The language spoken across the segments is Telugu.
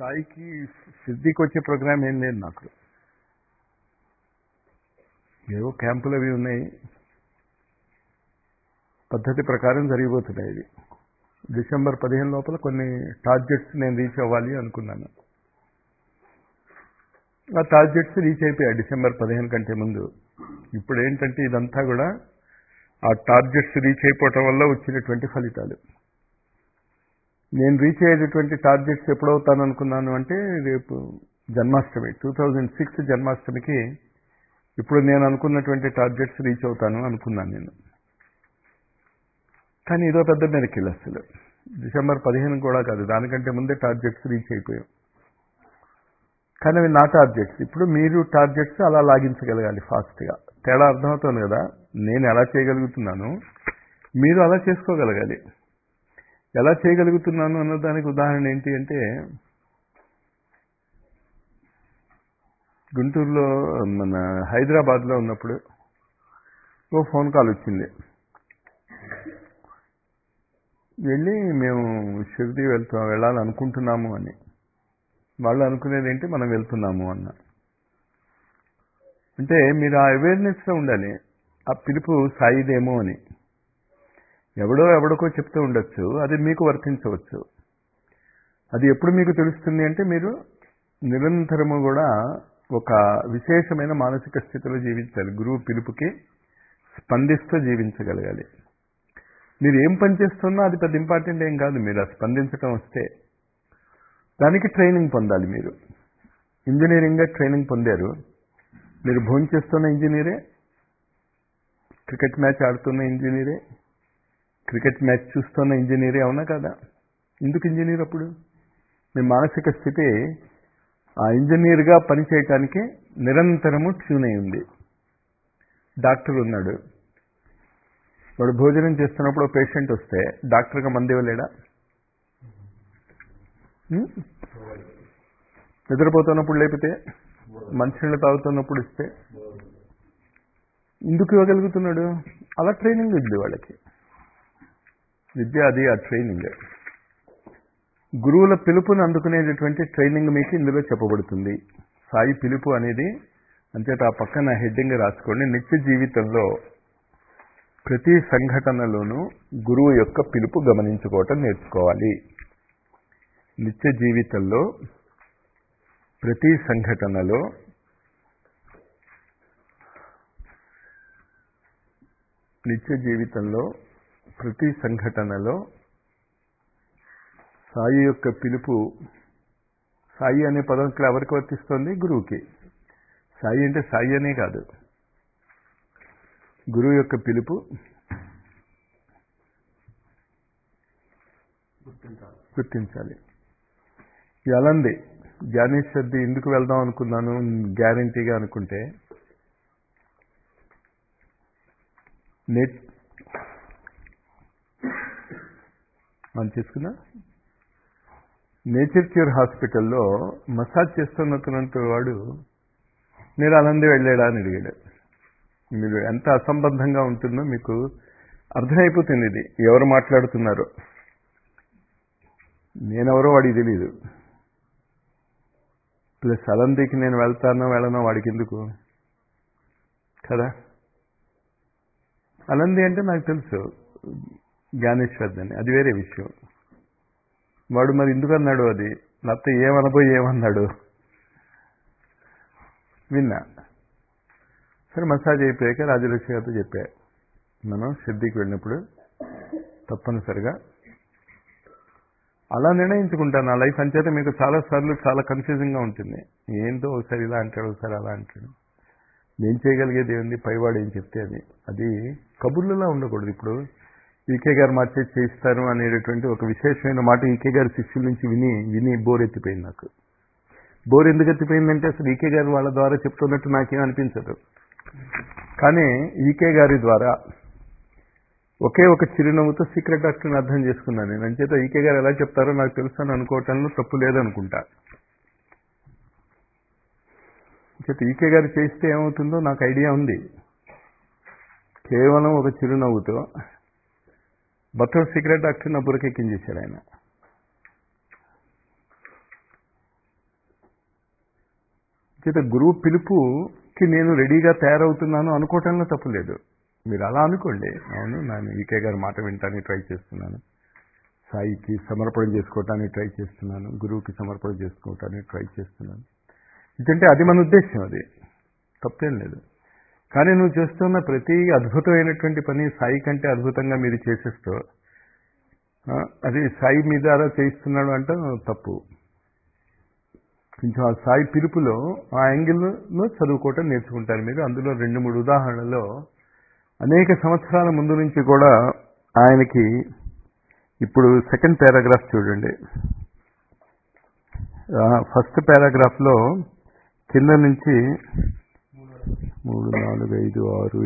సాయికి సిద్ధికి వచ్చే ప్రోగ్రామ్ ఏం లేదు నాకు. ఏవో క్యాంపులు అవి ఉన్నాయి, పద్ధతి ప్రకారం జరిగిపోతున్నాయి. ఇది డిసెంబర్ 15 లోపల కొన్ని టార్గెట్స్ నేను రీచ్ అవ్వాలి అనుకున్నాను. ఆ టార్గెట్స్ రీచ్ అయిపోయాయి డిసెంబర్ 15 కంటే ముందు. ఇప్పుడు ఏంటంటే ఇదంతా కూడా ఆ టార్గెట్స్ రీచ్ అయిపోవటం వల్ల వచ్చినటువంటి ఫలితాలు. నేను రీచ్ అయ్యేటటువంటి టార్గెట్స్ ఎప్పుడవుతాను అనుకున్నాను అంటే రేపు జన్మాష్టమి 2006 జన్మాష్టమికి ఇప్పుడు నేను అనుకున్నటువంటి టార్గెట్స్ రీచ్ అవుతాను అనుకున్నాను నేను. కానీ ఇదో పెద్ద మెరికల్. అసలు డిసెంబర్ 15 కూడా కాదు, దానికంటే ముందే టార్గెట్స్ రీచ్ అయిపోయాం. కానీ అవి నా టార్గెట్స్. ఇప్పుడు మీరు టార్గెట్స్ అలా లాగించగలగాలి ఫాస్ట్గా. తేడా అర్థమవుతుంది కదా. నేను ఎలా చేయగలుగుతున్నాను, మీరు అలా చేసుకోగలగాలి. ఎలా చేయగలుగుతున్నాను అన్నదానికి ఉదాహరణ ఏంటి అంటే, గుంటూరులో మన హైదరాబాద్లో ఉన్నప్పుడు ఓ ఫోన్ కాల్ వచ్చింది. వెళ్ళి మేము షిరిడి వెళ్ళాలనుకుంటున్నాము అని. వాళ్ళు అనుకునేది ఏంటి, మనం వెళ్తున్నాము అన్న. అంటే మీరు ఆ అవేర్నెస్లో ఉండాలి. ఆ పిలుపు సాయిదేమో అని ఎవడికో చెప్తూ ఉండొచ్చు, అది మీకు వర్తించవచ్చు. అది ఎప్పుడు మీకు తెలుస్తుంది అంటే మీరు నిరంతరము కూడా ఒక విశేషమైన మానసిక స్థితిలో జీవించాలి. గురువు పిలుపుకి స్పందిస్తూ జీవించగలగాలి. మీరు ఏం పని చేస్తున్నా అది పెద్ద ఇంపార్టెంట్ ఏం కాదు. మీరు స్పందించడం వస్తే దానికి ట్రైనింగ్ పొందాలి. మీరు ఇంజనీరింగ్గా ట్రైనింగ్ పొందారు. మీరు భోంచేస్తున్న ఇంజనీరే, క్రికెట్ మ్యాచ్ ఆడుతున్న ఇంజనీరే, క్రికెట్ మ్యాచ్ చూస్తున్న ఇంజనీరే, అవునా కదా? ఎందుకు ఇంజనీర్? అప్పుడు మీ మానసిక స్థితి ఆ ఇంజనీర్గా పనిచేయటానికి నిరంతరము ట్యూన్ అయి ఉంది. డాక్టర్ ఉన్నాడు, వాడు భోజనం చేస్తున్నప్పుడు పేషెంట్ వస్తే డాక్టర్గా మందు ఇవ్వలేడా? నిద్రపోతున్నప్పుడు లేపితే, మంచినీళ్ళు తాగుతున్నప్పుడు ఇస్తే ఎందుకు ఇవ్వగలుగుతున్నాడు? అలా ట్రైనింగ్ ఉంది వాళ్ళకి. విద్య అది ఆ ట్రైనింగ్. గురువుల పిలుపుని అందుకునేటటువంటి ట్రైనింగ్ మీకు ఇందులో చెప్పబడుతుంది. సాయి పిలుపు అనేది అంతేత ఆ పక్కన హెడ్డింగ్ రాసుకోండి. నిత్య జీవితంలో ప్రతి సంఘటనలోనూ గురువు యొక్క పిలుపు గమనించుకోవటం నేర్చుకోవాలి. నిత్య జీవితంలో ప్రతి సంఘటనలో సాయి యొక్క పిలుపు. సాయి అనే పదం ఇక్కడ ఎవరికి వర్తిస్తుంది? గురువుకి. సాయి అంటే సాయి అనే కాదు, గురువు యొక్క పిలుపు గుర్తించాలి. ఎలాంది జ్ఞానేశ్వర్ది ఎందుకు వెళ్దాం అనుకున్నాను గ్యారంటీగా అనుకుంటే, మనం చేసుకున్నా నేచర్ క్యూర్ హాస్పిటల్లో మసాజ్ చేస్తున్నటువంటి వాడు మీరు అలంది వెళ్ళాడా అని అడిగాడు. మీరు ఎంత అసంబద్ధంగా ఉంటుందో మీకు అర్థమైపోతుంది. ఇది ఎవరు మాట్లాడుతున్నారో. నేనెవరో వాడికి తెలియదు. ప్లస్ అలందికి నేను వెళ్తానో వెళ్ళనో వాడికి ఎందుకు కదా. అలంది అంటే నాకు తెలుసు జ్ఞానేశ్వర్ది అని, అది వేరే విషయం. వాడు మరి ఎందుకు అన్నాడు అది, లేకపోతే ఏమన్నాడు విన్నా. సరే మసాజ్ అయిపోయాక రాజలక్ష్మి గారితో చెప్పా, మనం సిద్ధికి వెళ్ళినప్పుడు తప్పనిసరిగా అలా నిర్ణయించుకుంటాను నా లైఫ్. అంచేత మీకు చాలాసార్లు చాలా కన్ఫ్యూజింగ్గా ఉంటుంది. ఏంటో ఒకసారి ఇలా అంటాడు, ఒకసారి అలా అంటాడు. నేను చేయగలిగేది ఏంది, పైవాడు ఏం చెప్తే అది కబుర్లులా ఉండకూడదు. ఇప్పుడు ఈకే గారు మార్చేసి చేయిస్తారు అనేటటువంటి ఒక విశేషమైన మాట ఈకే గారి శిష్యుల నుంచి విని బోర్ ఎత్తిపోయింది నాకు. బోర్ ఎందుకు ఎత్తిపోయిందంటే అసలు ఈకే గారు వాళ్ళ ద్వారా చెప్తున్నట్టు నాకేం అనిపించదు. కానీ ఈకే గారి ద్వారా ఒకే ఒక చిరునవ్వుతో సీక్రెట్ డాక్టర్ని అర్థం చేసుకున్నాను నేను. అంచేత ఈకే గారు ఎలా చెప్తారో నాకు తెలుసు అని అనుకోవటంలో తప్పు లేదనుకుంటా. అంచేత ఈకే గారు చేస్తే ఏమవుతుందో నాకు ఐడియా ఉంది. కేవలం ఒక చిరునవ్వుతో మొత్తం సీక్రెట్ డాక్టర్ నా బురకెక్కించేశాడు ఆయన. చేత గురువు పిలుపుకి నేను రెడీగా తయారవుతున్నాను అనుకోవటంలో తప్పు లేదు. మీరు అలా అనుకోండి, అవును నేను ఈకే గారి మాట వినటానికి ట్రై చేస్తున్నాను, సాయికి సమర్పణ చేసుకోవటానికి ట్రై చేస్తున్నాను, గురువుకి సమర్పణ చేసుకోవటానికి ట్రై చేస్తున్నాను. ఎందుకంటే అది మన ఉద్దేశం, అది తప్పేం లేదు. కానీ నువ్వు చేస్తున్న ప్రతి అద్భుతమైనటువంటి పని సాయి కంటే అద్భుతంగా మీరు చేసేస్తూ అది సాయి మీద అలా చేయిస్తున్నాడు అంటే తప్పు. కొంచెం ఆ సాయి పిలుపులో ఆ యాంగిల్లో చదువుకోవటం నేర్చుకుంటారు మీరు. అందులో 2-3 ఉదాహరణలో అనేక సంవత్సరాల ముందు నుంచి కూడా ఆయనకి, ఇప్పుడు సెకండ్ పారాగ్రాఫ్ చూడండి, ఫస్ట్ పారాగ్రాఫ్లో కింద నుంచి 3, 4, 5, 6,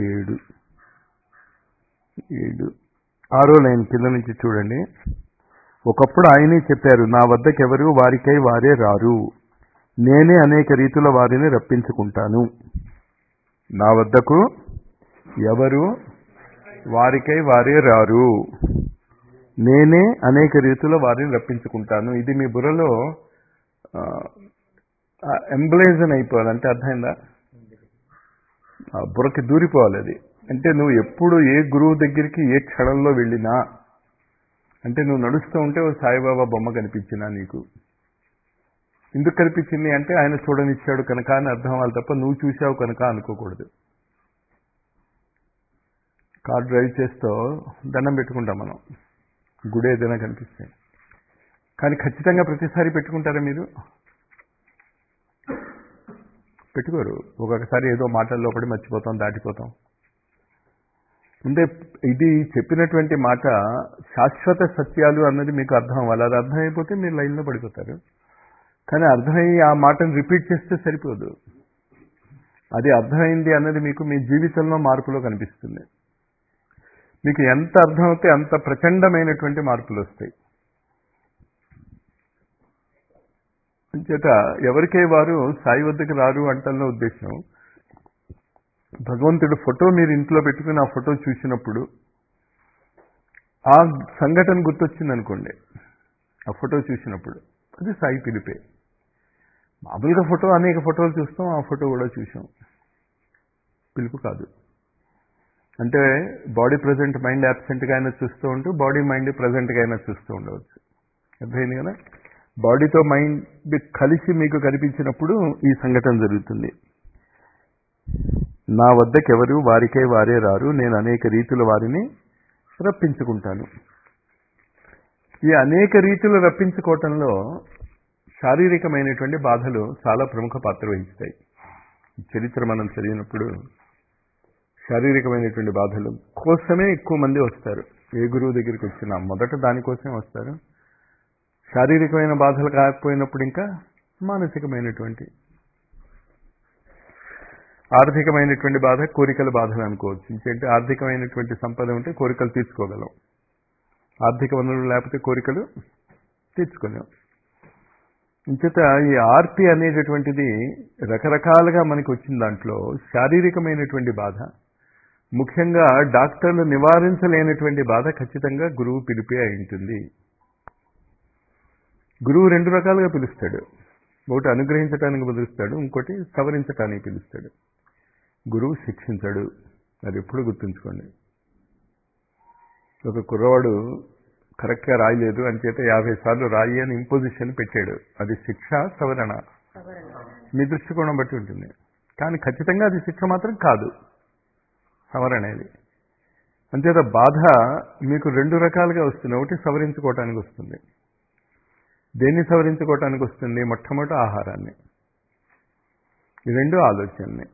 7 6వ లైన్ కింద నుంచి చూడండి. ఒకప్పుడు ఆయనే చెప్పారు, నా వద్దకెవరు వారికై వారే రారు, నేనే అనేక రీతుల వారిని రప్పించుకుంటాను. నా వద్దకు ఎవరు వారికై వారే రారు, నేనే అనేక రీతుల వారిని రప్పించుకుంటాను. ఇది మీ బుర్రలో ఎంబ్లేజన్ అయిపోవాలి, అంటే అర్థమైందా? బుర్రకి దూరిపోవాలి అది. అంటే నువ్వు ఎప్పుడు ఏ గురువు దగ్గరికి ఏ క్షణంలో వెళ్ళినా, అంటే నువ్వు నడుస్తూ ఉంటే ఓ సాయిబాబా బొమ్మ కనిపించినా నీకు ఎందుకు కనిపించింది అంటే ఆయన చూడనిచ్చాడు కనుక అని అర్థం అవ్వాలి తప్ప నువ్వు చూసావు కనుక అనుకోకూడదు. కార్ డ్రైవ్ చేస్తూ దండం పెట్టుకుంటాం మనం, గుడి ఏదైనా కనిపిస్తే. కానీ ఖచ్చితంగా ప్రతిసారి పెట్టుకుంటారా మీరు? పెట్టుకోరు. ఒక్కొక్కసారి ఏదో మాటల్లో ఒకటి మర్చిపోతాం, దాటిపోతాం. అంటే ఇది చెప్పినటువంటి మాట శాశ్వత సత్యాలు అన్నది మీకు అర్థం అవ్వాలి. అది అర్థమైపోతే మీరు లైన్లో పడిపోతారు. కానీ అర్థమయ్యి ఆ మాటను రిపీట్ చేస్తే సరిపోదు. అది అర్థమైంది అన్నది మీకు మీ జీవితంలో మార్పులో కనిపిస్తుంది. మీకు ఎంత అర్థమవుతే అంత ప్రచండమైనటువంటి మార్పులు వస్తాయి. అంచేత ఎవరికే వారు సాయి వద్దకు రారు అంటల్లో ఉద్దేశం, భగవంతుడు ఫోటో మీరు ఇంట్లో పెట్టుకుని ఆ ఫోటో చూసినప్పుడు ఆ సంఘటన గుర్తొచ్చింది అనుకోండి, ఆ ఫోటో చూసినప్పుడు అది సాయి పిలిపే. మామూలుగా ఫోటో అనేక ఫోటోలు చూస్తాం, ఆ ఫోటో కూడా చూసాం, పిలుపు కాదు. అంటే బాడీ ప్రజెంట్ మైండ్ యాబ్సెంట్గా అయినా చూస్తూ ఉంటూ బాడీ మైండ్ ప్రజెంట్గా అయినా చూస్తూ ఉండవచ్చు. అర్థమైంది కదా? బాడీతో మైండ్ కలిసి మీకు కనిపించినప్పుడు ఈ సంఘటన జరుగుతుంది. నా వద్దకెవరు వారికై వారే రారు, నేను అనేక రీతుల వారిని రప్పించుకుంటాను. ఈ అనేక రీతులు రప్పించుకోవటంలో శారీరకమైనటువంటి బాధలు చాలా ప్రముఖ పాత్ర వహిస్తాయి. చరిత్ర మనం చదివినప్పుడు శారీరకమైనటువంటి బాధలు కోసమే ఎక్కువ మంది వస్తారు. ఏ గురువు దగ్గరికి వచ్చినా మొదట దానికోసమే వస్తారు. శారీరకమైన బాధలు కాకపోయినప్పుడు ఇంకా మానసికమైనటువంటి, ఆర్థికమైనటువంటి బాధ, కోరికల బాధలు అనుకోవచ్చు. ఇంకేంటి, ఆర్థికమైనటువంటి సంపద ఉంటే కోరికలు తీర్చుకోగలం, ఆర్థిక వనరులు లేకపోతే కోరికలు తీర్చుకోలేం. ఇంచేత ఈ ఆర్తి అనేటటువంటిది రకరకాలుగా మనకి వచ్చిన దాంట్లో శారీరకమైనటువంటి బాధ, ముఖ్యంగా డాక్టర్లు నివారించలేనటువంటి బాధ ఖచ్చితంగా గురువు పిలిపే అయి ఉంటుంది. గురువు 2 రకాలుగా పిలుస్తాడు. ఒకటి అనుగ్రహించడానికి పిలుస్తాడు, ఇంకోటి సవరించడానికి పిలుస్తాడు. గురువు శిక్షించడు, అది ఎప్పుడు గుర్తుంచుకోండి. ఒక కుర్రవాడు కరెక్ట్గా రాయలేదు అని చేత 50 సార్లు రాయి అని ఇంపోజిషన్ పెట్టాడు. అది శిక్ష, సవరణ మీ దృష్టికోణం బట్టి ఉంటుంది. కానీ ఖచ్చితంగా అది శిక్ష మాత్రం కాదు, సవరణ అనేది. అంచేత బాధ మీకు 2 రకాలుగా వస్తుంది. ఒకటి సవరించుకోవటానికి వస్తుంది. దేన్ని సవరించుకోవటానికి వస్తుంది? మొట్టమొదటి ఆహారాన్ని, ఈ 2 ఆలోచనని.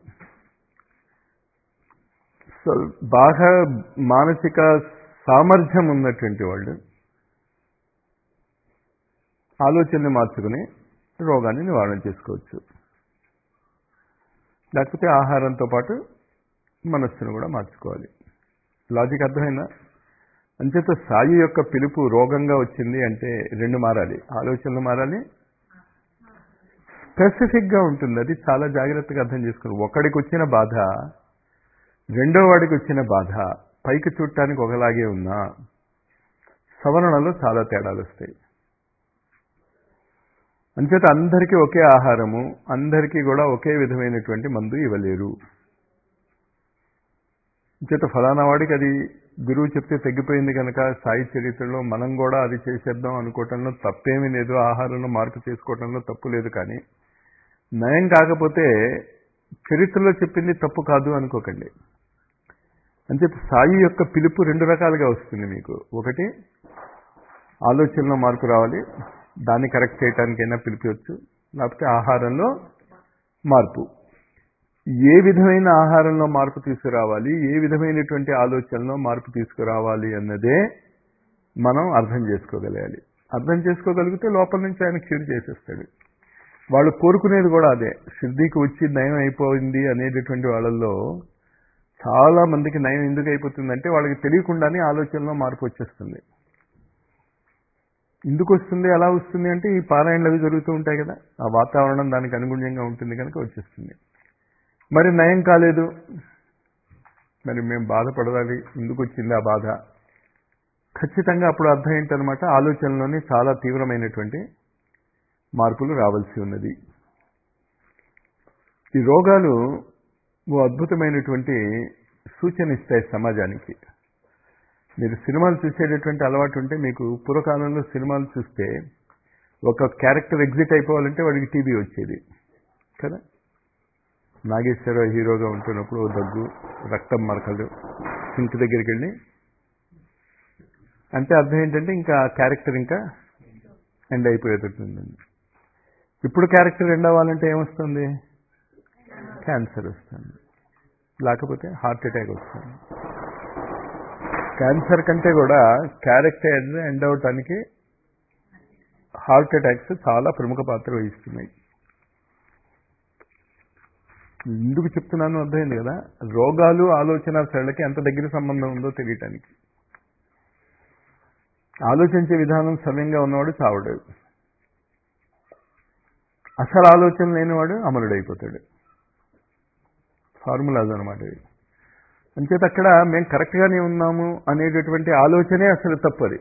సో బాగా మానసిక సామర్థ్యం ఉన్నటువంటి వాళ్ళు ఆలోచనని మార్చుకుని రోగాన్ని నివారణ చేసుకోవచ్చు. లేకపోతే ఆహారంతో పాటు మనస్సును కూడా మార్చుకోవాలి. లాజిక్ అర్థమైందా? అంచేత సాయి యొక్క పిలుపు రోగంగా వచ్చింది అంటే 2 మారాలి, ఆలోచనలు మారాలి, స్పెసిఫిక్గా ఉంటుంది. అది చాలా జాగ్రత్తగా అర్థం చేసుకోవాలి. ఒకడికి వచ్చిన బాధ రెండో వాడికి వచ్చిన బాధ పైకి చూడటానికి ఒకలాగే ఉన్నా సవరణలో చాలా తేడాలు వస్తాయి. అంచేత అందరికీ ఒకే ఆహారము, అందరికీ కూడా ఒకే విధమైనటువంటి మందు ఇవ్వలేరు. అంచేత ఫలానా వాడికి అది గురువు చెప్తే తగ్గిపోయింది కనుక సాయి చరిత్రలో మనం కూడా అది చేసేద్దాం అనుకోవటంలో తప్పేమీ లేదు, ఆహారంలో మార్పు చేసుకోవటంలో తప్పు లేదు. కానీ నయం కాకపోతే చరిత్రలో చెప్పింది తప్పు కాదు అనుకోకండి. అంచేత సాయి యొక్క పిలుపు రెండు రకాలుగా వస్తుంది మీకు. ఒకటి, ఆలోచనలో మార్పు రావాలి, దాన్ని కరెక్ట్ చేయడానికైనా పిలిపించవచ్చు. లేకపోతే ఆహారంలో మార్పు, ఏ విధమైన ఆహారంలో మార్పు తీసుకురావాలి, ఏ విధమైనటువంటి ఆలోచనలో మార్పు తీసుకురావాలి అన్నదే మనం అర్థం చేసుకోగలగాలి. అర్థం చేసుకోగలిగితే లోపల నుంచి ఆయన క్యూర్ చేసేస్తాడు. వాళ్ళు కోరుకునేది కూడా అదే. సిద్ధికి వచ్చి నయం అయిపోయింది అనేటటువంటి వాళ్ళల్లో చాలా మందికి నయం ఎందుకు అయిపోతుందంటే వాళ్ళకి తెలియకుండానే ఆలోచనలో మార్పు వచ్చేస్తుంది. ఎందుకు వస్తుంది, ఎలా వస్తుంది అంటే ఈ పారాయణలు అవి జరుగుతూ ఉంటాయి కదా, ఆ వాతావరణం దానికి అనుగుణ్యంగా ఉంటుంది కనుక వచ్చేస్తుంది. మరి నయం కాలేదు, మరి మేము బాధపడాలి, ఎందుకు వచ్చింది ఆ బాధ? ఖచ్చితంగా అప్పుడు అర్థం ఏంటనమాట, ఆలోచనలోనే చాలా తీవ్రమైనటువంటి మార్పులు రావాల్సి ఉన్నది. ఈ రోగాలు ఓ అద్భుతమైనటువంటి సూచన ఇస్తాయి సమాజానికి. మీరు సినిమాలు చూసేటటువంటి అలవాటు ఉంటే, మీకు పూర్వకాలంలో సినిమాలు చూస్తే ఒక క్యారెక్టర్ ఎగ్జిట్ అయిపోవాలంటే వాడికి టీబీ వచ్చేది కదా. నాగేశ్వరరావు హీరోగా ఉంటున్నప్పుడు ఓ దగ్గు, రక్తం మరకలు, సింక్ దగ్గరికి వెళ్ళి అంటే అర్థం ఏంటంటే ఇంకా క్యారెక్టర్ ఇంకా ఎండ్ అయిపోయేటట్టుందండి. ఇప్పుడు క్యారెక్టర్ ఎండ్ అవ్వాలంటే ఏమొస్తుంది? క్యాన్సర్ వస్తుంది, లేకపోతే హార్ట్ అటాక్ వస్తుంది. క్యాన్సర్ కంటే కూడా క్యారెక్టర్ ఎండ్ అవటానికి హార్ట్ అటాక్స్ చాలా ప్రముఖ పాత్ర వహిస్తున్నాయి. ఎందుకు చెప్తున్నాను అర్థమైంది కదా. రోగాలు ఆలోచన సరళకి ఎంత దగ్గర సంబంధం ఉందో తెలియటానికి. ఆలోచించే విధానం సవ్యంగా ఉన్నవాడు చావడు, అసలు ఆలోచన లేనివాడు అమరుడైపోతాడు. ఫార్ములాస్ అనమాట ఇవి. అంచేత అక్కడ మేము కరెక్ట్గానే ఉన్నాము అనేటటువంటి ఆలోచనే అసలు తప్పది.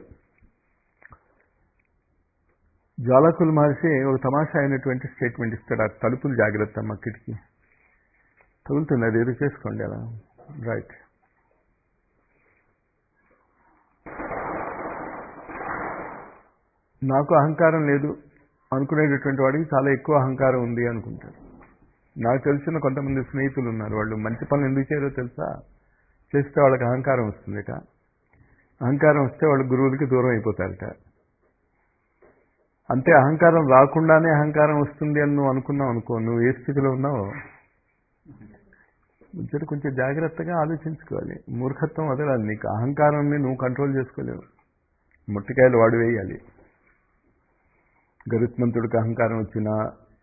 జ్వాలాకుల మహర్షి ఒక తమాషా అయినటువంటి స్టేట్మెంట్ ఇస్తాడు, ఆ తలుపులు జాగ్రత్త అమ్మ, కిటికీ తగులుతుంది, అది ఏదో చేసుకోండి అలా, రైట్. నాకు అహంకారం లేదు అనుకునేటటువంటి వాడికి చాలా ఎక్కువ అహంకారం ఉంది అనుకుంటాడు. నాకు తెలిసిన కొంతమంది స్నేహితులు ఉన్నారు, వాళ్ళు మంచి పనులు ఎందుకు చేయరో తెలుసా? చేస్తే వాళ్ళకి అహంకారం వస్తుందిట. అహంకారం వస్తే వాళ్ళు గురువులకి దూరం అయిపోతారట. అంతే, అహంకారం రాకుండానే అహంకారం వస్తుంది అని నువ్వు అనుకున్నావు అనుకో, నువ్వు ఏ స్థితిలో ఉన్నావో కొంచెం జాగ్రత్తగా ఆలోచించుకోవాలి. మూర్ఖత్వం వదలాలి. నీకు అహంకారాన్ని నువ్వు కంట్రోల్ చేసుకోలేవు, ముట్టికాయలు వాడు వేయాలి. గరుత్మంతుడికి అహంకారం వచ్చినా,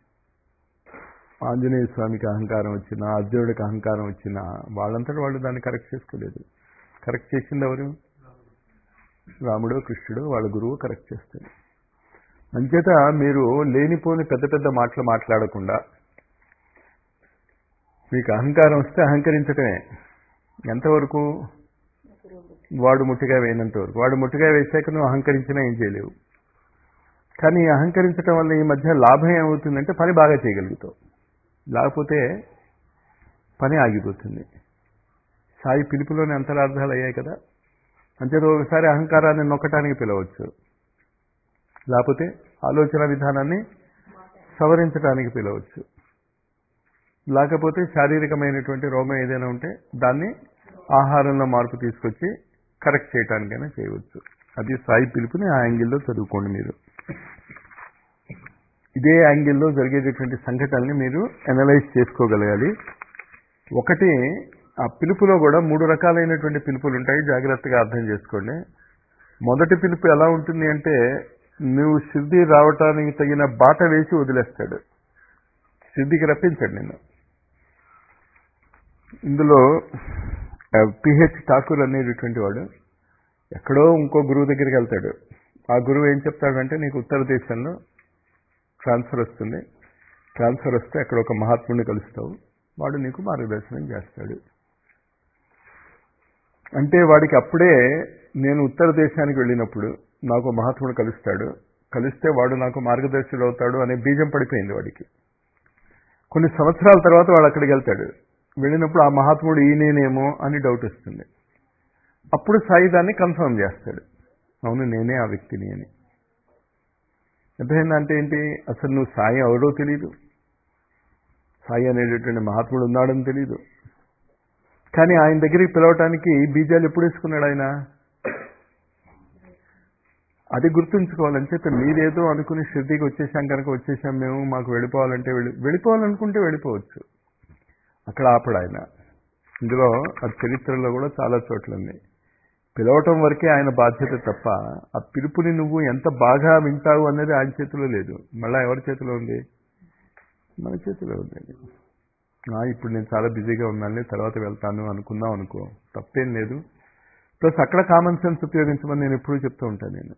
ఆంజనేయ స్వామికి అహంకారం వచ్చినా, అర్జునుడికి అహంకారం వచ్చినా వాళ్ళంతటా వాళ్ళు దాన్ని కరెక్ట్ చేసుకోలేదు. కరెక్ట్ చేసింది ఎవరు? రాముడో కృష్ణుడో వాళ్ళ గురువు కరెక్ట్ చేస్తాడు. అంచేత మీరు లేనిపోని పెద్ద పెద్ద మాటలు మాట్లాడకుండా, మీకు అహంకారం వస్తే అహంకరించటమే. ఎంతవరకు? వాడు ముట్టిగా వేయనంత వరకు. వాడు ముట్టిగా వేసాక నువ్వు అహంకరించినా ఏం చేయలేవు. కానీ అహంకరించడం వల్ల ఈ మధ్య లాభం ఏమవుతుందంటే పని బాగా చేయగలుగుతావు, లేకపోతే పని ఆగిపోతుంది. సాయి పిలుపులోని అంతరార్థాలు అయ్యాయి కదా. అంచేత ఒకసారి అహంకారాన్ని నొక్కటానికి పిలవచ్చు, లేకపోతే ఆలోచన విధానాన్ని సవరించడానికి పిలవచ్చు, లేకపోతే శారీరకమైనటువంటి రోగం ఏదైనా ఉంటే దాన్ని ఆహారంలో మార్పు తీసుకొచ్చి కరెక్ట్ చేయడానికైనా చేయవచ్చు. అది సాయి పిలుపుని ఆ యాంగిల్లో చదువుకోండి మీరు. ఇదే యాంగిల్లో జరిగేటటువంటి సంఘటనల్ని మీరు అనలైజ్ చేసుకోగలగాలి. ఒకటి, ఆ పిలుపులో కూడా 3 రకాలైనటువంటి పిలుపులు ఉంటాయి, జాగ్రత్తగా అర్థం చేసుకోండి. మొదటి పిలుపు ఎలా ఉంటుంది అంటే, నువ్వు సిద్ధి రావటానికి తగిన బాట వేసి వదిలేస్తాడు, సిద్ధికి రప్పించాడు నిన్ను. ఇందులో పిహెచ్ ఠాకూర్ అనేటటువంటి వాడు ఎక్కడో ఇంకో గురువు దగ్గరికి వెళ్తాడు. ఆ గురువు ఏం చెప్తాడంటే, నీకు ఉత్తర దేశంలో ట్రాన్స్ఫర్ వస్తుంది, ట్రాన్స్ఫర్ వస్తే అక్కడ ఒక మహాత్ముడిని కలుస్తావు, వాడు నీకు మార్గదర్శనం చేస్తాడు. అంటే వాడికి అప్పుడే, నేను ఉత్తర దేశానికి వెళ్ళినప్పుడు నాకు మహాత్ముడు కలుస్తాడు, కలిస్తే వాడు నాకు మార్గదర్శుడు అవుతాడు అనే బీజం పడిపోయింది వాడికి. కొన్ని సంవత్సరాల తర్వాత వాడు అక్కడికి వెళ్తాడు. వెళ్ళినప్పుడు ఆ మహాత్ముడు ఈయనేనేమో అని డౌట్ వస్తుంది. అప్పుడు సాయి దాన్ని కన్ఫర్మ్ చేస్తాడు, అవును నేనే ఆ వ్యక్తిని అని. అర్థమైందంటే ఏంటి? అసలు నువ్వు సాయి ఎవరో తెలీదు, సాయి అనేటటువంటి మహాత్ముడు ఉన్నాడని తెలీదు. కానీ ఆయన దగ్గరికి పిలవటానికి బీజాలు ఎప్పుడు వేసుకున్నాడు ఆయన? అది గుర్తుంచుకోవాలని చెప్పి మీరేదో అనుకుని షిర్డీకి వచ్చేసాం కనుక వచ్చేసాం మేము, మాకు వెళ్ళిపోవాలంటే వెళ్ళిపోవాలనుకుంటే వెళ్ళిపోవచ్చు. అక్కడ ఆపడు ఆయన. ఇందులో ఆ చరిత్రలో కూడా చాలా చోట్ల ఉంది. పిలవటం వరకే ఆయన బాధ్యత తప్ప ఆ పిలుపుని నువ్వు ఎంత బాగా వింటావు అనేది ఆయన చేతిలో లేదు. మళ్ళీ ఎవరి చేతిలో ఉంది? మన చేతిలో ఉంది. ఇప్పుడు నేను చాలా బిజీగా ఉన్నాను, తర్వాత వెళ్తాను అనుకున్నాం అనుకో, తప్పేం లేదు. ప్లస్ అక్కడ కామన్ సెన్స్ ఉపయోగించమని నేను ఎప్పుడూ చెప్తూ ఉంటాను. నేను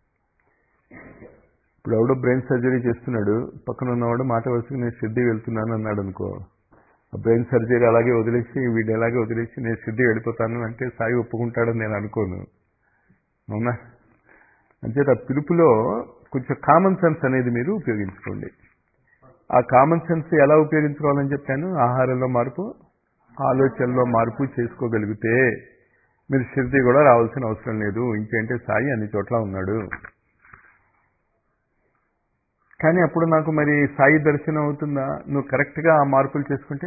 ఇప్పుడు ఎవడో బ్రెయిన్ సర్జరీ చేస్తున్నాడు, పక్కన ఉన్నవాడు మాట వరుసకి నేను షిర్డీ వెళ్తున్నాను అన్నాడు అనుకో, ఆ బ్రెయిన్ సర్జరీ అలాగే వదిలేసి వీడు ఎలాగే వదిలేసి నేను షిర్డీ వెళ్ళిపోతాను అంటే సాయి ఒప్పుకుంటాడని నేను అనుకోను, అవునా? అంచేత ఆ పిలుపులో కొంచెం కామన్ సెన్స్ అనేది మీరు ఉపయోగించుకోండి. ఆ కామన్ సెన్స్ ఎలా ఉపయోగించుకోవాలని చెప్పాను? ఆహారంలో మార్పు, ఆలోచనలో మార్పు చేసుకోగలిగితే మీరు షిర్డీ కూడా రావాల్సిన అవసరం లేదు. ఇంకేంటే సాయి అన్ని చోట్ల ఉన్నాడు. కానీ అప్పుడు నాకు మరి సాయి దర్శనం అవుతుందా? నువ్వు కరెక్ట్గా ఆ మార్పులు చేసుకుంటే.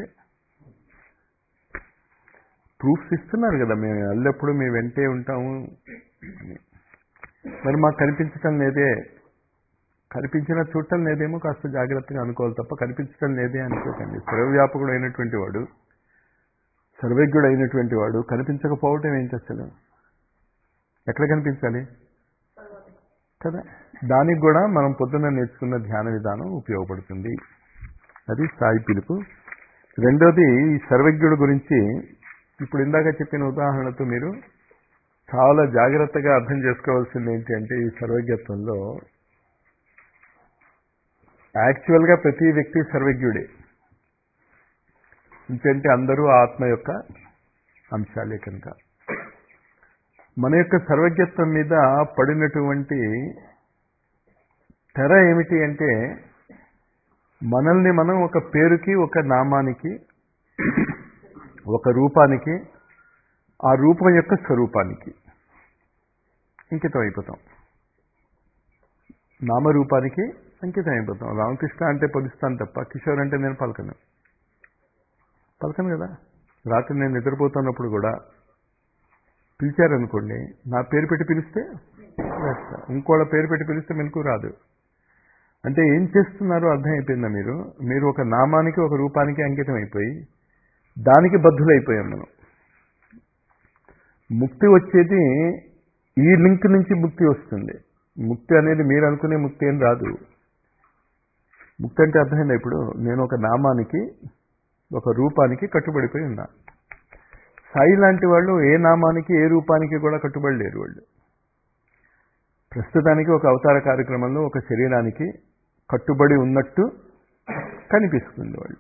ప్రూఫ్స్ ఇస్తున్నారు కదా, మేము ఎల్లప్పుడూ మీ వెంటే ఉంటాము అని. మరి మాకు కనిపించటం లేదే, కనిపించినా చూడటం లేదేమో కాస్త జాగ్రత్తగా అనుకోవాలి తప్ప కనిపించటం లేదే అనుకోకండి. సర్వవ్యాపకుడు అయినటువంటి వాడు, సర్వజ్ఞుడు అయినటువంటి వాడు కనిపించకపోవటం ఏంటి? అసలు ఎక్కడ కనిపించాలి కదా? దానికి కూడా మనం పొద్దున్న నేర్చుకున్న ధ్యాన విధానం ఉపయోగపడుతుంది. అది సాయి పిలుపు. రెండోది, ఈ సర్వజ్ఞుడు గురించి ఇప్పుడు ఇందాక చెప్పిన ఉదాహరణతో మీరు చాలా జాగ్రత్తగా అర్థం చేసుకోవాల్సింది ఏంటి అంటే, ఈ సర్వజ్ఞత్వంలో యాక్చువల్గా ప్రతి వ్యక్తి సర్వజ్ఞుడే. ఇంకంటే అందరూ ఆత్మ యొక్క అంశాలే కనుక మన యొక్క సర్వజ్ఞత్వం మీద పడినటువంటి తెర ఏమిటి అంటే, మనల్ని మనం ఒక పేరుకి, ఒక నామానికి, ఒక రూపానికి, ఆ రూపం యొక్క స్వరూపానికి అంకితం అయిపోతాం. నామరూపానికి అంకితం అయిపోతాం. రామకృష్ణ అంటే పలుస్తాను తప్ప కిషోర్ అంటే నేను పలకను కదా. రాత్రి నేను నిద్రపోతున్నప్పుడు కూడా పిలిచారనుకోండి, నా పేరు పెట్టి పిలిస్తే వేస్తా, ఇంకోళ్ళ పేరు పెట్టి పిలిస్తే మెలకు రాదు. అంటే ఏం చేస్తున్నారో అర్థమైపోయిందా? మీరు ఒక నామానికి, ఒక రూపానికి అంకితం అయిపోయి దానికి బద్ధులైపోయాం మనం. ముక్తి వచ్చేది ఈ లింక్ నుంచి ముక్తి వస్తుంది. ముక్తి అనేది మీరు అనుకునే ముక్తి ఏం రాదు. ముక్తి అంటే అర్థమైందా? ఇప్పుడు నేను ఒక నామానికి, ఒక రూపానికి కట్టుబడిపోయి ఉన్నా. సాయి లాంటి వాళ్ళు ఏ నామానికి, ఏ రూపానికి కూడా కట్టుబడి లేరు. వాళ్ళు ప్రస్తుతానికి ఒక అవతార కార్యక్రమంలో ఒక శరీరానికి కట్టుబడి ఉన్నట్టు కనిపిస్తుంది వాళ్ళు.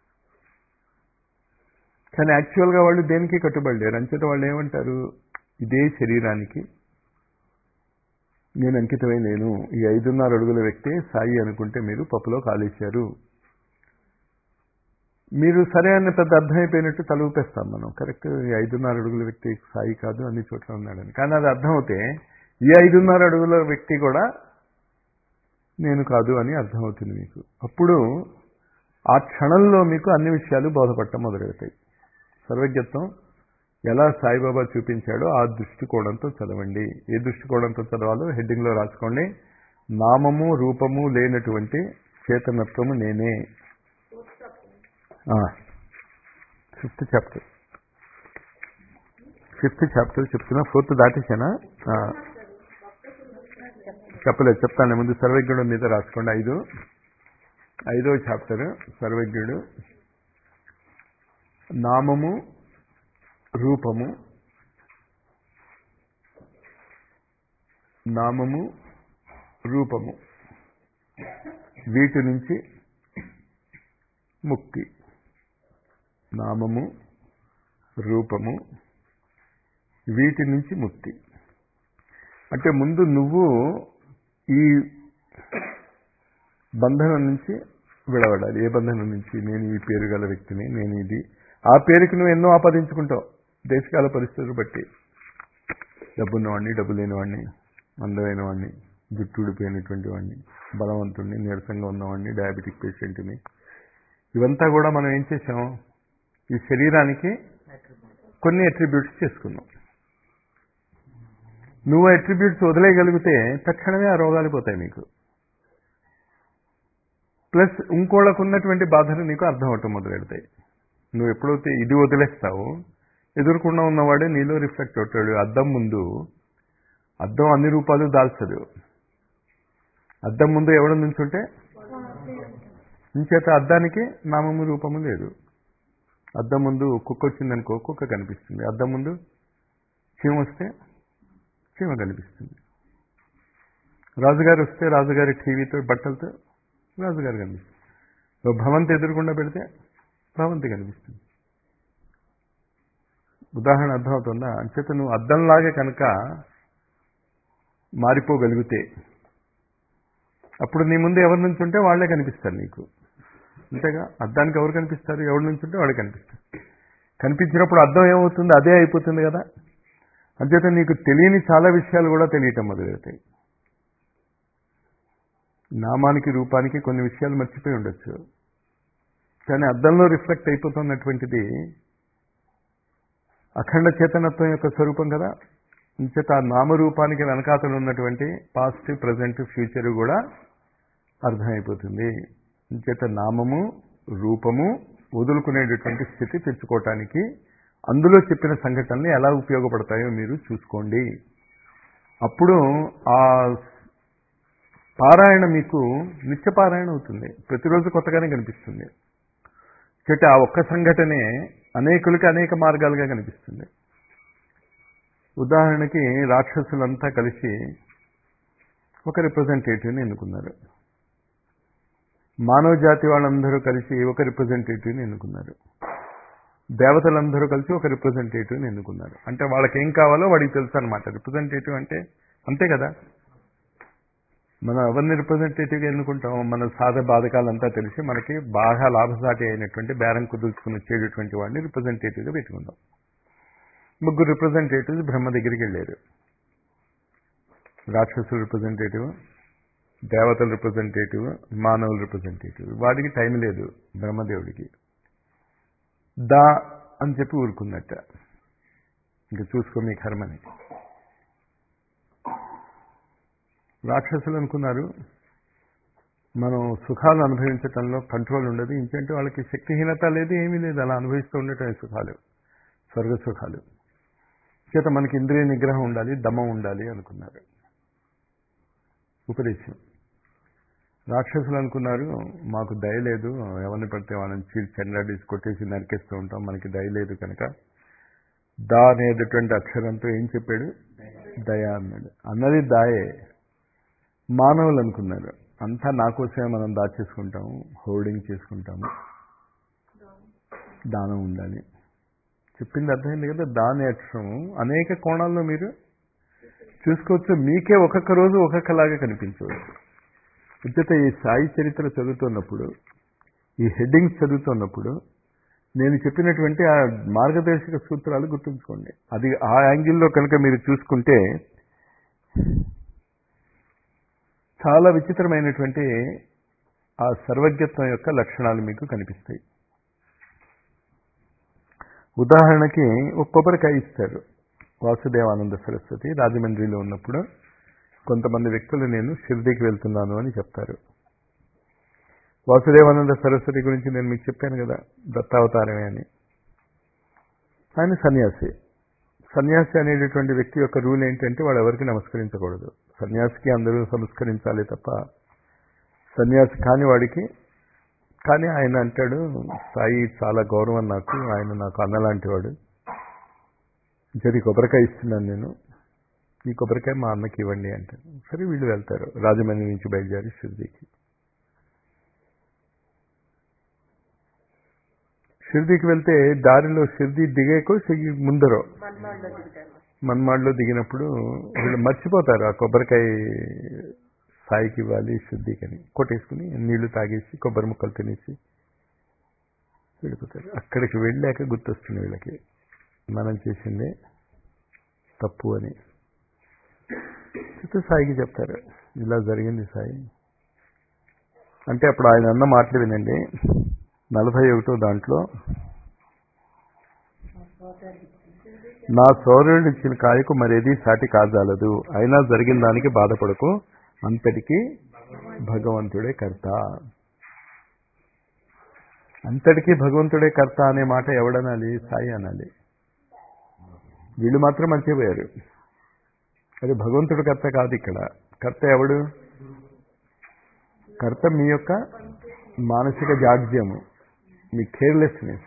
కానీ యాక్చువల్గా వాళ్ళు దేనికి కట్టుబడి లేరు. అంచేత వాళ్ళు ఏమంటారు? ఇదే శరీరానికి నేను అంకితమై లేను. ఈ 5.5 అడుగుల వ్యక్తి సాయి అనుకుంటే మీరు పప్పులో కాలేశారు. మీరు సరే అని పెద్ద అర్థమైపోయినట్టు తలూపేస్తాం మనం. కరెక్ట్, ఈ 5.5 అడుగుల వ్యక్తి సాయి కాదు, అన్ని చోట్ల ఉన్నాడని. కానీ అది అర్థమవుతే ఈ 5.5 అడుగుల వ్యక్తి కూడా నేను కాదు అని అర్థమవుతుంది మీకు. అప్పుడు ఆ క్షణంలో మీకు అన్ని విషయాలు బోధపడటం మొదలెడతాయి. సర్వజ్ఞత్వం ఎలా సాయిబాబా చూపించాడో ఆ దృష్టికోణంతో చదవండి. ఏ దృష్టికోణంతో చదవాలో హెడ్డింగ్లో రాసుకోండి. నామము రూపము లేనటువంటి చేతనత్వము నేనే. 5th చాప్టర్ చెప్తున్నా. 4th దాటేసానా? చెప్పలేదు, చెప్తాను ముందు. సర్వజ్ఞుడు మీద రాసుకోండి. 5వ చాప్టర్ సర్వజ్ఞుడు. నామము రూపము, వీటి నుంచి ముక్తి. నామము రూపము వీటి నుంచి ముక్తి అంటే ముందు నువ్వు ఈ బంధనం నుంచి విడవడాలి. ఏ బంధనం నుంచి? నేను ఈ పేరు గల వ్యక్తిని, నేను ఇది. ఆ పేరుకి నువ్వు ఎన్నో ఆపాదించుకుంటావు దేశకాల పరిస్థితులు బట్టి. డబ్బున్నవాడిని, డబ్బు లేనివాడిని, అందమైన వాడిని, జుట్టు ఊడిపోయినటువంటి వాడిని, బలవంతుడిని, నీరసంగా ఉన్నవాడిని, డయాబెటిక్ పేషెంట్ని. ఇవంతా కూడా మనం ఏం చేసాం? ఈ శరీరానికి కొన్ని అట్రిబ్యూట్స్ చేసుకున్నాం. నువ్వు అట్రిబ్యూట్స్ వదిలేయగలిగితే తక్షణమే ఆ రోగాలు పోతాయి నీకు. ప్లస్ ఇంకోళ్ళకు ఉన్నటువంటి బాధలు నీకు అర్థం అవటం మొదలెడతాయి. నువ్వు ఎప్పుడైతే ఇది వదిలేస్తావో ఎదుర్కొన్నా ఉన్నవాడే నీలో రిఫ్లెక్ట్ అవుతాడు. అద్దం ముందు, అద్దం అన్ని రూపాలు దాల్చదు. అద్దం ముందు ఎవడ నుంచుంటే ఇంచేత అద్దానికి నామము రూపము లేదు. అద్దం ముందు కుక్క వచ్చిందనుకో కుక్క కనిపిస్తుంది. అద్దం ముందు చీమ వస్తే చీమ కనిపిస్తుంది. రాజుగారు వస్తే రాజుగారి టీవీతో బట్టలతో రాజుగారు కనిపిస్తుంది. భవంతి ఎదురుకుండా పెడితే భవంతి కనిపిస్తుంది. ఉదాహరణ అర్థమవుతుందా? అంచేత నువ్వు అద్దంలాగే కనుక మారిపోగలిగితే అప్పుడు నీ ముందు ఎవరి నుంచి ఉంటే వాళ్లే కనిపిస్తారు నీకు. అంతేగా? అద్దానికి ఎవరు కనిపిస్తారు? ఎవరి నుంచి ఉంటే వాళ్ళే కనిపిస్తారు. కనిపించినప్పుడు అద్దం ఏమవుతుంది? అదే అయిపోతుంది కదా. అంచేత నీకు తెలియని చాలా విషయాలు కూడా తెలియటం మొదలవుతాయి. నామానికి రూపానికి కొన్ని విషయాలు మర్చిపోయి ఉండొచ్చు, కానీ అద్దంలో రిఫ్లెక్ట్ అయిపోతున్నటువంటిది అఖండ చేతనత్వం యొక్క స్వరూపం కదా. ఇంచేత ఆ నామరూపానికి వెనకాతలు ఉన్నటువంటి పాస్ట్, ప్రజెంట్, ఫ్యూచర్ కూడా అర్థమైపోతుంది. ఇంచేత నామము రూపము వదులుకునేటటువంటి స్థితి తెచ్చుకోవటానికి అందులో చెప్పిన సంఘటనలు ఎలా ఉపయోగపడతాయో మీరు చూసుకోండి. అప్పుడు ఆ పారాయణ మీకు నిత్యపారాయణ అవుతుంది. ప్రతిరోజు కొత్తగానే కనిపిస్తుంది. చేత ఆ ఒక్క సంఘటనే అనేకులకి అనేక మార్గాలుగా కనిపిస్తుంది. ఉదాహరణకి రాక్షసులంతా కలిసి ఒక రిప్రజెంటేటివ్ని ఎన్నుకున్నారు. మానవ జాతి వాళ్ళందరూ కలిసి ఒక రిప్రజెంటేటివ్ని ఎన్నుకున్నారు. దేవతలందరూ కలిసి ఒక రిప్రజెంటేటివ్ని ఎన్నుకున్నారు. అంటే వాళ్ళకి ఏం కావాలో వాడికి తెలుసు అనమాట. రిప్రజెంటేటివ్ అంటే అంతే కదా. మనం ఎవరిని రిప్రజెంటేటివ్గా ఎన్నుకుంటాం? మన బాధకాలంతా తెలిసి మనకి బాగా లాభసాటి అయినటువంటి బేరం కుదుర్చుకుని వచ్చేటటువంటి వాడిని రిప్రజెంటేటివ్గా పెట్టుకుందాం. ముగ్గురు రిప్రజెంటేటివ్స్ బ్రహ్మ దగ్గరికి వెళ్ళారు. రాక్షసుల రిప్రజెంటేటివ్, దేవతల రిప్రజెంటేటివ్, మానవుల రిప్రజెంటేటివ్. వాడికి టైం లేదు బ్రహ్మదేవుడికి. దా అని చెప్పి ఊరుకున్నట్ట. ఇంకా చూసుకో మీ కర్మని. రాక్షసులు అనుకున్నారు మనం సుఖాలు అనుభవించటంలో కంట్రోల్ ఉండదు. ఇంకంటే వాళ్ళకి శక్తిహీనత లేదు, ఏమీ లేదు. అలా అనుభవిస్తూ ఉండటం సుఖాలు, స్వర్గ సుఖాలు. చేత మనకి ఇంద్రియ నిగ్రహం ఉండాలి, దమ్మం ఉండాలి అనుకున్నారు. ఉపదేశం. రాక్షసులు అనుకున్నారు మాకు దయ లేదు, ఎవరిని పడితే వాళ్ళని చెండాడేసి కొట్టేసి నరికేస్తూ ఉంటాం, మనకి దయ లేదు కనుక దా అనేటటువంటి అక్షరంతో ఏం చెప్పాడు? దయ అన్నాడు. అన్నది దాయే. మానవులు అనుకున్నారు అంతా నా కోసమే మనం దాచేసుకుంటాము, హోల్డింగ్ చేసుకుంటాము, దానం ఉండాలి. చెప్పింది అర్థమైంది కదా. దాని అక్షరం అనేక కోణాల్లో మీరు చూసుకోవచ్చు. మీకే ఒక్కొక్క రోజు ఒక్కొక్కలాగా కనిపించవచ్చు. ఉచిత ఈ సాయి చరిత్ర చదువుతున్నప్పుడు, ఈ హెడ్డింగ్స్ చదువుతున్నప్పుడు నేను చెప్పినటువంటి ఆ మార్గదర్శక సూత్రాలు గుర్తుంచుకోండి. అది ఆ యాంగిల్లో కనుక మీరు చూసుకుంటే చాలా విచిత్రమైనటువంటి ఆ సర్వజ్ఞత్వం యొక్క లక్షణాలు మీకు కనిపిస్తాయి. ఉదాహరణకి ఒక కొబ్బరికాయ ఇస్తారు వాసుదేవానంద సరస్వతి. రాజమండ్రిలో ఉన్నప్పుడు కొంతమంది వ్యక్తులు నేను షిర్డీకి వెళ్తున్నాను అని చెప్తారు. వాసుదేవానంద సరస్వతి గురించి నేను మీకు చెప్పాను కదా, దత్తావతారమే అని. ఆయన సన్యాసి. సన్యాసి అనేటటువంటి వ్యక్తి యొక్క రూల్ ఏంటంటే వాడు ఎవరికి నమస్కరించకూడదు. సన్యాసికి అందరూ నమస్కరించాలి తప్ప సన్యాసి కాని వాడికి. కానీ ఆయన అంటాడు సాయి చాలా గౌరవం నాకు, ఆయన నాకు అన్నలాంటి వాడు, ఇది కొబ్బరికాయ ఇస్తున్నాను నేను, ఈ కొబ్బరికాయ మా అన్నకి ఇవ్వండి అంటారు. సరే వీళ్ళు వెళ్తారు రాజమండ్రి నుంచి బయలుదేరి షిర్డీకి. షిర్డీకి వెళ్తే దారిలో షిర్డీ దిగేకో ముందరో మన్మాడ్లో దిగినప్పుడు వీళ్ళు మర్చిపోతారు ఆ కొబ్బరికాయ సాయికి ఇవ్వాలి శుద్ధికని కొట్టేసుకుని నీళ్లు తాగేసి కొబ్బరి ముక్కలు తినేసి వెళ్ళిపోతారు. అక్కడికి వెళ్ళాక గుర్తొస్తుంది వీళ్ళకి మనం చేసిందే తప్పు అని. సాయికి చెప్తారు, ఇలా జరిగింది సాయి అంటే. అప్పుడు ఆయన అన్న మాటలు వినండి. 41 దాంట్లో, నా సోదరుడు ఇచ్చిన కాయకు మరేది సాటి కాజాలదు, అయినా జరిగిన దానికి బాధపడకు, అంతటికీ భగవంతుడే కర్త. అంతటికీ భగవంతుడే కర్త అనే మాట ఎవడనాలి? సాయి అనాలి. వీళ్ళు మాత్రం మర్చిపోయారు. అది భగవంతుడు కర్త కాదు. ఇక్కడ కర్త ఎవడు? కర్త మీ యొక్క మానసిక జాడ్యము, మీ కేర్లెస్నెస్.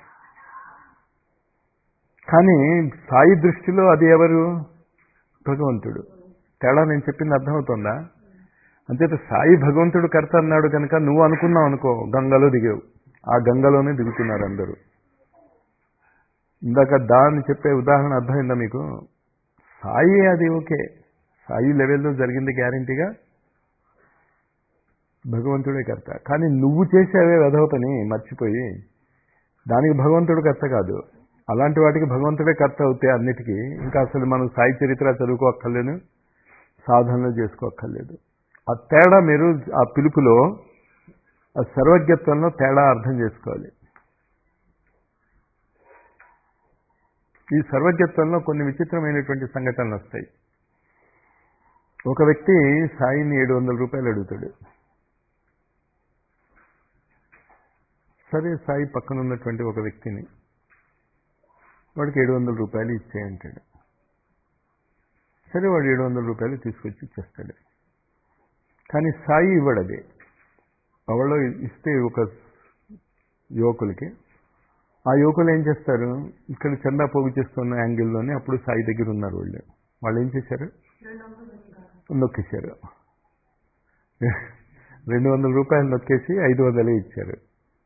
కానీ సాయి దృష్టిలో అది ఎవరు? భగవంతుడు. తేడా నేను చెప్పింది అర్థమవుతుందా? అంతేత సాయి భగవంతుడు కర్త అన్నాడు కనుక నువ్వు అనుకున్నావు అనుకో, గంగలో దిగావు. ఆ గంగలోనే దిగుతున్నారు అందరూ. ఇందాక దాన్ని చెప్పే ఉదాహరణ అర్థమైందా మీకు? సాయి అది ఓకే, సాయి లెవెల్లో జరిగింది గ్యారంటీగా భగవంతుడే కర్త. కానీ నువ్వు చేసేవే వెధవ పని మర్చిపోయి, దానికి భగవంతుడు కర్త కాదు. అలాంటి వాటికి భగవంతుడే కర్త అవుతే అన్నిటికీ ఇంకా అసలు మనం సాయి చరిత్ర చదువుకోక్కర్లేదు, సాధనలు చేసుకోక్కర్లేదు. ఆ తేడా మీరు ఆ పిలుపులో, ఆ సర్వజ్ఞత్వంలో తేడా అర్థం చేసుకోవాలి. ఈ సర్వజ్ఞత్వంలో కొన్ని విచిత్రమైనటువంటి సంఘటనలు వస్తాయి. ఒక వ్యక్తి సాయిని 700 రూపాయలు అడుగుతాడు. సరే, సాయి పక్కన ఉన్నటువంటి ఒక వ్యక్తిని వాడికి 700 రూపాయలు ఇచ్చేయంటాడు. సరే, వాడు 700 రూపాయలు తీసుకొచ్చి ఇచ్చేస్తాడు. కానీ సాయి ఇవ్వడది. ఎవరో ఇస్తే ఒక యువకులకి, ఆ యువకులు ఏం చేస్తారు, ఇక్కడ చందా పోగు చేస్తున్న యాంగిల్లోనే అప్పుడు సాయి దగ్గర ఉన్నారు వాళ్ళు ఏం చేశారు, నొక్కేశారు. 200 రూపాయలు నొక్కేసి 500 ఇచ్చారు.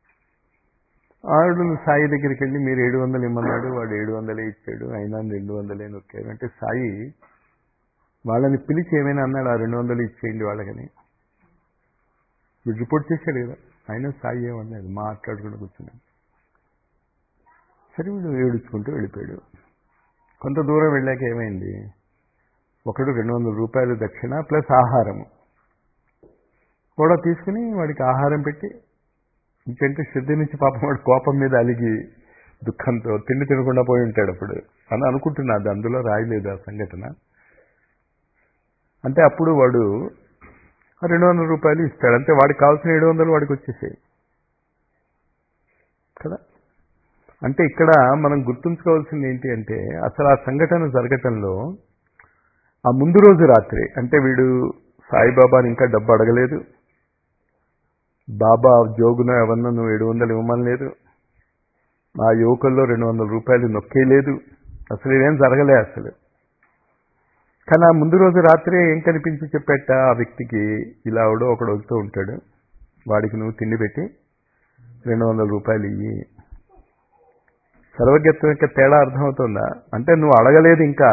ఆవిడ సాయి దగ్గరికి వెళ్ళి మీరు 700 ఇమ్మన్నాడు, వాడు 700 ఇచ్చాడు, అయినా 200 నొక్కారు అంటే సాయి వాళ్ళని పిలిచి ఏమైనా అన్నాడు, ఆ 200 ఇచ్చేయండి వాళ్ళకని. వీడు రిపోర్ట్ చేశాడు కదా, అయినా సాయి ఏమన్నాడు, మాట్లాడుకుంటూ కూర్చున్నాడు. సరే, వీడు ఏడుచుకుంటూ వెళ్ళిపోయాడు. కొంత దూరం వెళ్ళాక ఏమైంది, ఒకడు 200 రూపాయలు దక్షిణ ప్లస్ ఆహారము కూడా తీసుకుని వాడికి ఆహారం పెట్టి, ఇంకంటే శ్రద్ధ నుంచి పాపం వాడు కోపం మీద అలిగి దుఃఖంతో తిండి తినకుండా పోయి ఉంటాడు అప్పుడు అని అనుకుంటున్నాడు. అందులో రాయలేదు ఆ సంఘటన. అంటే అప్పుడు వాడు 200 రూపాయలు ఇస్తాడు. అంటే వాడికి కావాల్సిన 700 వాడికి వచ్చేసాయి కదా. అంటే ఇక్కడ మనం గుర్తుంచుకోవాల్సింది ఏంటి అంటే, అసలు ఆ సంఘటన జరగటంలో ఆ ముందు రోజు రాత్రి, అంటే వీడు సాయిబాబాని ఇంకా డబ్బు అడగలేదు, బాబా జోగున ఎవరన్నా నువ్వు 700 ఇవ్వమని లేదు, ఆ యువకుల్లో 200 రూపాయలు నొక్కేయలేదు, అసలు ఇదేం జరగలే అసలు. కానీ ఆ ముందు రోజు రాత్రి ఏం కనిపించి చెప్పేట ఆ వ్యక్తికి, ఇలా అవడో ఒకడు వస్తూ ఉంటాడు, వాడికి నువ్వు తిండి పెట్టి 200 రూపాయలు ఇయ్యి. సర్వజ్ఞత్వం యొక్క తేడా అర్థమవుతుందా? అంటే నువ్వు అడగలేదు, ఇంకా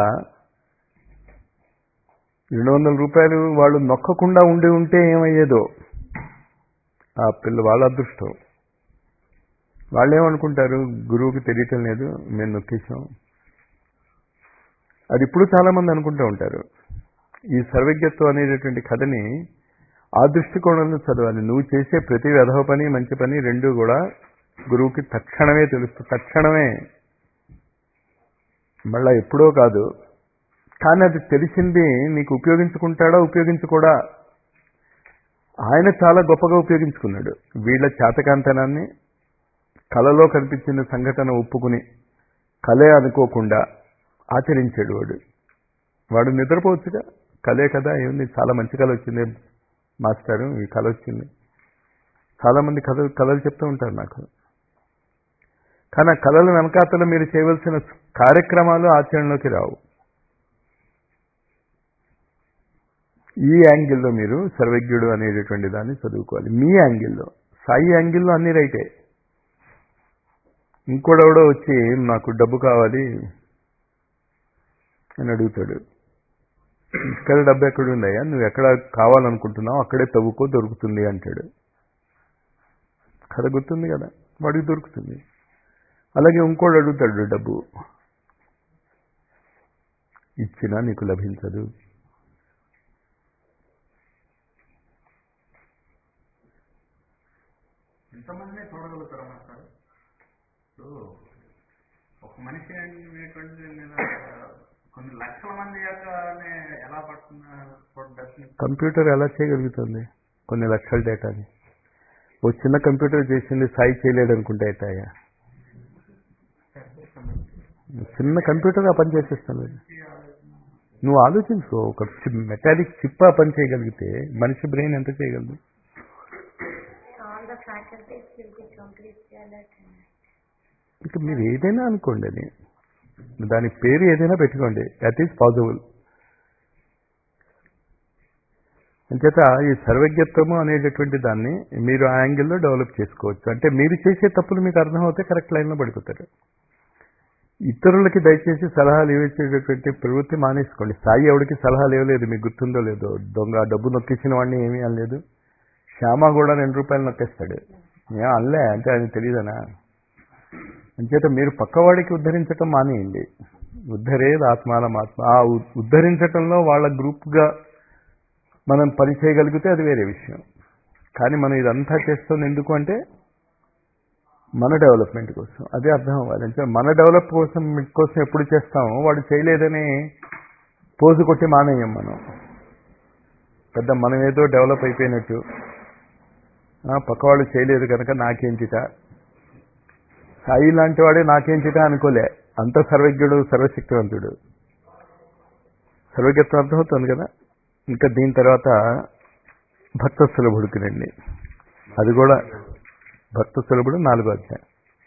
200 రూపాయలు వాళ్ళు నొక్కకుండా ఉంటే ఏమయ్యేదో ఆ పిల్ల వాళ్ళ అదృష్టం. వాళ్ళేమనుకుంటారు, గురువుకి తెలియటం లేదు, మేము నొక్కేసాం. అది ఇప్పుడు చాలామంది అనుకుంటూ ఉంటారు. ఈ సర్వజ్ఞత్వం అనేటటువంటి కథని ఆ దృష్టికోణంలో చదవాలి. నువ్వు చేసే ప్రతి వెధవ పని మంచి పని రెండూ కూడా గురువుకి తక్షణమే తెలుస్తుంది, తక్షణమే, మళ్ళా ఎప్పుడో కాదు. కానీ అది తెలిసింది నీకు ఉపయోగించుకుంటాడా ఉపయోగించుకోడా? ఆయన చాలా గొప్పగా ఉపయోగించుకున్నాడు. వీళ్ళ చేతకాంతనాన్ని కలలో కనిపించిన సంఘటన ఒప్పుకుని కలే అనుకోకుండా ఆచరించాడు. వాడు నిద్రపోవచ్చుగా, కలే కదా, ఏముంది, చాలా మంచి కళ వచ్చింది మాస్టారు, ఈ కళ వచ్చింది. చాలామంది కళలు చెప్తూ ఉంటారు నాకు. కానీ ఆ కళల వెనకాతల మీరు చేయవలసిన కార్యక్రమాలు ఆచరణలోకి రావు. ఈ యాంగిల్లో మీరు సర్వజ్ఞుడు అనేటటువంటి దాన్ని చదువుకోవాలి. మీ యాంగిల్లో, సాయి యాంగిల్లో అన్ని రైటే. ఇంకోడెవడో వచ్చి నాకు డబ్బు కావాలి అని అడుగుతాడు. ఇక్కడ డబ్బు ఎక్కడ ఉందయ్యా, నువ్వు ఎక్కడ కావాలనుకుంటున్నావు అక్కడే తవ్వుకో, దొరుకుతుంది అంటాడు. కథ గుర్తుంది కదా, వాడికి దొరుకుతుంది. అలాగే ఇంకోటి అడుగుతాడు డబ్బు, ఇచ్చినా నీకు లభించదు. ఎంతమంది చూడగలుగుతారా సార్? ఇప్పుడు ఒక మనిషి అనేటువంటి కొన్ని లక్షల మంది యొక్క ఎలా పడుతుంది? కంప్యూటర్ ఎలా చేయగలుగుతుంది కొన్ని లక్షల డేటాని? ఓ చిన్న కంప్యూటర్ చేసింది సాయి చేయలేడు అనుకుంటే ఎట్టాయా? చిన్న కంప్యూటర్ ఆ పని చేసేస్తాను. నువ్వు ఆలోచించుకో, ఒక మెటాలిక్ చిప్ ఆ పని చేయగలిగితే మనిషి బ్రెయిన్ ఎంత చేయగలదు? ఇక మీరు ఏదైనా అనుకోండి, అది దాని పేరు ఏదైనా పెట్టుకోండి, దట్ ఈజ్ పాసిబుల్. అంచేత ఈ సర్వజ్ఞత్వము అనేటటువంటి దాన్ని మీరు ఆ యాంగిల్లో డెవలప్ చేసుకోవచ్చు. అంటే మీరు చేసే తప్పులు మీకు అర్థమవుతే కరెక్ట్ లైన్లో పడిపోతారు. ఇతరులకి దయచేసి సలహాలు ఇవ్వచ్చేటటువంటి ప్రవృత్తి మానేసుకోండి. సాయి ఎవరికి సలహాలు ఇవ్వలేదు, మీకు గుర్తుందో లేదో. దొంగ డబ్బు నొక్కేసిన వాడిని ఏమీ అనలేదు. శ్యామ కూడా 2 రూపాయలు నొక్కేస్తాడు, ఏం అనలే అంటే ఆయన తెలియదనా? అంచేత మీరు పక్కవాడికి ఉద్ధరించటం మానేయండి. ఉద్ధరేది ఆత్మానమాత్మ. ఆ ఉద్ధరించటంలో వాళ్ళ గ్రూప్గా మనం పని చేయగలిగితే అది వేరే విషయం. కానీ మనం ఇదంతా చేస్తుంది ఎందుకు అంటే మన డెవలప్మెంట్ కోసం. అదే అర్థం అవ్వాలి. అంటే మన డెవలప్ కోసం ఎప్పుడు చేస్తామో వాడు చేయలేదని పోజు కొట్టి మానేయం మనం. పెద్ద మనం ఏదో డెవలప్ అయిపోయినట్టు, పక్కవాడు చేయలేదు కనుక నాకేంటిట, సాయి లాంటి వాడే నాకేంటిట అనుకోలే. అంత సర్వజ్ఞుడు, సర్వశక్తివంతుడు. సర్వజ్ఞత్వం అర్థమవుతుంది కదా. ఇంకా దీని తర్వాత భక్త సులభుడికి రండి. అది కూడా భక్త సులభుడు 4వ అధ్యాయం.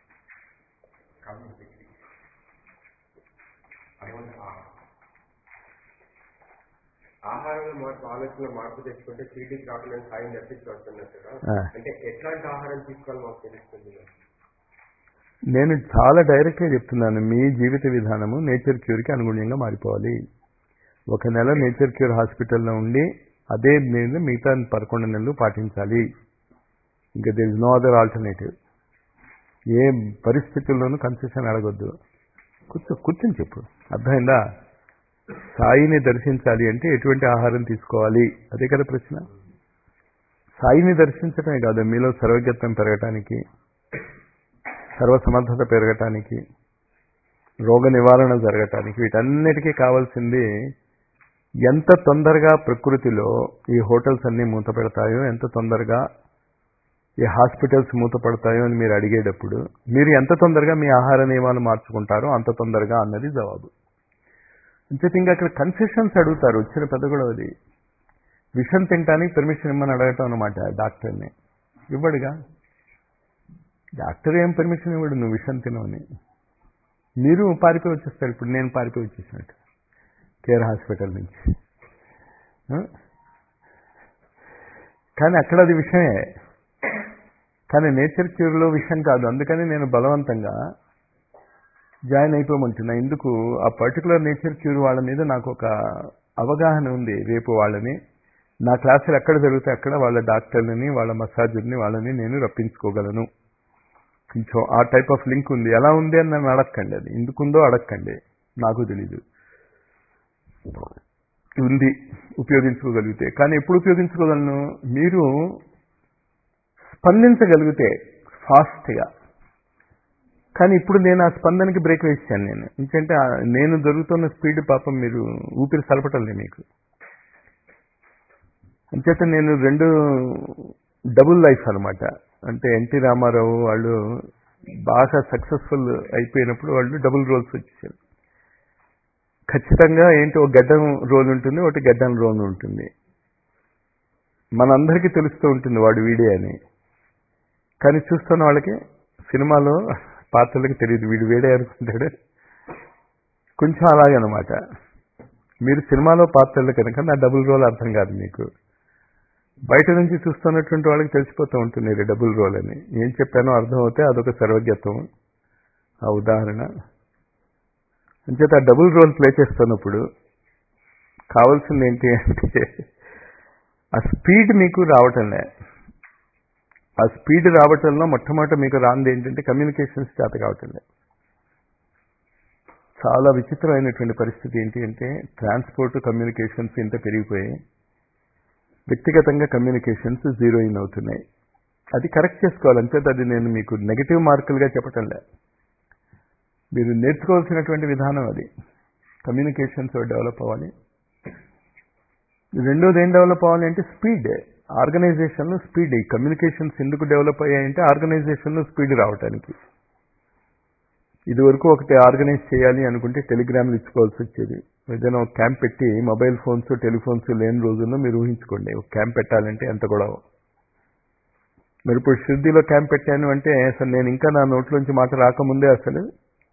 ఆహారంలో మార్పు, ఆలోచనలో మార్పు తెచ్చుకుంటే చీటికి రాకుండా సాయం తప్పించబడుతున్నట్టుగా. అంటే ఎట్లాంటి ఆహారం తీసుకోవాలి మాకు తెలుస్తుంది. నేను చాలా డైరెక్ట్గా చెప్తున్నాను, మీ జీవిత విధానము నేచర్ క్యూర్కి అనుగుణంగా మారిపోవాలి. 1 నెల నేచర్ క్యూర్ హాస్పిటల్లో ఉండి అదే నేను మిగతా 11 నెలలు పాటించాలి. ఇంకా there is no other alternative. ఏ పరిస్థితుల్లోనూ కన్సెషన్ అడగొద్దు. కూర్చొని చెప్పు, అర్థమైందా? సాయిని దర్శించాలి అంటే ఎటువంటి ఆహారం తీసుకోవాలి, అదే కదా ప్రశ్న. సాయిని దర్శించడమే కాదు, మీలో సర్వజ్ఞత్వం పెరగటానికి, సర్వసమర్థత పెరగటానికి, రోగ నివారణ జరగటానికి, వీటన్నిటికీ కావాల్సింది ఎంత తొందరగా ప్రకృతిలో ఈ హోటల్స్ అన్నీ మూతపెడతాయో, ఎంత తొందరగా ఈ హాస్పిటల్స్ మూతపడతాయో అని మీరు అడిగేటప్పుడు మీరు ఎంత తొందరగా మీ ఆహార నియమాలు మార్చుకుంటారో అంత తొందరగా అన్నది జవాబు. అంచేత ఇంకా అక్కడ కన్సెషన్స్ అడుగుతారు. వచ్చిన పెద్ద కూడా అది విషం తినడానికి పర్మిషన్ ఇమ్మని అడగటం అనమాట డాక్టర్ని. ఇవ్వడుగా, డాక్టర్ ఏం పర్మిషన్ ఇవ్వడు నువ్వు విషం తినవని. మీరు పారిపోయి వచ్చేస్తారు. ఇప్పుడు నేను పారిపోయి వచ్చేసినట్టు కేర్ హాస్పిటల్ నుంచి. కానీ అక్కడ అది విషయమే, కానీ నేచర్ క్యూర్లో విషయం కాదు. అందుకని నేను బలవంతంగా జాయిన్ అయిపోమంటున్నా. ఎందుకు? ఆ పర్టికులర్ నేచర్ క్యూర్ వాళ్ళ మీద నాకు ఒక అవగాహన ఉంది. రేపు వాళ్ళని నా క్లాసులు ఎక్కడ జరిగితే అక్కడ వాళ్ళ డాక్టర్లని, వాళ్ళ మసాజర్ని, వాళ్ళని నేను రప్పించుకోగలను. కొంచెం ఆ టైప్ ఆఫ్ లింక్ ఉంది. ఎలా ఉంది అని నన్ను అడగకండి, అది ఎందుకుందో అడగకండి, నాకు తెలీదు. ఉంది, ఉపయోగించుకోగలిగితే. కానీ ఎప్పుడు ఉపయోగించుకోగలను? మీరు స్పందించగలిగితే ఫాస్ట్గా. కానీ ఇప్పుడు నేను ఆ స్పందనకి బ్రేక్ వేసాను. నేను ఎందుకంటే నేను జరుగుతున్న స్పీడ్ పాపం మీరు ఊపిరి సలపటంలే మీకు. అంచేత నేను 2 డబుల్ లైఫ్ అనమాట. అంటే ఎన్టీ రామారావు వాళ్ళు బాగా సక్సెస్ఫుల్ అయిపోయినప్పుడు వాళ్ళు డబుల్ రోల్స్ వచ్చేసారు. ఖచ్చితంగా ఏంటి, ఒక గడ్డం రోల్ ఉంటుంది, ఒకటి గడ్డం రోల్ ఉంటుంది. మనందరికీ తెలుస్తూ ఉంటుంది వాడు వీడే అని. కానీ చూస్తున్న వాళ్ళకి సినిమాలో పాత్రలకి తెలియదు వీడు వేడే అనుకుంటాడు. కొంచెం అలాగనమాట. మీరు సినిమాలో పాత్రలు కనుక నా డబుల్ రోల్ అర్థం కాదు మీకు. బయట నుంచి చూస్తున్నటువంటి వాళ్ళకి తెలిసిపోతూ ఉంటుంది డబుల్ రోల్ అని. ఏం చెప్పానో అర్థం అవుతే అదొక సర్వజ్ఞత్వం, ఆ ఉదాహరణ. అంచేత ఆ డబుల్ రోల్ ప్లే చేస్తున్నప్పుడు కావాల్సింది ఏంటి అంటే ఆ స్పీడ్ మీకు రావటంలే. ఆ స్పీడ్ రావటంలో మొట్టమొదట మీకు రాంది ఏంటంటే కమ్యూనికేషన్స్ చేత కావటంలే. చాలా విచిత్రమైనటువంటి పరిస్థితి ఏంటి అంటే ట్రాన్స్పోర్ట్ కమ్యూనికేషన్స్ ఇంత పెరిగిపోయి వ్యక్తిగతంగా కమ్యూనికేషన్స్ జీరోయిన్ అవుతున్నాయి. అది కరెక్ట్ చేసుకోవాలి. అంతే, అది నేను మీకు నెగిటివ్ మార్కులుగా చెప్పటంలే. మీరు నేర్చుకోవాల్సినటువంటి విధానం అది. కమ్యూనికేషన్స్ డెవలప్ అవ్వాలి. రెండోది ఏం డెవలప్ అవ్వాలి అంటే స్పీడ్. ఆర్గనైజేషన్లో స్పీడ్. ఈ కమ్యూనికేషన్స్ ఎందుకు డెవలప్ అయ్యాయంటే ఆర్గనైజేషన్లో స్పీడ్ రావడానికి. ఇదివరకు ఒకటి ఆర్గనైజ్ చేయాలి అనుకుంటే టెలిగ్రామ్లు ఇచ్చుకోవాల్సి వచ్చేది. ఏదైనా ఒక క్యాంప్ పెట్టి మొబైల్ ఫోన్స్ టెలిఫోన్స్ లేని రోజుల్లో మీరు ఊహించుకోండి ఒక క్యాంప్ పెట్టాలంటే ఎంత గొడవ. మరి ఇప్పుడు శుద్ధిలో క్యాంప్ పెట్టాను అంటే అసలు నేను ఇంకా నా నోట్లోంచి మాట రాకముందే అసలు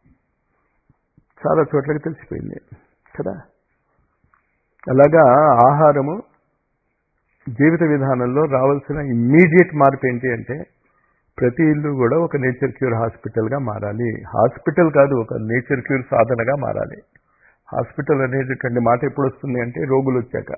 చాలా చోట్లకి తెలిసిపోయింది కదా. అలాగా ఆహారము జీవిత విధానంలో రావాల్సిన ఇమ్మీడియట్ మార్పు ఏంటి అంటే ప్రతి ఇల్లు కూడా ఒక నేచర్ క్యూర్ హాస్పిటల్గా మారాలి. హాస్పిటల్ కాదు, ఒక నేచర్ క్యూర్ సాధనగా మారాలి. హాస్పిటల్ అనేటటువంటి మాట ఎప్పుడు వస్తుంది అంటే రోగులు వచ్చాక.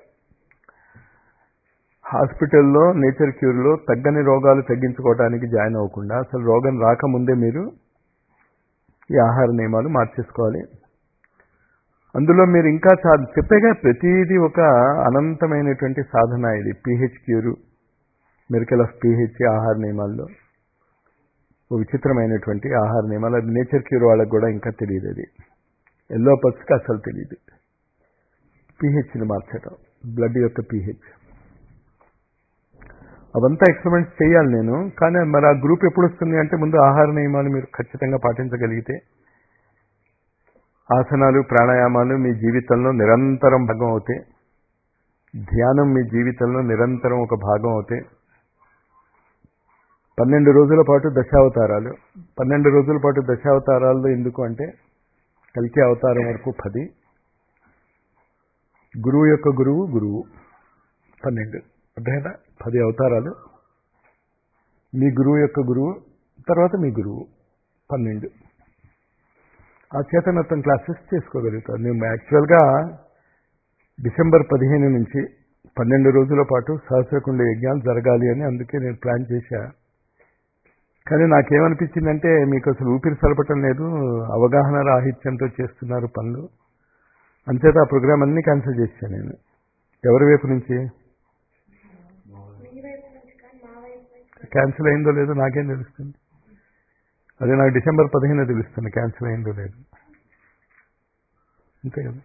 హాస్పిటల్లో నేచర్ క్యూర్లో తగ్గని రోగాలు తగ్గించుకోవడానికి జాయిన్ అవ్వకుండా అసలు రోగం రాకముందే మీరు ఈ ఆహార నియమాలు మార్చేసుకోవాలి. అందులో మీరు ఇంకా చెప్పేగా ప్రతిదీ ఒక అనంతమైనటువంటి సాధన. ఇది pH cure, miracle of pH ఆహార నియమాల్లో ఓ విచిత్రమైనటువంటి ఆహార నియమాలు. అది నేచర్ క్యూర్ వాళ్ళకి కూడా ఇంకా తెలియదు. అది ఎల్లో పర్స్కి అసలు తెలియదు. పిహెచ్ని మార్చడం, బ్లడ్ యొక్క పిహెచ్, అవంతా ఎక్స్పెరిమెంట్స్ చేయాలి నేను. కానీ మరి ఆ గ్రూప్ ఎప్పుడు వస్తుంది అంటే ముందు ఆహార నియమాలు మీరు ఖచ్చితంగా పాటించగలిగితే ఆసనాలు ప్రాణాయామాలు మీ జీవితంలో నిరంతరం భాగం అవుతాయి. ధ్యానం మీ జీవితంలో నిరంతరం ఒక భాగం అవుతాయి. 12 రోజుల పాటు దశావతారాలు. 12 రోజుల పాటు దశావతారాల్లో ఎందుకు అంటే కలికి అవతారం వరకు 10, గురువు యొక్క గురువు 12, అర్థమైనా 10 అవతారాలు. మీ గురువు యొక్క గురువు తర్వాత మీ గురువు 12. ఆ చేతనత్వం క్లాసెస్ చేసుకోగలుగుతారు. మేము యాక్చువల్గా డిసెంబర్ 15 నుంచి 12 రోజుల పాటు సహస్రకుండ యజ్ఞాలు జరగాలి అని అందుకే నేను ప్లాన్ చేశా. కానీ నాకేమనిపించిందంటే మీకు అసలు ఊపిరి సలపటం లేదు, అవగాహన రాహిత్యంతో చేస్తున్నారు పనులు. అంచేత ఆ ప్రోగ్రామ్ అన్నీ క్యాన్సిల్ చేశాను నేను. ఎవరి వైపు నుంచి క్యాన్సిల్ అయిందో లేదో నాకేం తెలుస్తుంది. అదే నాకు డిసెంబర్ 15 తెలుస్తుంది క్యాన్సిల్ అయిందో లేదు. అంతే కదా.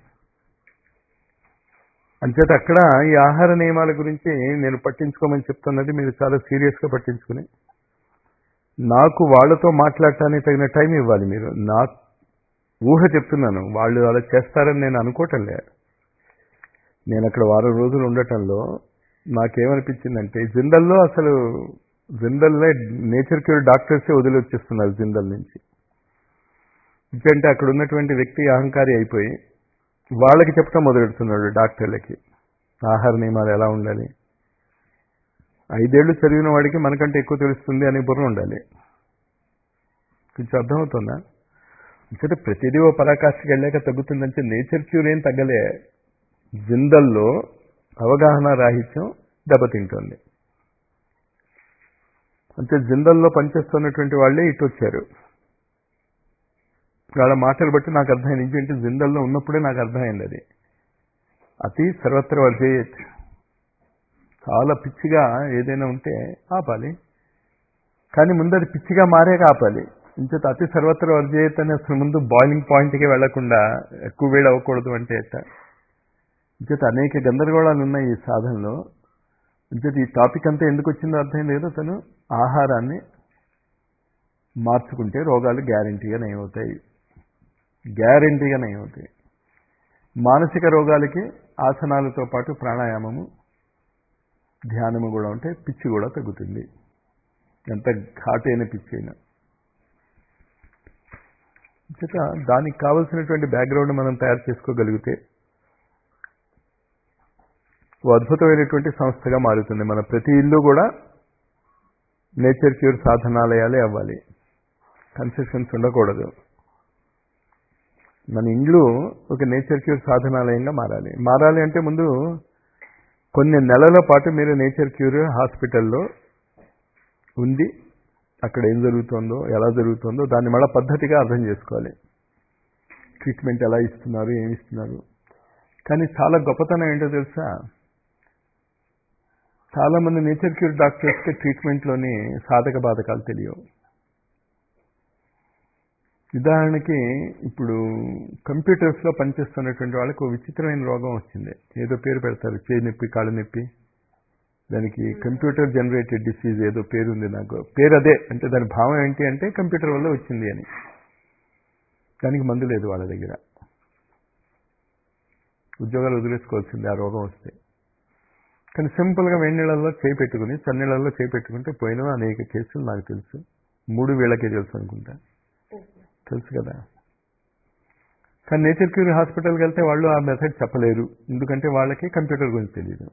అంచేత అక్కడ ఈ ఆహార నియమాల గురించి నేను పట్టించుకోమని చెప్తున్నది మీరు చాలా సీరియస్గా పట్టించుకుని నాకు వాళ్ళతో మాట్లాడటానికి తగిన టైం ఇవ్వాలి. మీరు నా ఊహ చెప్తున్నాను, వాళ్ళు అలా చేస్తారని నేను అనుకోవటం లేదు. నేను అక్కడ వారం రోజులు ఉండటంలో నాకేమనిపించిందంటే జిందల్లో నేచర్ క్యూర్ డాక్టర్సే వదిలి వచ్చేస్తున్నారు జిందల్ నుంచి. ఎందుకంటే అక్కడ ఉన్నటువంటి వ్యక్తి అహంకారి అయిపోయి వాళ్ళకి చెప్పడం మొదలెడుతున్నాడు డాక్టర్లకి ఆహార నియమాలు ఎలా ఉండాలి. 5 ఏళ్ళు చదివిన వాడికి మనకంటే ఎక్కువ తెలుస్తుంది అనే బుర్ర ఉండాలి. కొంచెం అర్థమవుతుందా? అంటే ప్రతిదీ ఓ పరాకాష్ఠకి వెళ్ళాక తగ్గుతుందంటే నేచర్ క్యూర్ ఏం తగ్గలే. జిందల్లో అవగాహన రాహిత్యం దెబ్బతింటుంది. అంటే జిందల్లో పనిచేస్తున్నటువంటి వాళ్ళే ఇటు వచ్చారు. వాళ్ళ మాటలు బట్టి నాకు అర్థమైంది. ఎందుకంటే జిందల్లో ఉన్నప్పుడే నాకు అర్థమైంది అది అతి సర్వత్ర వర్జేయత్. చాలా పిచ్చిగా ఏదైనా ఉంటే ఆపాలి, కానీ ముందు అది పిచ్చిగా మారేగా ఆపాలి. ఇంచేత అతి సర్వత్ర వర్జేయత్ అని అసలు ముందు బాయిలింగ్ పాయింట్కి వెళ్లకుండా ఎక్కువ వేడి అవ్వకూడదు అంటే ఎట్ట. ఇంచేత అనేక గందరగోళాలు ఉన్నాయి ఈ సాధనలో. ఇంచేత ఈ టాపిక్ అంతా ఎందుకు వచ్చిందో అర్థం లేదు. తను ఆహారాన్ని మార్చుకుంటే రోగాలు గ్యారంటీగా నయమవుతాయి. మానసిక రోగాలకి ఆసనాలతో పాటు ప్రాణాయామము ధ్యానము కూడా ఉంటే పిచ్చి కూడా తగ్గుతుంది. ఎంత ఘాటైన పిచ్చి అయినా. దానికి కావలసినటువంటి బ్యాక్గ్రౌండ్ మనం తయారు చేసుకోగలిగితే ఓ అద్భుతమైనటువంటి సంస్థగా మారుతుంది. మన ప్రతి ఇల్లు కూడా నేచర్ క్యూర్ సాధనాలయాలే అవ్వాలి. కన్సెషన్స్ ఉండకూడదు. మన ఇండ్లు ఒక నేచర్ క్యూర్ సాధనాలయంగా మారాలి అంటే ముందు కొన్ని నెలల పాటు మీరు నేచర్ క్యూర్ హాస్పిటల్లో ఉంది, అక్కడ ఏం జరుగుతుందో ఎలా జరుగుతుందో దాన్ని మళ్ళీ పద్ధతిగా అర్థం చేసుకోవాలి. ట్రీట్మెంట్ ఎలా ఇస్తున్నారు, ఏమి ఇస్తున్నారు. కానీ చాలా గొప్పతనం ఏంటో తెలుసా, చాలామంది నేచర్ క్యూర్ డాక్టర్స్కి ట్రీట్మెంట్లోని సాధక బాధకాలు తెలియవు. ఉదాహరణకి ఇప్పుడు కంప్యూటర్స్లో పనిచేస్తున్నటువంటి వాళ్ళకి ఒక విచిత్రమైన రోగం వచ్చింది. ఏదో పేరు పెడతారు, చేయి నొప్పి, కాళ్ళు నొప్పి. దానికి కంప్యూటర్ జనరేటెడ్ డిసీజ్ ఏదో పేరు ఉంది, నాకు పేరు అదే. అంటే దాని భావం ఏంటి అంటే కంప్యూటర్ వల్ల వచ్చింది అని. దానికి మందు లేదు వాళ్ళ దగ్గర. ఉద్యోగాలు వదిలేసుకోవాల్సిందే ఆ రోగం వస్తే. కానీ సింపుల్గా వేడి నీళ్ళల్లో చేయి పెట్టుకుని చన్నీళ్ళల్లో చేయి పెట్టుకుంటే పోయిన అనేక కేసులు నాకు తెలుసు. 3 వీళ్ళకే తెలుసు అనుకుంటా, తెలుసు కదా. కానీ నేచర్ క్యూర్ హాస్పిటల్కి వెళ్తే వాళ్ళు ఆ మెథడ్ చెప్పలేరు, ఎందుకంటే వాళ్ళకి కంప్యూటర్ గురించి తెలియదు.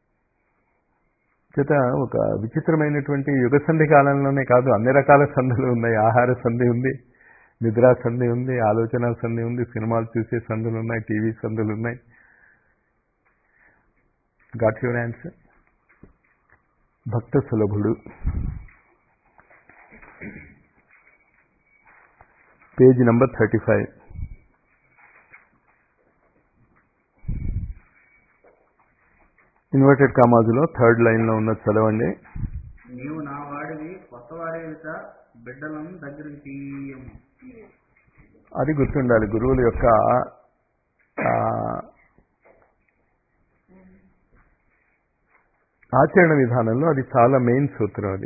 చేత ఒక విచిత్రమైనటువంటి యుగ సంధి కాలంలోనే కాదు, అన్ని రకాల సంధులు ఉన్నాయి. ఆహార సంధి ఉంది, నిద్రా సంధి ఉంది, ఆలోచన సంధి ఉంది, సినిమాలు చూసే సంధులు ఉన్నాయి, టీవీ సంధులు ఉన్నాయి. Got your answer. భక్త సులభుడు, పేజ్ నంబర్ 35. ఇన్వర్టెడ్ కామాజులో 3rd లైన్లో ఉన్న చదవండి. నీవు నా వాడివి, కొత్త వారేవిట బిడ్డలను దగ్గరికి తీయము. అది గుర్తుండాలి. గురువుల యొక్క ఆచరణ విధానంలో అది చాలా మెయిన్ సూత్రం. అది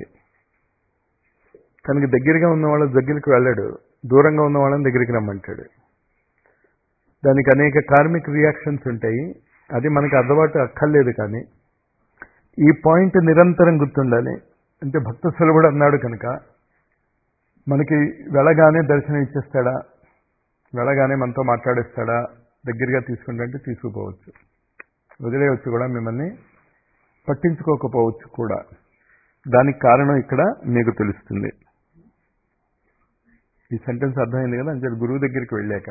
తనకి దగ్గరగా ఉన్న వాళ్ళ దగ్గరికి వెళ్ళాడు, దూరంగా ఉన్న వాళ్ళని దగ్గరికి రమ్మంటాడు. దానికి అనేక కార్మిక్ రియాక్షన్స్ ఉంటాయి. అది మనకి అర్థబాటు అక్కర్లేదు. కానీ ఈ పాయింట్ నిరంతరం గుర్తుండాలి. అంటే భక్త సులభుడు అన్నాడు కనుక మనకి వెళ్ళగానే దర్శనం ఇచ్చేస్తాడా, వెళ్ళగానే మనతో మాట్లాడేస్తాడా, దగ్గరగా తీసుకుంటే తీసుకుపోవచ్చు, వదిలేయవచ్చు కూడా, మిమ్మల్ని పట్టించుకోకపోవచ్చు కూడా. దానికి కారణం ఇక్కడ మీకు తెలుస్తుంది. ఈ సెంటెన్స్ అర్థమైంది కదా. అంటే గురువు దగ్గరికి వెళ్ళాక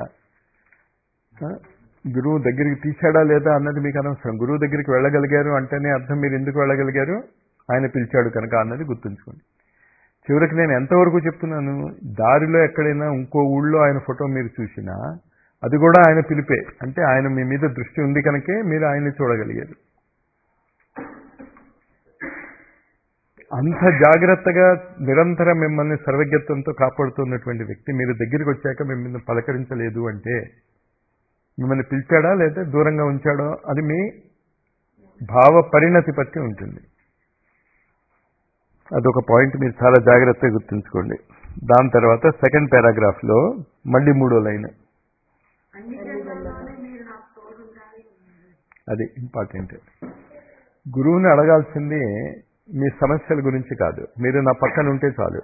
గురువు దగ్గరికి తీశాడా లేదా అన్నది మీకు అనవసరం. గురువు దగ్గరికి వెళ్ళగలిగారు అంటేనే అర్థం మీరు ఎందుకు వెళ్ళగలిగారు, ఆయన పిలిచాడు కనుక అన్నది గుర్తుంచుకోండి. చివరికి నేను ఎంతవరకు చెప్తున్నాను, దారిలో ఎక్కడైనా ఇంకో ఊళ్ళో ఆయన ఫోటో మీరు చూసినా అది కూడా ఆయన పిలిపే. అంటే ఆయన మీ మీద దృష్టి ఉంది కనుకే మీరు ఆయన్ని చూడగలిగారు. అంత జాగ్రత్తగా నిరంతరం మిమ్మల్ని సర్వజ్ఞత్వంతో కాపాడుతున్నటువంటి వ్యక్తి మీరు దగ్గరికి వచ్చాక మిమ్మల్ని పలకరించలేదు అంటే మిమ్మల్ని పిలిచాడా లేదా దూరంగా ఉంచాడో అది మీ భావ పరిణతి పట్టి ఉంటుంది. అదొక పాయింట్ మీరు చాలా జాగ్రత్తగా గుర్తుంచుకోండి. దాని తర్వాత 2nd పారాగ్రాఫ్లో మళ్ళీ 3వ లైన్, అది ఇంపార్టెంట్. గురువుని అడగాల్సింది మీ సమస్యల గురించి కాదు, మీరు నా పక్కన ఉంటే చాలు.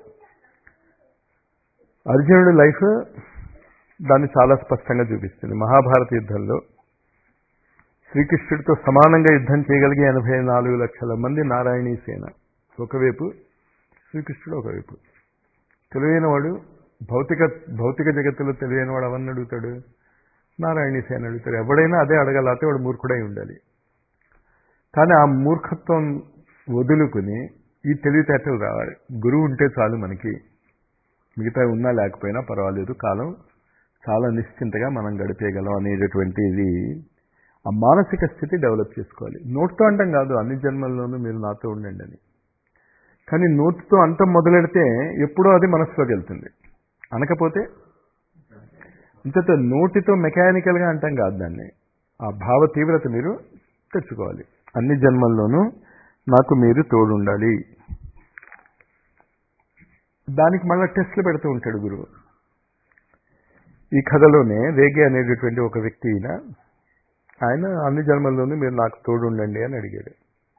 అర్జునుడి లైఫ్ దాన్ని చాలా స్పష్టంగా చూపిస్తుంది. మహాభారత యుద్ధంలో శ్రీకృష్ణుడితో సమానంగా యుద్ధం చేయగలిగే 84 లక్షల మంది నారాయణీ సేన ఒకవైపు, శ్రీకృష్ణుడు ఒకవైపు. తెలివైన వాడు భౌతిక జగత్తులో తెలివైన వాడు అవన్నీ అడుగుతాడు, నారాయణీ సేన అడుగుతాడు. ఎవడైనా అదే అడగలేకపోతే వాడు మూర్ఖుడై ఉండాలి. కానీ ఆ మూర్ఖత్వం వదులుకుని ఈ తెలివితేటలు రావాలి. గురువు ఉంటే చాలు మనకి, మిగతా ఉన్నా లేకపోయినా పర్వాలేదు, కాలం చాలా నిశ్చింతగా మనం గడిపేయగలం అనేటటువంటిది ఆ మానసిక స్థితి డెవలప్ చేసుకోవాలి. నోటితో అంటాం కాదు, అన్ని జన్మల్లోనూ మీరు నాతో ఉండండి అని. కానీ నోటితో అంతం మొదలెడితే ఎప్పుడో అది మనసులోకి వెళ్తుంది, అనకపోతే ఇంతతో నోటితో మెకానికల్గా అంటాం కాదు దాన్ని. ఆ భావ తీవ్రత మీరు తెచ్చుకోవాలి. అన్ని జన్మల్లోనూ నాకు మీరు తోడుండాలి. దానికి మళ్ళీ టెస్టులు పెడుతూ ఉంటాడు గురువు. ఈ కథలోనే రేగే అనేటటువంటి ఒక వ్యక్తి ఆయన అన్ని జన్మల్లోనూ మీరు నాకు తోడుండండి అని అడిగాడు.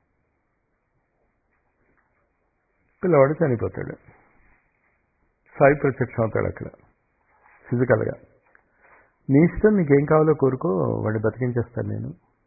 పిల్లవాడు చనిపోతాడు, సాయి ప్రత్యక్షం అవుతాడు అక్కడ ఫిజికల్గా. నీ ఇష్టం, నీకేం కావాలో కోరుకో, వాడిని బతికించేస్తాను నేను,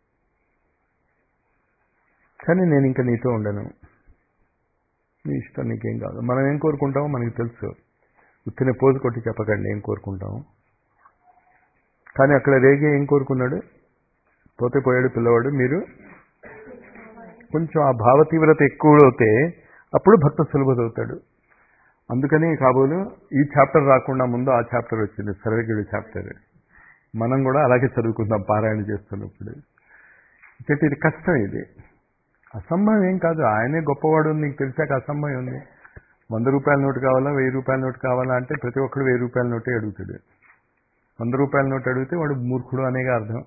కానీ నేను ఇంకా నీతో ఉండను. నీ ఇష్టం, నీకేం కావాలి. మనం ఏం కోరుకుంటామో మనకి తెలుసు. ఉత్తినే పోజు కొట్టి చెప్పకండి ఏం కోరుకుంటాము. కానీ అక్కడ రేగే ఏం కోరుకున్నాడు? పోతే పోయాడు పిల్లవాడు. మీరు కొంచెం ఆ భావ తీవ్రత ఎక్కువ అవుతే అప్పుడు భక్త సులభదవుతాడు. అందుకని కాబోలు ఈ చాప్టర్ రాకుండా ముందు ఆ చాప్టర్ వచ్చింది, సర్వజ్ఞుడి చాప్టర్. మనం కూడా అలాగే చదువుకుందాం పారాయణ చేస్తున్నప్పుడు. ఇది కష్టం. ఇది అసంభవం ఏం కాదు. ఆయనే గొప్పవాడు నీకు తెలిసాక అసంభవం ఉంది. 100 రూపాయల నోటు కావాలా, 1000 రూపాయల నోటు కావాలా అంటే ప్రతి ఒక్కడు 1000 రూపాయల నోటే అడుగుతాడు. 100 రూపాయల నోటు అడిగితే వాడు మూర్ఖుడు అనేగా అర్థం.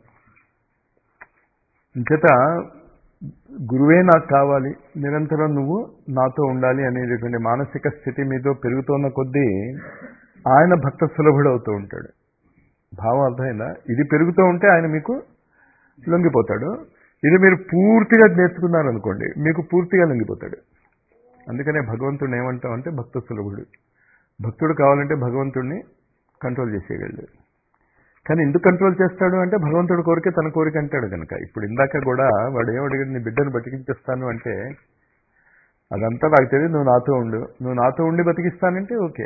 ఇంచేత గురువే నాకు కావాలి, నిరంతరం నువ్వు నాతో ఉండాలి అనేటువంటి మానసిక స్థితి మీతో పెరుగుతున్న కొద్దీ ఆయన భక్త సులభుడు అవుతూ ఉంటాడు. భావం అర్థమైందా? ఇది పెరుగుతూ ఉంటే ఆయన మీకు లొంగిపోతాడు. ఇది మీరు పూర్తిగా నేర్చుకున్నారనుకోండి, మీకు పూర్తిగా లొంగిపోతాడు. అందుకనే భగవంతుడిని ఏమంటాం అంటే భక్త సులభుడు. భక్తుడు కావాలంటే భగవంతుడిని కంట్రోల్ చేసేయగలడు. కానీ ఎందుకు కంట్రోల్ చేస్తాడు అంటే భగవంతుడి కోరిక తన కోరిక అంటాడు కనుక. ఇప్పుడు ఇందాక కూడా వాడు ఏమడిగాడు, నీ బిడ్డను బతికించేస్తాను అంటే అదంతా నాకు తెలియదు, నువ్వు నాతో ఉండు, నువ్వు నాతో ఉండి బతికిస్తానంటే ఓకే.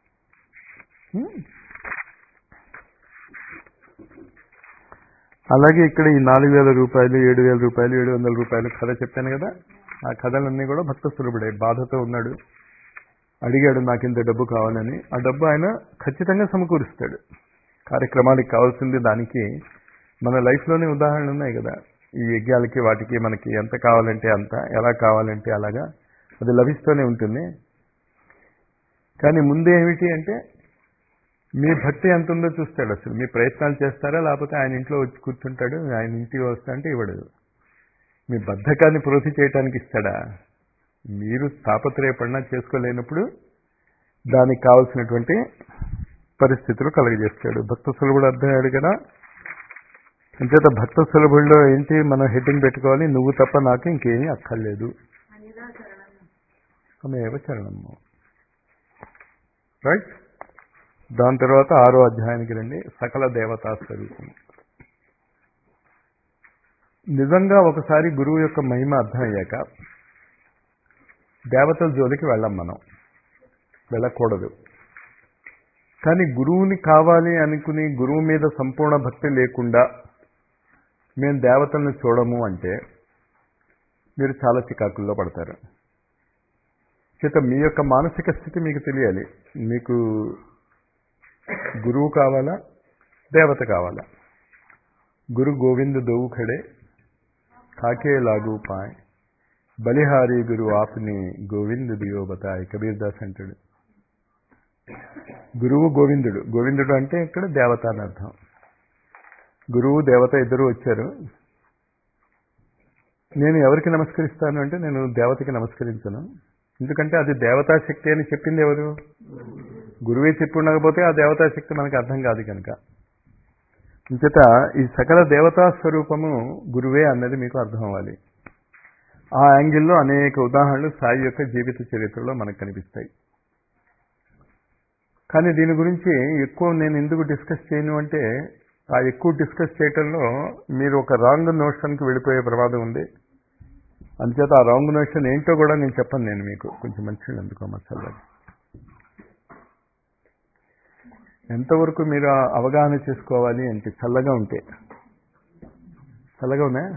అలాగే ఇక్కడ ఈ 4000 రూపాయలు, 7000 రూపాయలు, 700 రూపాయలు కథ చెప్పాను కదా, ఆ కథలన్నీ కూడా భక్త సులభుడే. బాధతో ఉన్నాడు, అడిగాడు నాకు ఇంత డబ్బు కావాలని. ఆ డబ్బు ఆయన ఖచ్చితంగా సమకూరుస్తాడు. కార్యక్రమానికి కావాల్సింది దానికి మన లైఫ్లోనే ఉదాహరణలు ఉన్నాయి కదా. ఈ యజ్ఞాలకి వాటికి మనకి ఎంత కావాలంటే అంత, ఎలా కావాలంటే అలాగా అది లభిస్తూనే ఉంటుంది. కానీ ముందే ఏమిటి అంటే మీ భక్తి ఎంత ఉందో చూస్తాడు. అసలు మీ ప్రయత్నాలు చేస్తారా, లేకపోతే ఆయన ఇంట్లో వచ్చి కూర్చుంటాడు, ఆయన ఇంటికి వస్తా అంటే ఇవ్వడు. మీ బద్ధకాన్ని ప్రోత్సహి చేయడానికి ఇస్తాడా? మీరు తాపత్రయపడినా చేసుకోలేనప్పుడు దానికి కావాల్సినటువంటి పరిస్థితులు కలుగజేస్తాడు. భక్త సులభుడు అర్థమయ్యాడు కదా. అంచేత భక్త సులభుడిలో ఏంటి మనం హెడ్డింగ్ పెట్టుకోవాలి, నువ్వు తప్ప నాకు ఇంకేమీ అక్కర్లేదు. అమేవ చరణము. రైట్. దాని తర్వాత 6వ అధ్యాయానికి రండి. సకల దేవతా స్వరూపం. నిజంగా ఒకసారి గురువు యొక్క మహిమ అర్థమయ్యాక దేవతల జోలికి వెళ్ళాం, మనం వెళ్ళకూడదు. కానీ గురువుని కావాలి అనుకుని గురువు మీద సంపూర్ణ భక్తి లేకుండా మేము దేవతల్ని చూడము అంటే మీరు చాలా చికాకుల్లో పడతారు. చేత మీ యొక్క మానసిక స్థితి మీకు తెలియాలి. మీకు గురువు కావాలా, దేవత కావాలా? గురు గోవింద్ దోవు ఖడే కాకే లాగు పాయ్, బలిహారీ గురు ఆప్ని గోవింద్ దియో బతాయ్. కబీర్ దాస్ అంటాడు. గురువు గోవిందుడు. గోవిందుడు అంటే ఇక్కడ దేవత అని అర్థం. గురువు దేవత ఇద్దరు వచ్చారు. నేను ఎవరికి నమస్కరిస్తాను అంటే నేను దేవతకి నమస్కరించను. ఎందుకంటే అది దేవతా శక్తి అని చెప్పింది ఎవరు? గురువే చెప్పి ఉండకపోతే ఆ దేవతా శక్తి మనకు అర్థం కాదు కనుక. ఇంచేత ఈ సకల దేవతా స్వరూపము గురువే అన్నది మీకు అర్థం అవ్వాలి. ఆ యాంగిల్లో అనేక ఉదాహరణలు సాయి యొక్క జీవిత చరిత్రలో మనకు కనిపిస్తాయి. కానీ దీని గురించి ఎక్కువ నేను ఎందుకు డిస్కస్ చేయను అంటే ఆ ఎక్కువ డిస్కస్ చేయటంలో మీరు ఒక రాంగ్ నోషన్కి వెళ్ళిపోయే ప్రమాదం ఉంది. అందుచేత ఆ రాంగ్ నోషన్ ఏంటో కూడా నేను చెప్పను. నేను మీకు కొంచెం మంచిగా ఎందుకో మసాలా ఎంతవరకు మీరు అవగాహన చేసుకోవాలి అంటే చల్లగా ఉంటే. చల్లగా ఉన్నా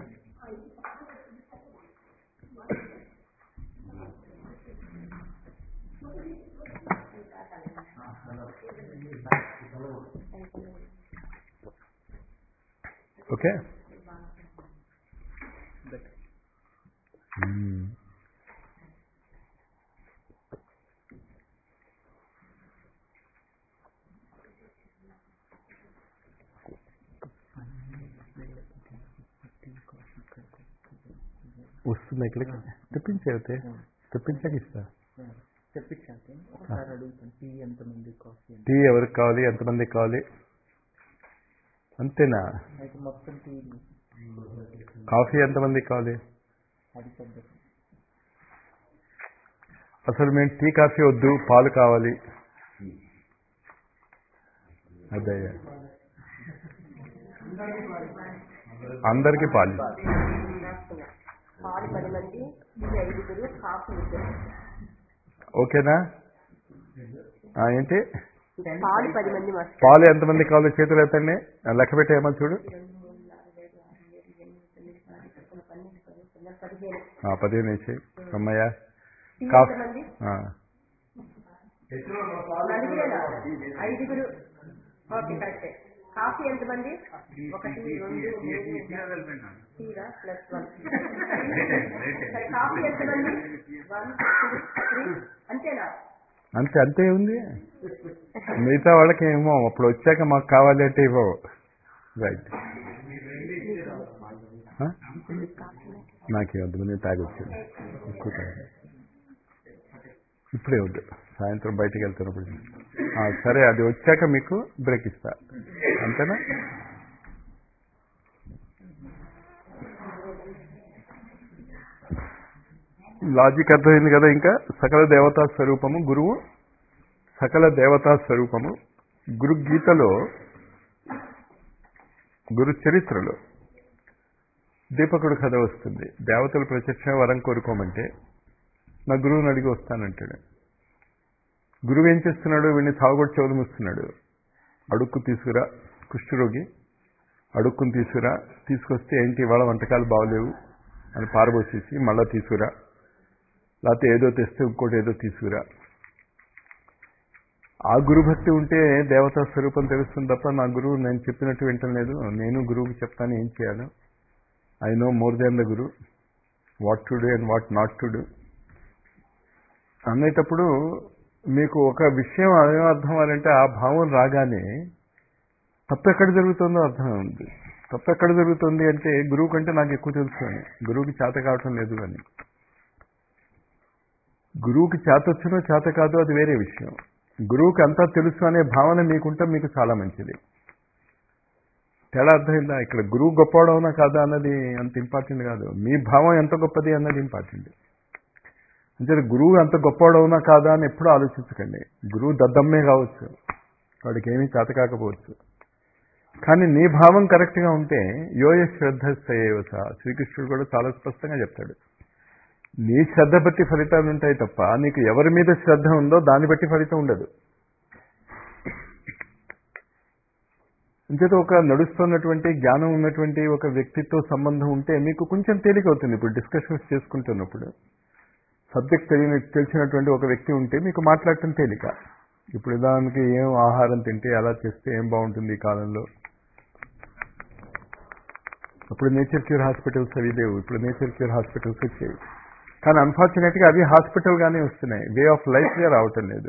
ఓకే. వస్తుంది ఇక్కడికి తెప్పించేతే తెప్పించాక ఇస్తా. టీ ఎవరికి కావాలి, ఎంతమందికి కావాలి అంతేనా? కాఫీ ఎంతమందికి కావాలి? అసలు మేము టీ కాఫీ వద్దు, పాలు కావాలి. అదే అందరికీ పాలు. ఓకేనా? ఏంటి పాలు 10 మంది మాస్టర్. పాలు ఎంతమంది కావాలో చేతులు ఎత్తండి, లెక్క పెట్టేయమో చూడు. 15 వేసి అమ్మయ్య. కాఫీ నలుగురేనా? 5గురు. ఓకే కరెక్టే. కాఫీ ఎంతమంది? 1 2 3 +1. సరే కాఫీ ఎంతమంది? 1 2 3 అంతేనా? అంతే అంతే ఉంది. మిగతా వాళ్ళకి ఏమో అప్పుడు వచ్చాక మాకు కావాలి అంటే ఇవ్వవు. రైట్, నాకే వద్దు, నేను తాగొచ్చాను ఎక్కువ తాగి. ఇప్పుడే వద్దు, సాయంత్రం బయటికి వెళ్తున్నప్పుడు. సరే, అది వచ్చాక మీకు బ్రేక్ ఇస్తా, అంతేనా? లాజిక్ అర్థమైంది కదా. ఇంకా సకల దేవతా స్వరూపము గురువు, సకల దేవతా స్వరూపము. గురు గీతలో, గురు చరిత్రలో దీపకుడు కథ వస్తుంది. దేవతలు ప్రత్యక్ష వరం కోరుకోమంటే నా గురువుని అడిగి వస్తానంటాడు. గురువు ఏం చేస్తున్నాడు? వీడిని తాగుబడి చెవులు మూస్తున్నాడు. అడుక్కు తీసుకురా, కుష్ఠరోగి అడుక్కుని తీసుకురా, తీసుకొస్తే ఏంటి వాళ్ళ వంటకాలు బాగలేవు అని పారబోసేసి మళ్ళా తీసుకురా, లేకపోతే ఏదో తెస్తే ఇంకోటి ఏదో తీసుకురా. ఆ గురుభక్తి ఉంటే దేవతా స్వరూపం తెలుస్తుంది తప్ప నా గురువు నేను చెప్పినట్టు వింటలేదు, నేను గురువుకి చెప్తాను ఏం చేయాలో. I know more than the guru what to do and what not to do అనేటప్పుడు మీకు ఒక విషయం అర్థం అవ్వాలంటే ఆ భావం రాగానే తప్పు ఎక్కడ జరుగుతుందో అర్థం ఉంది. తప్పు ఎక్కడ జరుగుతుంది అంటే గురువు కంటే నాకు ఎక్కువ తెలుసు అని, గురువుకి చేత కావటం లేదు అని. గురువుకి చేతొచ్చునో చేత కాదో అది వేరే విషయం. గురువుకి అంతా తెలుసు అనే భావన మీకుంటే మీకు చాలా మంచిది. తేడా అర్థమైందా? ఇక్కడ గురువు గొప్పవాడవునా కాదా అన్నది అంత ఇంపార్టెంట్ కాదు, మీ భావం ఎంత గొప్పది అన్నది ఇంపార్టెంట్. అంటే గురువు అంత గొప్పవాడవునా కాదా అని ఎప్పుడూ ఆలోచించకండి. గురువు దద్దమ్మే కావచ్చు, వాడికి ఏమీ చేత కాకపోవచ్చు, కానీ నీ భావం కరెక్ట్గా ఉంటే యోయ శ్రద్ధ శ్రీకృష్ణుడు కూడా చాలా స్పష్టంగా చెప్తాడు. నీ శ్రద్ధ బట్టి ఫలితాలు ఉంటాయి తప్ప నీకు ఎవరి మీద శ్రద్ధ ఉందో దాన్ని బట్టి ఫలితం ఉండదు. అంచేత ఒక నడుస్తున్నటువంటి జ్ఞానం ఉన్నటువంటి ఒక వ్యక్తితో సంబంధం ఉంటే మీకు కొంచెం తేలిక అవుతుంది. ఇప్పుడు డిస్కషన్స్ చేసుకుంటున్నప్పుడు సబ్జెక్ట్ తెలిసినటువంటి ఒక వ్యక్తి ఉంటే మీకు మాట్లాడటం తేలిక. ఇప్పుడు దానికి ఏం ఆహారం తింటే అలా చేస్తే ఏం బాగుంటుంది ఈ కాలంలో. అప్పుడు నేచర్ క్యూర్ హాస్పిటల్స్ అవి లేవు, ఇప్పుడు నేచర్ క్యూర్ హాస్పిటల్స్ వచ్చాయి. కానీ అన్ఫార్చునేట్గా అవి హాస్పిటల్గానే వస్తున్నాయి, వే ఆఫ్ లైఫ్గా రావటం లేదు.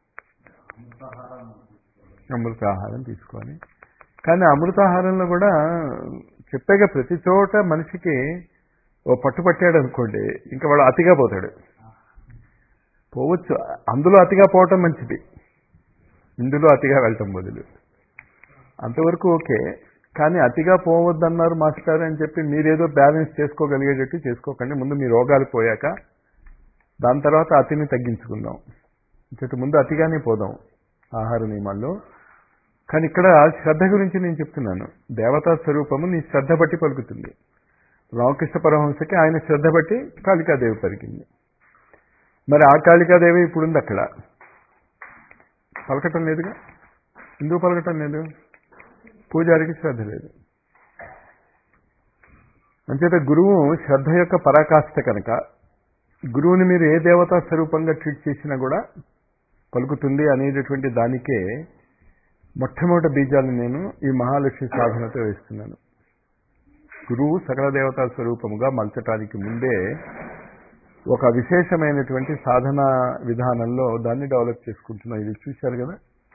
అమృతాహారం తీసుకొని, కానీ అమృతాహారంలో కూడా చెప్పాక ప్రతి చోట మనిషికి ఓ పట్టుపట్టాడు అనుకోండి, ఇంకా వాడు అతిగా పోతాడు. పోవచ్చు, అందులో అతిగా పోవటం మంచిది, ఇందులో అతిగా వెళ్ళటం బదులు. అంతవరకు ఓకే, కానీ అతిగా పోవద్దన్నారు మాస్టర్ అని చెప్పి మీరేదో బ్యాలెన్స్ చేసుకోగలిగేటట్టు చేసుకోకండి. ముందు మీ రోగాలు పోయాక దాని తర్వాత అతిని తగ్గించుకుందాం. ముందు అతిగానే పోదాం ఆహార నియమాల్లో. కానీ ఇక్కడ శ్రద్ధ గురించి నేను చెప్తున్నాను. దేవతా స్వరూపము నీ శ్రద్ధ బట్టి పలుకుతుంది. రామకృష్ణ పరమహంసకి ఆయన శ్రద్ధ బట్టి కాళికాదేవి పలికింది. మరి ఆ కాళికాదేవి ఇప్పుడుంది అక్కడ, పలకటం లేదుగా. ఎందుకు పలకటం లేదు? పూజారికి శ్రద్ధ లేదు. అంచేత గురువు శ్రద్ధ యొక్క పరాకాష్ఠ కనుక గురువుని మీరు ఏ దేవతా స్వరూపంగా ట్రీట్ చేసినా కూడా పలుకుతుంది అనేటటువంటి దానికే మొట్టమొదటి బీజాలు నేను ఈ మహాలక్ష్మి సాధనతో వేస్తున్నాను. గురువు సకల దేవతా స్వరూపముగా మలచటానికి ముందే ఒక విశేషమైనటువంటి సాధన విధానంలో దాన్ని డెవలప్ చేసుకుంటున్నాం. ఇది చూశారు కదా,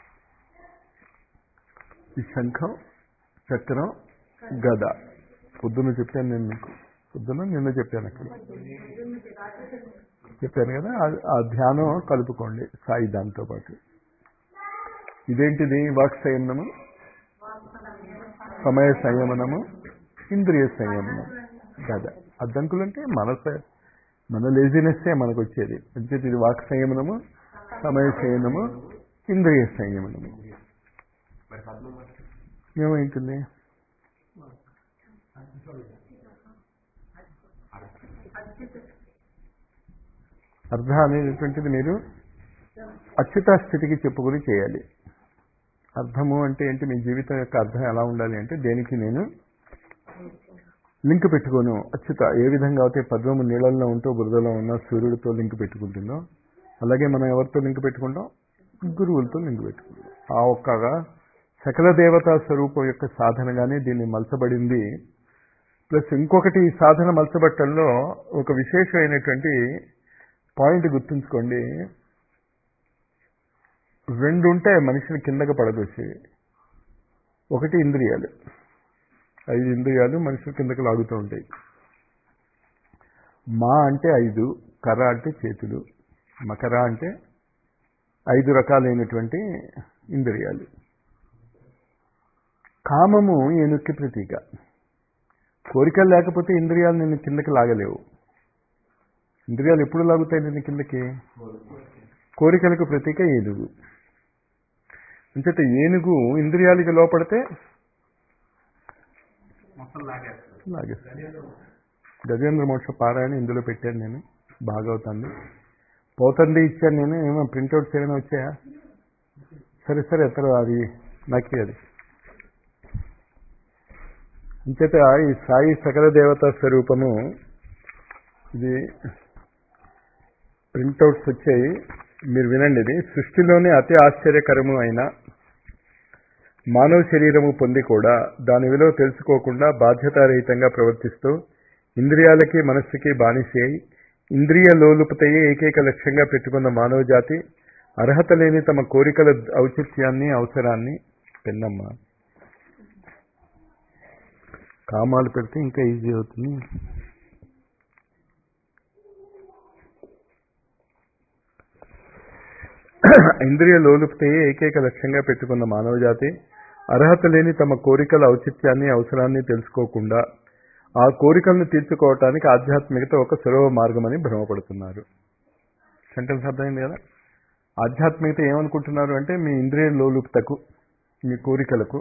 ఈ శంఖం, చక్రం, గద. పొద్దున్న చెప్పాను నేను మీకు, నిన్న చెప్పాను అక్కడ చెప్పాను కదా. ఆ ధ్యానం కలుపుకోండి సాయి దాంతో పాటు. ఇదేంటిది? వాక్ సంయమనము, సమయ సంయమనము, ఇంద్రియ సంయమనం. గద అడ్డంకులు అంటే మన లేజినెస్సే మనకు వచ్చేది. అంటే ఇది వాక్ సంయమనము, సమయ సంయమనము, ఇంద్రియ సంయమనము. ఏమైంటుంది? అర్ధ అనేటటువంటిది మీరు అచ్యుత స్థితికి చెప్పుకుని చేయాలి. అర్థము అంటే ఏంటి? మీ జీవితం యొక్క అర్థం ఎలా ఉండాలి అంటే దేనికి నేను లింక్ పెట్టుకోను. అచ్యుత ఏ విధంగా అయితే పద్మము నీళ్ళల్లో ఉంటూ బురదలో ఉన్న సూర్యుడితో లింక్ పెట్టుకుంటుందో అలాగే మనం ఎవరితో లింక్ పెట్టుకుంటాం? గురువులతో లింక్ పెట్టుకుంటాం. ఆ ఒక్కగా సకల దేవతా స్వరూపం యొక్క సాధనగానే దీన్ని మలచబడింది. ప్లస్ ఇంకొకటి ఈ సాధన మలచబట్టంలో ఒక విశేషమైనటువంటి పాయింట్ గుర్తుంచుకోండి. 2 ఉంటాయి మనిషిని కిందకి పడదోసేవి. ఒకటి ఇంద్రియాలు, 5 ఇంద్రియాలు మనుషుల కిందకి లాగుతూ ఉంటాయి. మా అంటే 5, కర అంటే చేతులు, మకర అంటే 5 రకాలైనటువంటి ఇంద్రియాలు. కామము ఏనుక్కి ప్రతీక. కోరికలు లేకపోతే ఇంద్రియాలు నిన్ను కిందకి లాగలేవు. ఇంద్రియాలు ఎప్పుడు లాగుతాయి నిన్ను కిందకి? కోరికలకు ప్రతీక ఏనుగు. అంచేత ఏనుగు ఇంద్రియాలకి లోపడితే లాగేస్తుంది. గజేంద్ర మోక్ష పారాయణ ఇందులో పెట్టాను నేను, భాగవతాన్ని. పోతండి ఇచ్చాను నేను. ఏమో ప్రింట్అవుట్స్ ఏమైనా వచ్చాయా? సరే సరే ఎత్తరు అది నాకు అది. అంచేత ఈ సాయి సకల దేవతా స్వరూపము, ఇది ప్రింట్అవుట్స్ వచ్చాయి, మీరు వినండి. ఇది సృష్టిలోనే అతి ఆశ్చర్యకరము అయిన మానవ శరీరము పొంది కూడా దాని విలువ తెలుసుకోకుండా బాధ్యతారహితంగా ప్రవర్తిస్తూ ఇంద్రియాలకి మనస్సుకి బానిస అయి ఇంద్రియ లోలుపతయే ఏకైక లక్ష్యంగా పెట్టుకున్న మానవ జాతి అర్హత లేని తమ కోరికల ఔచిత్యాన్ని అవసరాన్ని పెన్నమ్మ కామాలు పెడితే ఇంకా ఈజీ అవుతుంది. ఇంద్రియ లోలుపతయే ఏకైక లక్ష్యంగా పెట్టుకున్న మానవ జాతి అర్హత లేని తమ కోరికల ఔచిత్యాన్ని అవసరాన్ని తెలుసుకోకుండా ఆ కోరికలను తీర్చుకోవటానికి ఆధ్యాత్మికత ఒక సులభ మార్గమని భ్రమపడుతున్నారు. సెంటెన్స్ అర్థమైంది కదా? ఆధ్యాత్మికత ఏమనుకుంటున్నారు అంటే మీ ఇంద్రియ లోలుపతకు, మీ కోరికలకు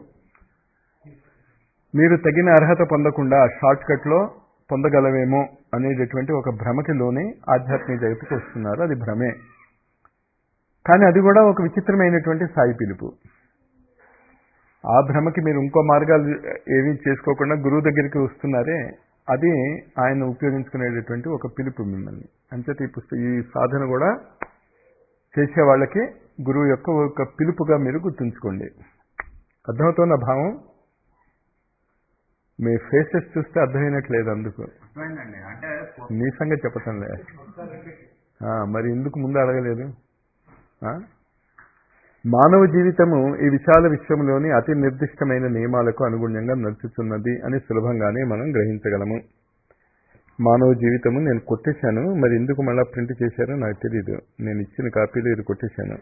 మీరు తగిన అర్హత పొందకుండా షార్ట్ కట్లో పొందగలవేమో అనేటటువంటి ఒక భ్రమకిలోనే ఆధ్యాత్మిక జగత్తుకు వస్తున్నారు. అది భ్రమే. కానీ అది కూడా ఒక విచిత్రమైనటువంటి సాయి పిలుపు. ఆ భ్రమకి మీరు ఇంకో మార్గాలు ఏమీ చేసుకోకుండా గురువు దగ్గరికి వస్తున్నారే, అది ఆయన ఉపయోగించుకునేటటువంటి ఒక పిలుపు మిమ్మల్ని. అంచేత ఈ సాధన కూడా చేసే వాళ్ళకి గురువు యొక్క ఒక పిలుపుగా మీరు గుర్తుంచుకోండి. అర్థమవుతున్న భావం? మీ ఫేసెస్ చూస్తే అర్థమైనట్లేదు. అందుకు నీ సంగతి చెప్పటం లేదు. మరి ఎందుకు ముందు అడగలేదు? మానవ జీవితము ఈ విశాల విశ్వంలోని అతి నిర్దిష్టమైన నియమాలకు అనుగుణంగా నడుచుతున్నది అని సులభంగానే మనం గ్రహించగలము. మానవ జీవితము నేను కొట్టేశాను, మరి ఎందుకు మళ్ళీ ప్రింట్ చేశారో నాకు తెలియదు. నేను ఇచ్చిన కాపీలో ఇది కొట్టేశాను.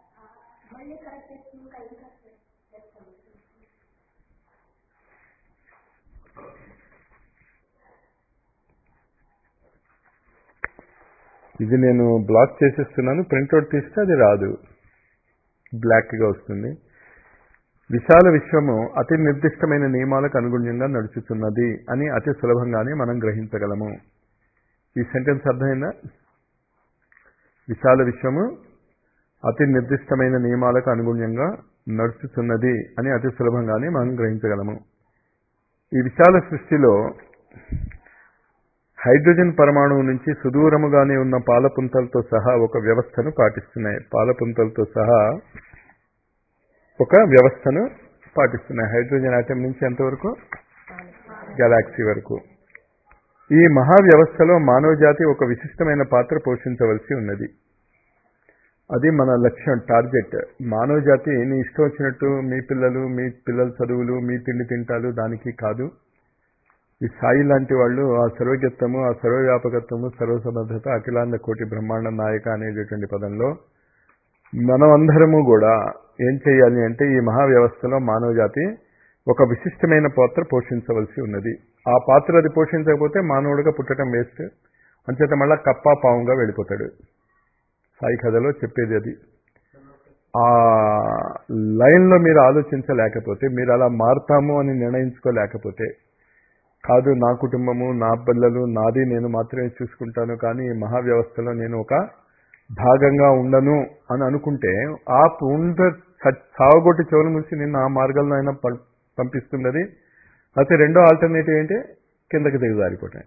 ఇది నేను బ్లాక్ చేసేస్తున్నాను. ప్రింట్అవుట్ తీస్తే అది రాదు, బ్లాక్గా వస్తుంది. విశాల విశ్వము అతి నిర్దిష్టమైన నియమాలకు అనుగుణంగా నడుచుతున్నది అని అతి సులభంగానే మనం గ్రహించగలము. ఈ సెంటెన్స్ అర్థమైందా? విశాల విశ్వము అతి నిర్దిష్టమైన నియమాలకు అనుగుణంగా నడుచుతున్నది అని అతి సులభంగానే మనం గ్రహించగలము. ఈ విశాల సృష్టిలో హైడ్రోజన్ పరమాణువు నుంచి సుదూరముగానే ఉన్న పాలపుంతలతో సహా ఒక వ్యవస్థను పాటిస్తున్నాయి. పాలపుంతలతో సహా ఒక వ్యవస్థను పాటిస్తున్నాయి. హైడ్రోజన్ ఆటం నుంచి ఎంతవరకు? గెలాక్సీ వరకు. ఈ మహా వ్యవస్థలో మానవ జాతి ఒక విశిష్టమైన పాత్ర పోషించవలసి ఉన్నది. అది మన లక్ష్యం, టార్గెట్. మానవ జాతి నీ ఇష్టం వచ్చినట్టు మీ పిల్లల చదువులు, మీ తిండి తింటాలు దానికి కాదు. ఈ సాయి లాంటి వాళ్ళు ఆ సర్వజ్ఞత్వము, ఆ సర్వవ్యాపకత్వము, సర్వసమర్థత, అఖిలాండ కోటి బ్రహ్మాండ నాయక అనేటటువంటి పదంలో మనమందరము కూడా ఏం చేయాలి అంటే ఈ మహావ్యవస్థలో మానవ జాతి ఒక విశిష్టమైన పాత్ర పోషించవలసి ఉన్నది. ఆ పాత్ర అది పోషించకపోతే మానవుడిగా పుట్టడం వేస్ట్. అంచేత మళ్ళా కప్పా పావుగా వెళ్ళిపోతాడు. సాయి కథలో చెప్పేది అది. ఆ లైన్లో మీరు ఆలోచించలేకపోతే, మీరు అలా మారుతాము అని నిర్ణయించుకోలేకపోతే, కాదు నా కుటుంబము, నా పిల్లలు, నాది నేను మాత్రమే చూసుకుంటాను, కానీ ఈ మహావ్యవస్థలో నేను ఒక భాగంగా ఉండను అని అనుకుంటే ఆ సావగొట్టి చెవులు మూసి నిన్ను ఆ మార్గంలో అయినా పంపిస్తున్నది. అయితే రెండో ఆల్టర్నేటివ్ ఏంటి? కిందకి దిగజారిపోతాయి.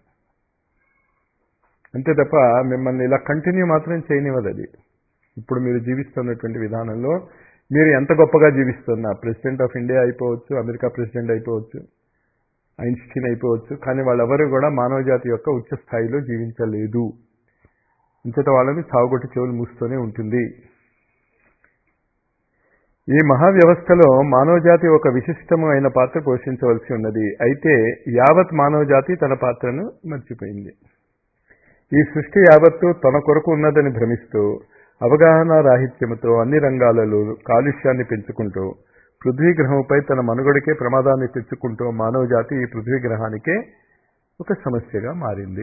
అంతే తప్ప మిమ్మల్ని ఇలా కంటిన్యూ మాత్రం చేయనివ్వదు అది. ఇప్పుడు మీరు జీవిస్తున్నటువంటి విధానంలో మీరు ఎంత గొప్పగా జీవిస్తున్నా, ప్రెసిడెంట్ ఆఫ్ ఇండియా అయిపోవచ్చు, అమెరికా ప్రెసిడెంట్ అయిపోవచ్చు, ఐన్స్టీన్ అయిపోవచ్చు, కానీ వాళ్ళెవరూ కూడా మానవ జాతి యొక్క ఉచ్చ స్థాయిలో జీవించలేదు. ఇంతట వాళ్ళని సాగుగొట్టి చెవులు మూస్తూనే ఉంటుంది. ఈ మహావ్యవస్థలో మానవ జాతి ఒక విశిష్టము అయిన పాత్ర పోషించవలసి ఉన్నది. అయితే యావత్ మానవ జాతి తన పాత్రను మర్చిపోయింది. ఈ సృష్టి యావత్తు తన కొరకు ఉన్నదని భ్రమిస్తూ అవగాహన రాహిత్యముతో అన్ని రంగాలలో కాలుష్యాన్ని పెంచుకుంటూ పృథ్వీ గ్రహంపై తన మనుగడకే ప్రమాదాన్ని తెచ్చుకుంటూ మానవ జాతి ఈ పృథ్వీ గ్రహానికే ఒక సమస్యగా మారింది.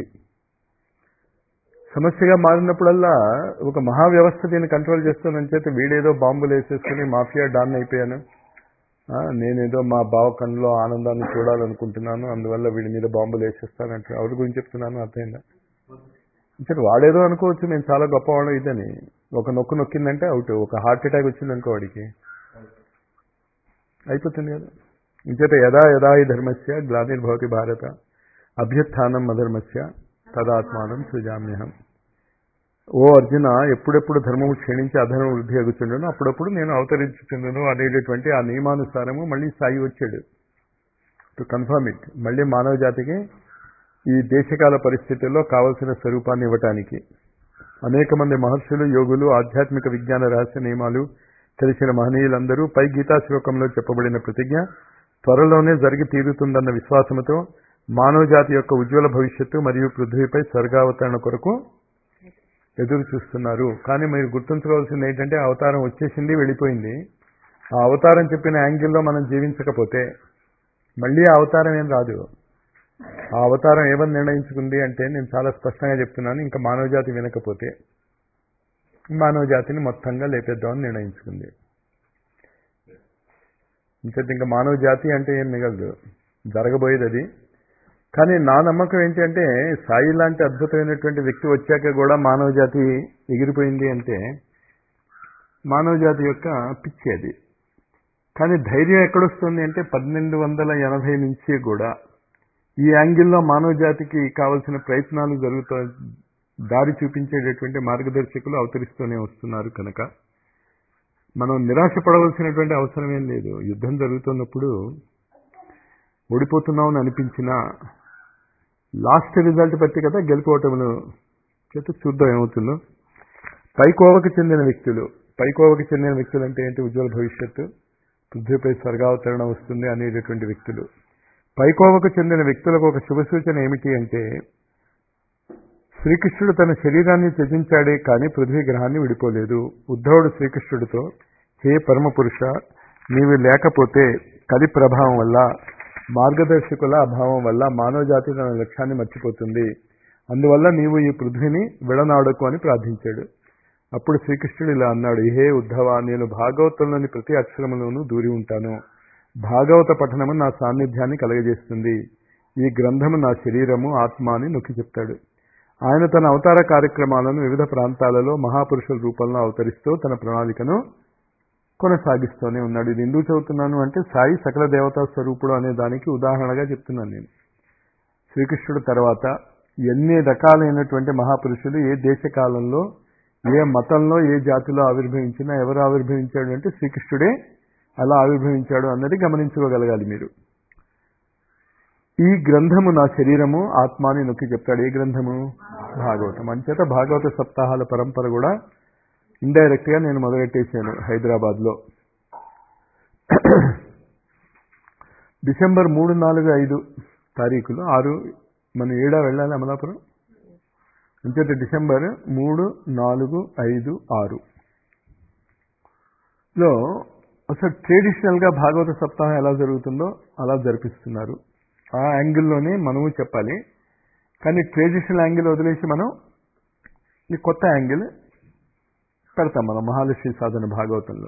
సమస్యగా మారినప్పుడల్లా ఒక మహావ్యవస్థ దీన్ని కంట్రోల్ చేస్తున్న చేత వీడేదో బాంబులు వేసేసుకుని మాఫియా డాన్ అయిపోయాను, నేనేదో మా బావ కన్నులో ఆనందాన్ని చూడాలనుకుంటున్నాను, అందువల్ల వీడి మీద బాంబులు వేసేస్తానంటే ఎవరి గురించి చెప్తున్నాను అర్థమైందా? అంటే వాడేదో అనుకోవచ్చు నేను చాలా గొప్పవాడు ఇదని. ఒక నొక్కు నొక్కిందంటే అవుట్. ఒక హార్ట్ అటాక్ వచ్చిందనుకో వాడికి అయిపోతుంది కదా. ఇంచేత యదా యదా ఈ ధర్మస్య గ్లానిర్భవతి భారత అభ్యుత్థానం అధర్మస్య తదాత్మానం సృజామ్యహం. ఓ అర్జున, ఎప్పుడెప్పుడు ధర్మము క్షీణించి అధర్మం వృద్ధి అగుతుండను అప్పుడప్పుడు నేను అవతరించుతుండను అనేటటువంటి ఆ నియమానుసారము మళ్ళీ సాయి వచ్చాడు టు కన్ఫర్మ్ ఇట్. మళ్ళీ మానవ జాతికి ఈ దేశకాల పరిస్థితుల్లో కావలసిన స్వరూపాన్ని ఇవ్వటానికి అనేక మంది మహర్షులు, యోగులు, ఆధ్యాత్మిక విజ్ఞాన రహస్య నియమాలు తెలిసిన మహనీయులందరూ పై గీతా శ్లోకంలో చెప్పబడిన ప్రతిజ్ఞ త్వరలోనే జరిగి తీరుతుందన్న విశ్వాసంతో మానవ జాతి యొక్క ఉజ్వల భవిష్యత్తు మరియు పృథ్వీపై స్వర్గావతరణ కొరకు ఎదురు చూస్తున్నారు. కానీ మీరు గుర్తుంచుకోవాల్సింది ఏంటంటే అవతారం వచ్చేసింది, వెళ్ళిపోయింది. ఆ అవతారం చెప్పిన యాంగిల్లో మనం జీవించకపోతే మళ్ళీ ఆ అవతారం ఏం రాదు. ఆ అవతారం ఏమని నిర్ణయించుకుంది అంటే నేను చాలా స్పష్టంగా చెప్తున్నాను, ఇంకా మానవ జాతి వినకపోతే మానవ జాతిని మొత్తంగా లేపేద్దామని నిర్ణయించుకుంది. ఇంకా మానవ జాతి అంటే ఏం మిగలదు, జరగబోయేది అది. కానీ నా నమ్మకం ఏంటి అంటే సాయి లాంటి అద్భుతమైనటువంటి వ్యక్తి వచ్చాక కూడా మానవ జాతి ఎగిరిపోయింది అంటే మానవ జాతి యొక్క పిచ్చి అది. కానీ ధైర్యం ఎక్కడొస్తుంది అంటే 1280 నుంచి కూడా ఈ యాంగిల్లో మానవ జాతికి కావలసిన ప్రయత్నాలు జరుగుతూ దారి చూపించేటటువంటి మార్గదర్శకులు అవతరిస్తూనే వస్తున్నారు. కనుక మనం నిరాశపడవలసినటువంటి అవసరం ఏం లేదు. యుద్ధం జరుగుతున్నప్పుడు ఓడిపోతున్నామని అనిపించినా లాస్ట్ రిజల్ట్ బట్టి కదా గెలుపోవటములు చేత చూద్దాం ఏమవుతుందో. పైకోవకు చెందిన వ్యక్తులు అంటే ఏంటి? ఉజ్వల భవిష్యత్తు, పృథ్వీపై స్వర్గావతరణ వస్తుంది అనేటటువంటి వ్యక్తులు. పైకోవకు చెందిన వ్యక్తులకు ఒక శుభ సూచన ఏమిటి అంటే శ్రీకృష్ణుడు తన శరీరాన్ని త్యజించాడే కానీ పృథ్వీ గ్రహాన్ని విడిపోలేదు. ఉద్ధవుడు శ్రీకృష్ణుడితో, హే పరమపురుష, నీవు లేకపోతే కలి ప్రభావం వల్ల, మార్గదర్శకుల అభావం వల్ల మానవ జాతి తన లక్ష్యాన్ని మర్చిపోతుంది, అందువల్ల నీవు ఈ పృథ్వీని విడనాడకు అని ప్రార్థించాడు. అప్పుడు శ్రీకృష్ణుడు ఇలా అన్నాడు, హే ఉద్ధవ, నేను భాగవతంలోని ప్రతి అక్షరములోనూ దూరి ఉంటాను. భాగవత పఠనము నా సాన్నిధ్యాన్ని కలగజేస్తుంది. ఈ గ్రంథము నా శరీరము, ఆత్మ అని నొక్కి చెప్తాడు. ఆయన తన అవతార కార్యక్రమాలను వివిధ ప్రాంతాలలో మహాపురుషుల రూపంలో అవతరిస్తూ తన ప్రణాళికను కొనసాగిస్తూనే ఉన్నాడు. ఇది ఎందుకు చదువుతున్నాను అంటే సాయి సకల దేవతా స్వరూపుడు అనే దానికి ఉదాహరణగా చెప్తున్నాను నేను. శ్రీకృష్ణుడు తర్వాత ఎన్ని రకాలైనటువంటి మహాపురుషులు ఏ దేశకాలంలో, ఏ మతంలో, ఏ జాతిలో ఆవిర్భవించినా ఎవరు ఆవిర్భవించాడు అంటే శ్రీకృష్ణుడే అలా ఆవిర్భవించాడు అన్నది గమనించుకోగలగాలి మీరు. ఈ గ్రంథము నా శరీరము, ఆత్మ అని నొక్కి చెప్తాడు. ఏ గ్రంథము? భాగవతం. అంచేత భాగవత సప్తాహాల పరంపర కూడా ఇండైరెక్ట్ గా నేను మొదలెట్టేశాను హైదరాబాద్లో. డిసెంబర్ 3, 4, 5 తారీఖులు 6 మనం 7 వెళ్ళాలి అమలాపురం. అంచేత డిసెంబర్ 3, 4, 5, 6 లో అసలు ట్రెడిషనల్ గా భాగవత సప్తాహం ఎలా జరుగుతుందో అలా జరిపిస్తున్నారు. ఆ యాంగిల్లోనే మనము చెప్పాలి. కానీ ట్రెడిషనల్ యాంగిల్ వదిలేసి మనం ఈ కొత్త యాంగిల్ పెడతాం మనం మహాలక్ష్మి సాధన భాగవతంలో.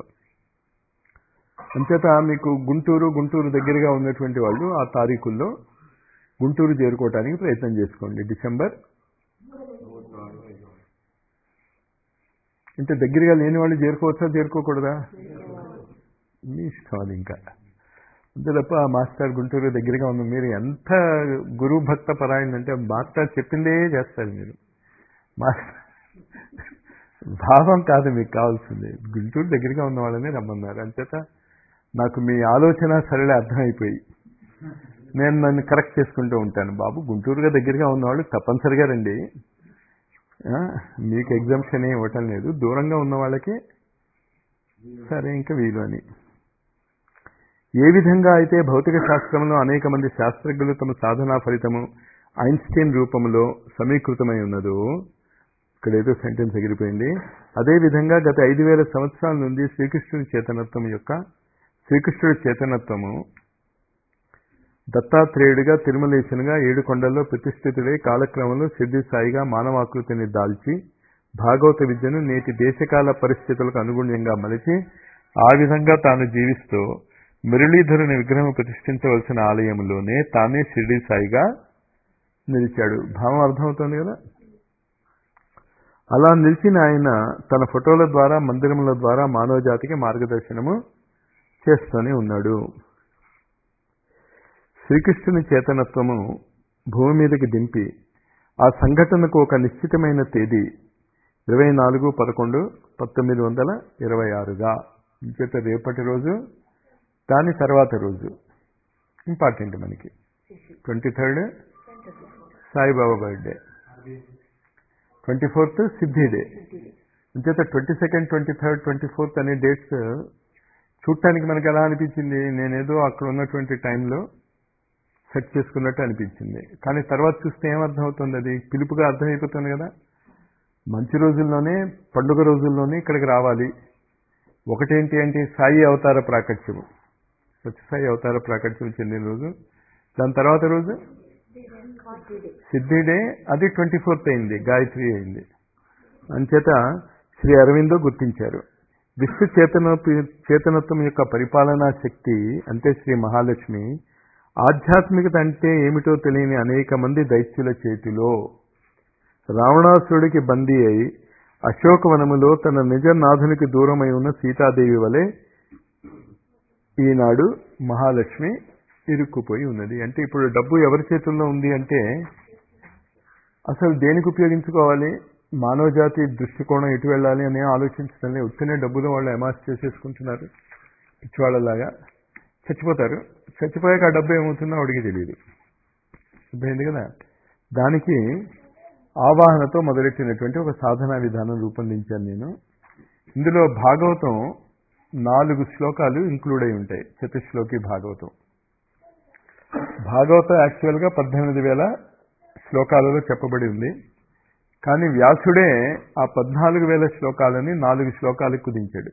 అంచేత మీకు గుంటూరు దగ్గరగా ఉన్నటువంటి వాళ్ళు ఆ తారీఖుల్లో గుంటూరు చేరుకోవటానికి ప్రయత్నం చేసుకోండి. డిసెంబర్ అంటే దగ్గరగా లేని వాళ్ళు చేరుకోవచ్చా చేరుకోకూడదా? మీ ఇష్టం అది. ఇంకా అంతే తప్ప మాస్టర్ గుంటూరు దగ్గరగా ఉంది, మీరు ఎంత గురు భక్త పరాయణంటే మాస్టర్ చెప్పిందే చేస్తారు మీరు. మాస్టర్ భావం కాదు మీకు కావాల్సింది, గుంటూరు దగ్గరగా ఉన్న వాళ్ళనే రమ్మన్నారు. అంచేత నాకు మీ ఆలోచన సరళ అర్థమైపోయి నేను నన్ను కరెక్ట్ చేసుకుంటూ ఉంటాను. బాబు గుంటూరుగా దగ్గరగా ఉన్నవాళ్ళు తప్పనిసరిగా రండి, మీకు ఎగ్జామ్షన్ ఏమి ఇవ్వటం లేదు, దూరంగా ఉన్న వాళ్ళకి సరే ఇంకా వీలు అని. ఏ విధంగా అయితే భౌతిక శాస్త్రంలో అనేక మంది శాస్త్రజ్ఞులు తమ సాధనా ఫలితము ఐన్స్టీన్ రూపంలో సమీకృతమై ఉన్నదో, ఇక్కడ ఏదో సెంటెన్స్ ఎగిరిపోయింది, అదేవిధంగా గత 5000 సంవత్సరాల నుండి శ్రీకృష్ణుడి చేతనత్వము దత్తాత్రేయుడిగా తిరుమలేశనుగా 7 కొండల్లో ప్రతిష్ఠితుడై కాలక్రమంలో సిద్ధి సాయిగా మానవాకృతిని దాల్చి భాగవత విద్యను నేటి దేశకాల పరిస్థితులకు అనుగుణ్యంగా మలిచి ఆ విధంగా తాను జీవిస్తూ మురళీధరుని విగ్రహం ప్రతిష్ఠించవలసిన ఆలయంలోనే తానే షిర్డీ సాయిగా నిలిచాడు. భావం అర్థమవుతోంది కదా? అలా నిలిచిన ఆయన తన ఫోటోల ద్వారా మందిరముల ద్వారా మానవ జాతికి మార్గదర్శనము చేస్తూనే ఉన్నాడు. శ్రీకృష్ణుని చేతనత్వము భూమి మీదకి దింపి ఆ సంఘటనకు ఒక నిశ్చితమైన తేదీ 24/11/1926గా ఇంచేత రేపటి రోజు దాని తర్వాత రోజు ఇంపార్టెంట్ మనకి 23rd సాయిబాబా బర్త్డే, 24th సిద్ధి డే. ఇంచేత 22nd, 23rd, 24th అనే డేట్స్ చూడటానికి మనకి ఎలా అనిపించింది? నేనేదో అక్కడ ఉన్నటువంటి టైంలో సెట్ చేసుకున్నట్టు అనిపించింది. కానీ తర్వాత చూస్తే ఏమర్థం అవుతుంది? అది పిలుపుగా అర్థమైపోతుంది కదా. మంచి రోజుల్లోనే, పండుగ రోజుల్లోనే ఇక్కడికి రావాలి. ఒకటేంటి అంటే సాయి అవతార ప్రాకట్యము, సత్యసాయి అవతార ప్రాకట్యం చెందిన రోజు. దాని తర్వాత రోజు సిద్ధి డే, అది 24th అయింది, గాయత్రి అయింది. అంచేత శ్రీ అరవిందో గుర్తించారు. విశ్వ చేతనత్వం యొక్క పరిపాలనా శక్తి అంటే శ్రీ మహాలక్ష్మి ఆధ్యాత్మికత అంటే ఏమిటో తెలియని అనేక మంది దైత్యుల చేతిలో రావణాసురుడికి బందీ అయి అశోకవనములో తన నిజ నాథునికి దూరమై ఉన్న సీతాదేవి వలె ఈనాడు మహాలక్ష్మి ఇరుక్కుపోయి ఉన్నది. అంటే ఇప్పుడు డబ్బు ఎవరి చేతుల్లో ఉంది అంటే అసలు దేనికి ఉపయోగించుకోవాలి, మానవ జాతి దృష్టికోణం ఎటు వెళ్ళాలి అని ఆలోచించడం లేదు. ఉత్తనే డబ్బులు వాళ్ళు అమాస్ చేసేసుకుంటున్నారు పిచ్చివాళ్ళలాగా. చచ్చిపోతారు, చచ్చిపోయాక ఆ డబ్బు ఏమవుతుందో వాడికి తెలియదు. అర్థమైంది కదా. దానికి ఆవాహనతో మొదలెట్టినటువంటి ఒక సాధనా విధానం రూపొందించాను నేను. ఇందులో భాగవతం 4 శ్లోకాలు ఇంక్లూడ్ అయి ఉంటాయి. చతుశ్లోకి భాగవతం. భాగవతం యాక్చువల్గా 18,000 శ్లోకాలలో చెప్పబడి ఉంది. కానీ వ్యాసుడే ఆ 14,000 శ్లోకాలని 4 శ్లోకాలకు కుదించాడు.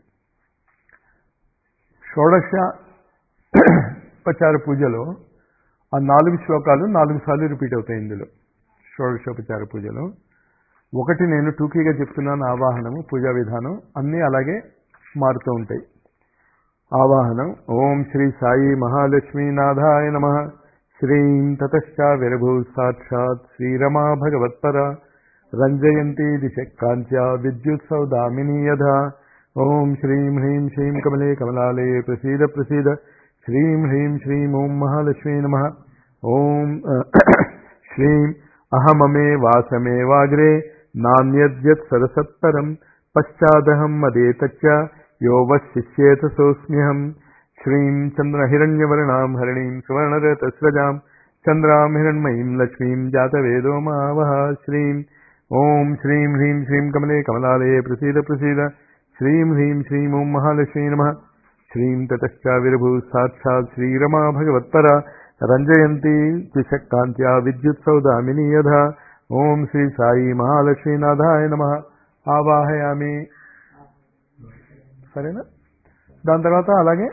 షోడశోపచార పూజలో ఆ 4 శ్లోకాలు 4 సార్లు రిపీట్ అవుతాయి. ఇందులో షోడశోపచార పూజలో ఒకటి నేను టూకీగా చెప్తున్నాను. ఆవాహనము, పూజా విధానం అన్నీ అలాగే మారుతూ ఉంటాయి. ఆవాహనం ఓం శ్రీ సాయి మహాలక్ష్మీ నాథాయ నమః. శ్రీం తతశ్చ విరభూ సాక్షాత్ శ్రీరమా భగవత్పర రంజయంతి దిశక్కాంత్యా విద్యుత్సౌదామినీ యథా. ఓం శ్రీం హ్రీం శ్రీం కమలే కమలాలే ప్రసీద ప్రసీద. శ్రీం హ్రీం శ్రీం ఓం మహాలక్ష్మీ నమః. ఓం శ్రీం అహమమే వాసమే వాగ్రే నాన్యద్యత్ సరసత్పరం పశ్చాదహం మదేతచ్చ యో వశిష్యేత సోస్మ్యహం. శ్రీం చంద్రహిరణ్యవర్ణాం హరిణీం సువర్ణరతస్రజాం చంద్రాం హిరణ్మయీం లక్ష్మీం జాతవేదో మావహ. శ్రీం ఓం శ్రీం హ్రీం శ్రీం కమలే కమలాలే ప్రసీద ప్రసీద. శ్రీం హ్రీం శ్రీం ఓం మహాలక్ష్మీ నమః. శ్రీం తతశ్చ విరభూ సాక్షాత్ శ్రీరమా భగవత్పర రంజయంతి దిశక్కాంత్యా విద్యుత్సౌదామినీ యథా. ఓం శ్రీ సాయి మహాలక్ష్మీనాథాయ నమః. ఆవాహయామి. సరేనా? దాని తర్వాత అలాగే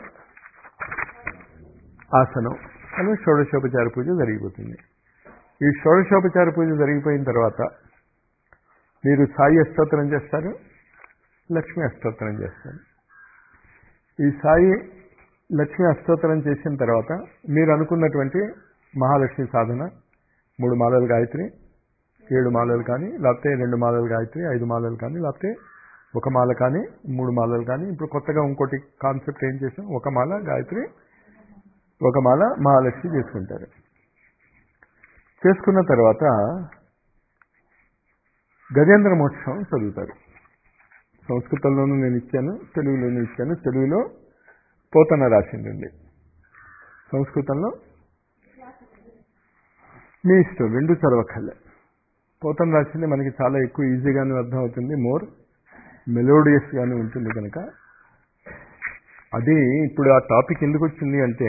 ఆసనం అని షోడశోపచార పూజ జరిగిపోతుంది. ఈ షోడశోపచార పూజ జరిగిపోయిన తర్వాత మీరు సాయి అష్టోత్తరం చేస్తారు, లక్ష్మీ అష్టోత్తరం చేస్తారు. ఈ సాయి లక్ష్మీ అష్టోత్తరం చేసిన తర్వాత మీరు అనుకున్నటువంటి మహాలక్ష్మి సాధన 3 మాలలు గాయత్రి, 7 మాలలు కానీ, లేకపోతే 2 మాలలు గాయత్రి, 5 మాలలు కానీ, లేకపోతే ఒక మాల కానీ 3 మాలలు కానీ. ఇప్పుడు కొత్తగా ఇంకోటి కాన్సెప్ట్ ఏం చేసాం, ఒక మాల గాయత్రి, ఒక మాల మహాలక్ష్మి చేసుకుంటారు. చేసుకున్న తర్వాత గజేంద్ర మోక్షం చదువుతారు. సంస్కృతంలోనూ నేను ఇచ్చాను, తెలుగులోనూ ఇచ్చాను. తెలుగులో పోతన రాసిందండి, సంస్కృతంలో మీ ఇష్టం, 2 చదవక్కర్లే. పోతన రాసింది మనకి చాలా ఎక్కువ ఈజీగానే అర్థం అవుతుంది, మోర్ మెలోడియస్గానే ఉంటుంది కనుక. అది ఇప్పుడు ఆ టాపిక్ ఎందుకు వచ్చింది అంటే,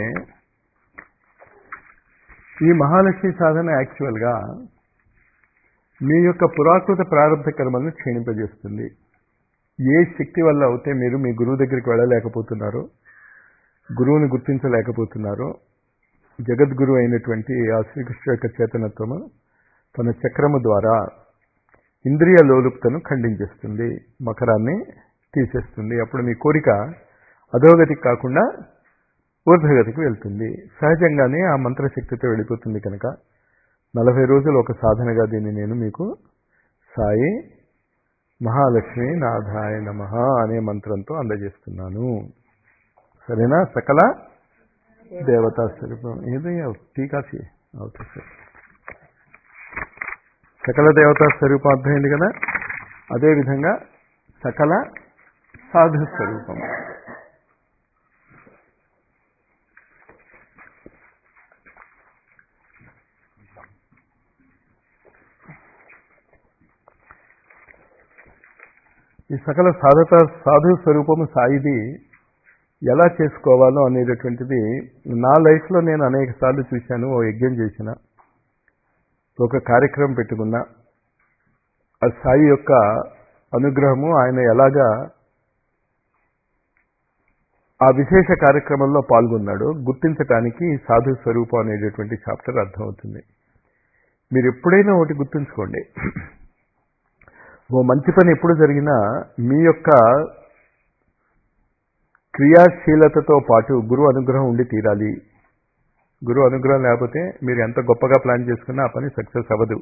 ఈ మహాలక్ష్మి సాధన యాక్చువల్గా మీ యొక్క పురాకృత ప్రారంభ కర్మలను క్షీణింపజేస్తుంది. ఏ శక్తి వల్ల అయితే మీరు మీ గురువు దగ్గరికి వెళ్ళలేకపోతున్నారో, గురువుని గుర్తించలేకపోతున్నారో, జగద్గురు అయినటువంటి ఆ శ్రీకృష్ణ యొక్క చేతనత్వము తన చక్రము ద్వారా ఇంద్రియ లోలుప్తను ఖండించేస్తుంది, మకరాన్ని తీసేస్తుంది. అప్పుడు మీ కోరిక అధోగతికి కాకుండా ఊర్ధ్వగతికి వెళ్తుంది. సహజంగానే ఆ మంత్రశక్తితో వెళ్ళిపోతుంది కనుక 40 రోజులు ఒక సాధనగా దీన్ని నేను మీకు సాయి మహాలక్ష్మి నాథాయ నమః అనే మంత్రంతో అందజేస్తున్నాను. సరేనా? సకల దేవతా స్వరూపం ఏదయ్యా టీ కాఫీ అవుతుంది సార్. సకల దేవతా స్వరూపం అర్థమైంది కదా. అదేవిధంగా సకల సాధు స్వరూపం. ఈ సకల సాధు స్వరూపము సాయిది ఎలా చేసుకోవాలో అనేటటువంటిది నా లైఫ్లో నేను అనేక సార్లు చూశాను. ఓ యజ్ఞం చేసిన, ఒక కార్యక్రమం పెట్టుకున్నా, ఆ సాయి యొక్క అనుగ్రహము ఆయన ఎలాగా ఆ విశేష కార్యక్రమంలో పాల్గొన్నాడో గుర్తించటానికి సాధు స్వరూపం అనేటటువంటి చాప్టర్ అర్థమవుతుంది. మీరు ఎప్పుడైనా ఒకటి గుర్తుంచుకోండి, ఓ మంచి పని ఎప్పుడు జరిగినా మీ యొక్క క్రియాశీలతతో పాటు గురువు అనుగ్రహం ఉండి తీరాలి. గురువు అనుగ్రహం లేకపోతే మీరు ఎంత గొప్పగా ప్లాన్ చేసుకున్నా ఆ పని సక్సెస్ అవ్వదు.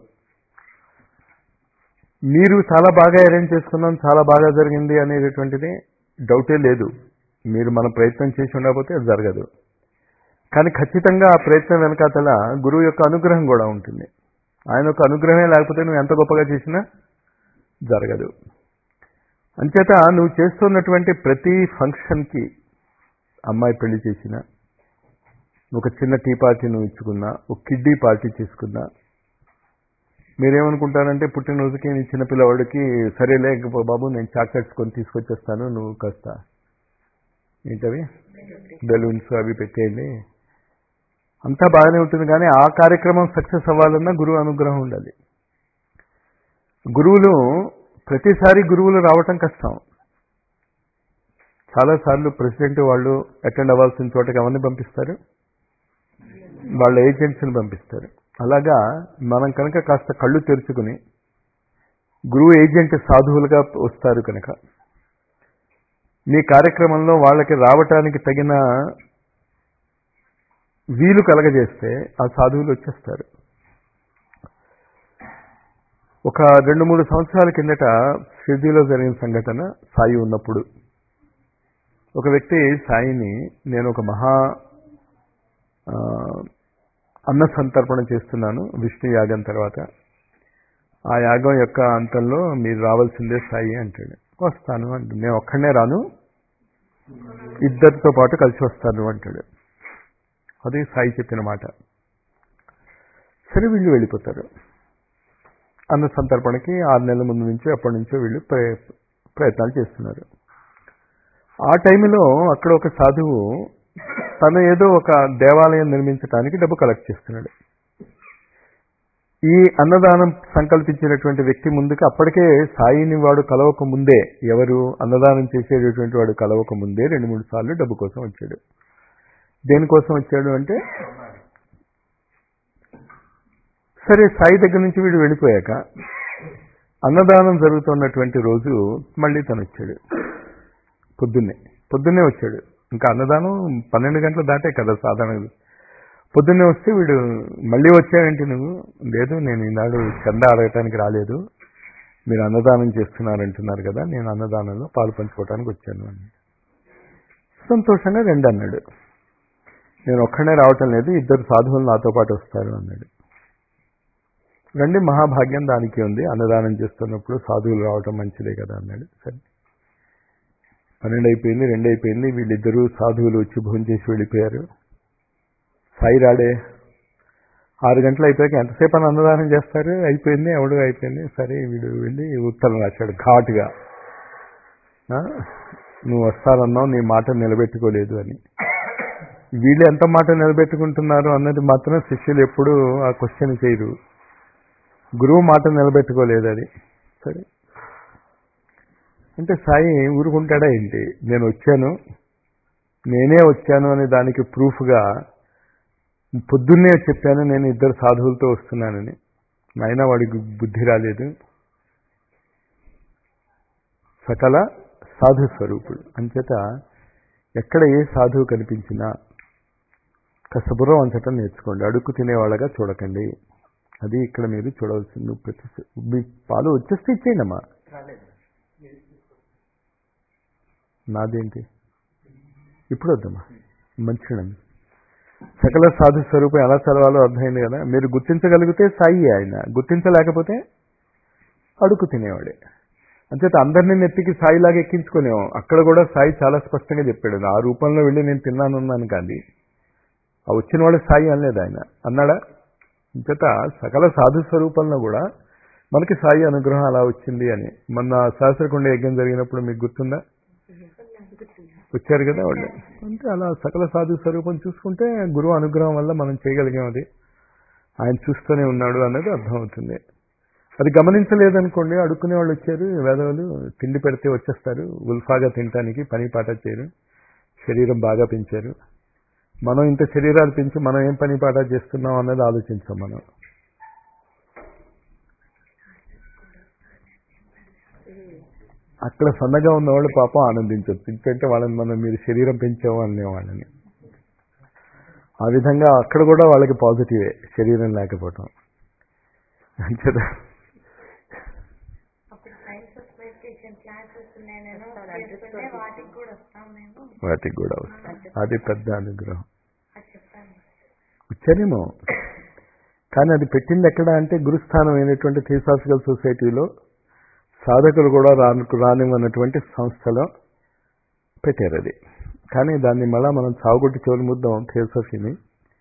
మీరు చాలా బాగా అరేంజ్ చేసుకున్నాం, చాలా బాగా జరిగింది అనేటటువంటిది డౌటే లేదు. మీరు మన ప్రయత్నం చేసి ఉండకపోతే అది జరగదు. కానీ ఖచ్చితంగా ఆ ప్రయత్నం వెనకాతల గురువు యొక్క అనుగ్రహం కూడా ఉంటుంది. ఆయన యొక్క అనుగ్రహమే లేకపోతే నువ్వు ఎంత గొప్పగా చేసినా జరగదు. అంచేత నువ్వు చేస్తున్నటువంటి ప్రతి ఫంక్షన్కి, అమ్మాయి పెళ్లి చేసినా, ఒక చిన్న టీ పార్టీ నువ్వు ఇచ్చుకున్నా, ఒక కిడ్డీ పార్టీ చేసుకున్నా, మీరేమనుకుంటారంటే పుట్టినరోజుకి నీ చిన్నపిల్లవాడికి సరేలే బాబు నేను చాక్లెట్స్ కొని తీసుకొచ్చేస్తాను, నువ్వు కాస్త ఏంటవి బెలూన్స్ అవి పెట్టేయండి, అంతా బాగానే ఉంటుంది. కానీ ఆ కార్యక్రమం సక్సెస్ అవ్వాలన్నా గురువు అనుగ్రహం ఉండాలి. గురువులు ప్రతిసారి గురువులు రావటం కష్టం. చాలాసార్లు ప్రెసిడెంట్ వాళ్ళు అటెండ్ అవ్వాల్సిన చోటకి ఎవరిని పంపిస్తారు? వాళ్ళ ఏజెంట్స్ని పంపిస్తారు. అలాగా మనం కనుక కాస్త కళ్ళు తెరుచుకుని గురువు ఏజెంట్ సాధువులుగా వస్తారు కనుక మీ కార్యక్రమంలో వాళ్ళకి రావటానికి తగిన వీలు కలగజేస్తే ఆ సాధువులు వచ్చేస్తారు. ఒక 2-3 సంవత్సరాల కిందట షిర్డీలో జరిగిన సంఘటన, సాయి ఉన్నప్పుడు ఒక వ్యక్తి సాయిని నేను ఒక మహా అన్న సంతర్పణ చేస్తున్నాను విష్ణు యాగం తర్వాత, ఆ యాగం యొక్క అంతంలో మీరు రావాల్సిందే సాయి అంటాడు. వస్తాను అంటే నేను ఒక్కడనే రాను, ఇద్దరితో పాటు కలిసి వస్తాను అంటాడు. అది సాయి చెప్పిన మాట. సరే వీళ్ళు వెళ్ళిపోతారు. అన్న సంతర్పణకి 6 నెలల ముందు నుంచో ఎప్పటి నుంచో వీళ్ళు ప్రయత్నాలు చేస్తున్నారు. ఆ టైంలో అక్కడ ఒక సాధువు తను ఏదో ఒక దేవాలయం నిర్మించడానికి డబ్బు కలెక్ట్ చేస్తున్నాడు. ఈ అన్నదానం సంకల్పించినటువంటి వ్యక్తి ముందుకు అప్పటికే సాయిని వాడు కలవక ముందే, ఎవరు అన్నదానం చేసేటటువంటి వాడు కలవక ముందే 2-3 సార్లు డబ్బు కోసం వచ్చాడు. దేనికోసం వచ్చాడు అంటే, సరే సాయి దగ్గర నుంచి వీడు వెళ్ళిపోయాక అన్నదానం జరుగుతున్నటువంటి రోజు మళ్ళీ తను వచ్చాడు. పొద్దున్నే వచ్చాడు. ఇంకా అన్నదానం 12 గంటలు దాటే కదా సాధారణంగా. పొద్దున్నే వస్తే వీడు మళ్ళీ వచ్చావేంటి నువ్వు? లేదు, నేను ఈనాడు చందా అడగటానికి రాలేదు, మీరు అన్నదానం చేస్తున్నారంటున్నారు కదా, నేను అన్నదానంలో పాలు పంచుకోవడానికి వచ్చాను అని. సంతోషంగా రండి అన్నాడు. నేను ఒక్కడే రావటం లేదు, 2 సాధువులు నాతో పాటు వస్తారు అన్నాడు. రండి, మహాభాగ్యం దానికి ఉంది, అన్నదానం చేస్తున్నప్పుడు సాధువులు రావటం మంచిదే కదా అన్నాడు. సరే, 12 అయిపోయింది, 2 అయిపోయింది. వీళ్ళిద్దరూ సాధువులు వచ్చి భోజనం చేసి వెళ్ళిపోయారు. సాయి రాడే. 6 గంటలు అయిపోయాక ఎంతసేపు అని అన్నదానం చేస్తారు, అయిపోయింది, ఎవడు అయిపోయింది. సరే వీడు వెళ్ళి ఉత్తరం రాశాడు ఘాటుగా, నువ్వు వస్తానన్నావు, నీ మాట నిలబెట్టుకోలేదు అని. వీళ్ళు ఎంత మాట నిలబెట్టుకుంటున్నారు అన్నది మాత్రం శిష్యులు ఎప్పుడూ ఆ క్వశ్చన్ చేయరు. గురువు మాట నిలబెట్టుకోలేదు అది. సరే అంటే సాయి ఊరుకుంటాడా ఏంటి? నేను వచ్చాను, నేనే వచ్చాను అనే దానికి ప్రూఫ్గా పొద్దున్నే చెప్పాను నేను 2 సాధువులతో వస్తున్నానని. అయినా వాడికి బుద్ధి రాలేదు. సకల సాధు స్వరూపుడు అంచేత ఎక్కడ ఏ సాధువు కనిపించినా కాస్త బుర్ర వంచటం నేర్చుకోండి. అడుక్కు తినేవాళ్ళగా చూడకండి. అది ఇక్కడ మీరు చూడవలసింది. మీ పాలు వచ్చేస్తే ఇచ్చేయండి అమ్మా. నాదేంటి ఇప్పుడు వద్దమ్మా, మంచిదండి. సకల సాధు స్వరూపం ఎలా చదవాలో అర్థమైంది కదా. మీరు గుర్తించగలిగితే సాయి ఆయన, గుర్తించలేకపోతే అడుక్కు తినేవాడే. అంచేత అందరినీ నెత్తికి సాయిలాగా ఎక్కించుకునేవాం. అక్కడ కూడా సాయి చాలా స్పష్టంగా చెప్పాడు, ఆ రూపంలో వెళ్ళి నేను తిన్నానున్నాను కానీ ఆ వచ్చిన వాడు సాయి అనలేదు ఆయన. అన్నాడా? అంచేత సకల సాధు స్వరూపంలో కూడా మనకి సాయి అనుగ్రహం అలా వచ్చింది అని. మొన్న శాస్త్రకుండ యజ్ఞం జరిగినప్పుడు మీకు గుర్తుందా? వచ్చారు కదా వాళ్ళు. అంటే అలా సకల సాధు స్వరూపం చూసుకుంటే గురువు అనుగ్రహం వల్ల మనం చేయగలిగాం. అది ఆయన చూస్తూనే ఉన్నాడు అన్నది అర్థమవుతుంది. అది గమనించలేదనుకోండి, అడుక్కునే వాళ్ళు వచ్చారు, వేదవులు తిండి పెడితే వచ్చేస్తారు, ఉల్ఫాగా తినటానికి పని పాట చేయరు, శరీరం బాగా పెంచారు. మనం ఇంత శరీరాలు పెంచి మనం ఏం పని పాట చేస్తున్నాం అన్నది ఆలోచించాం మనం. అక్కడ సన్నగా ఉన్నవాళ్ళు పాపం ఆనందించవచ్చు, ఎందుకంటే వాళ్ళని మనం మీరు శరీరం పెంచాము అనేవాళ్ళని. ఆ విధంగా అక్కడ కూడా వాళ్ళకి పాజిటివే శరీరం లేకపోవటం. అంచేత వాటికి కూడా వస్తాం. అది పెద్ద అనుగ్రహం. వచ్చారేమో, కానీ అది పెట్టింది ఎక్కడ అంటే గురుస్థానం అయినటువంటి థియోసాఫికల్ సొసైటీలో సాధకులు కూడా రానివ్వనటువంటి సంస్థలో పెట్టారు అది. కానీ దాన్ని మళ్ళా మనం చావుగొట్టి చెవులు ముద్దాం థియోసఫీని.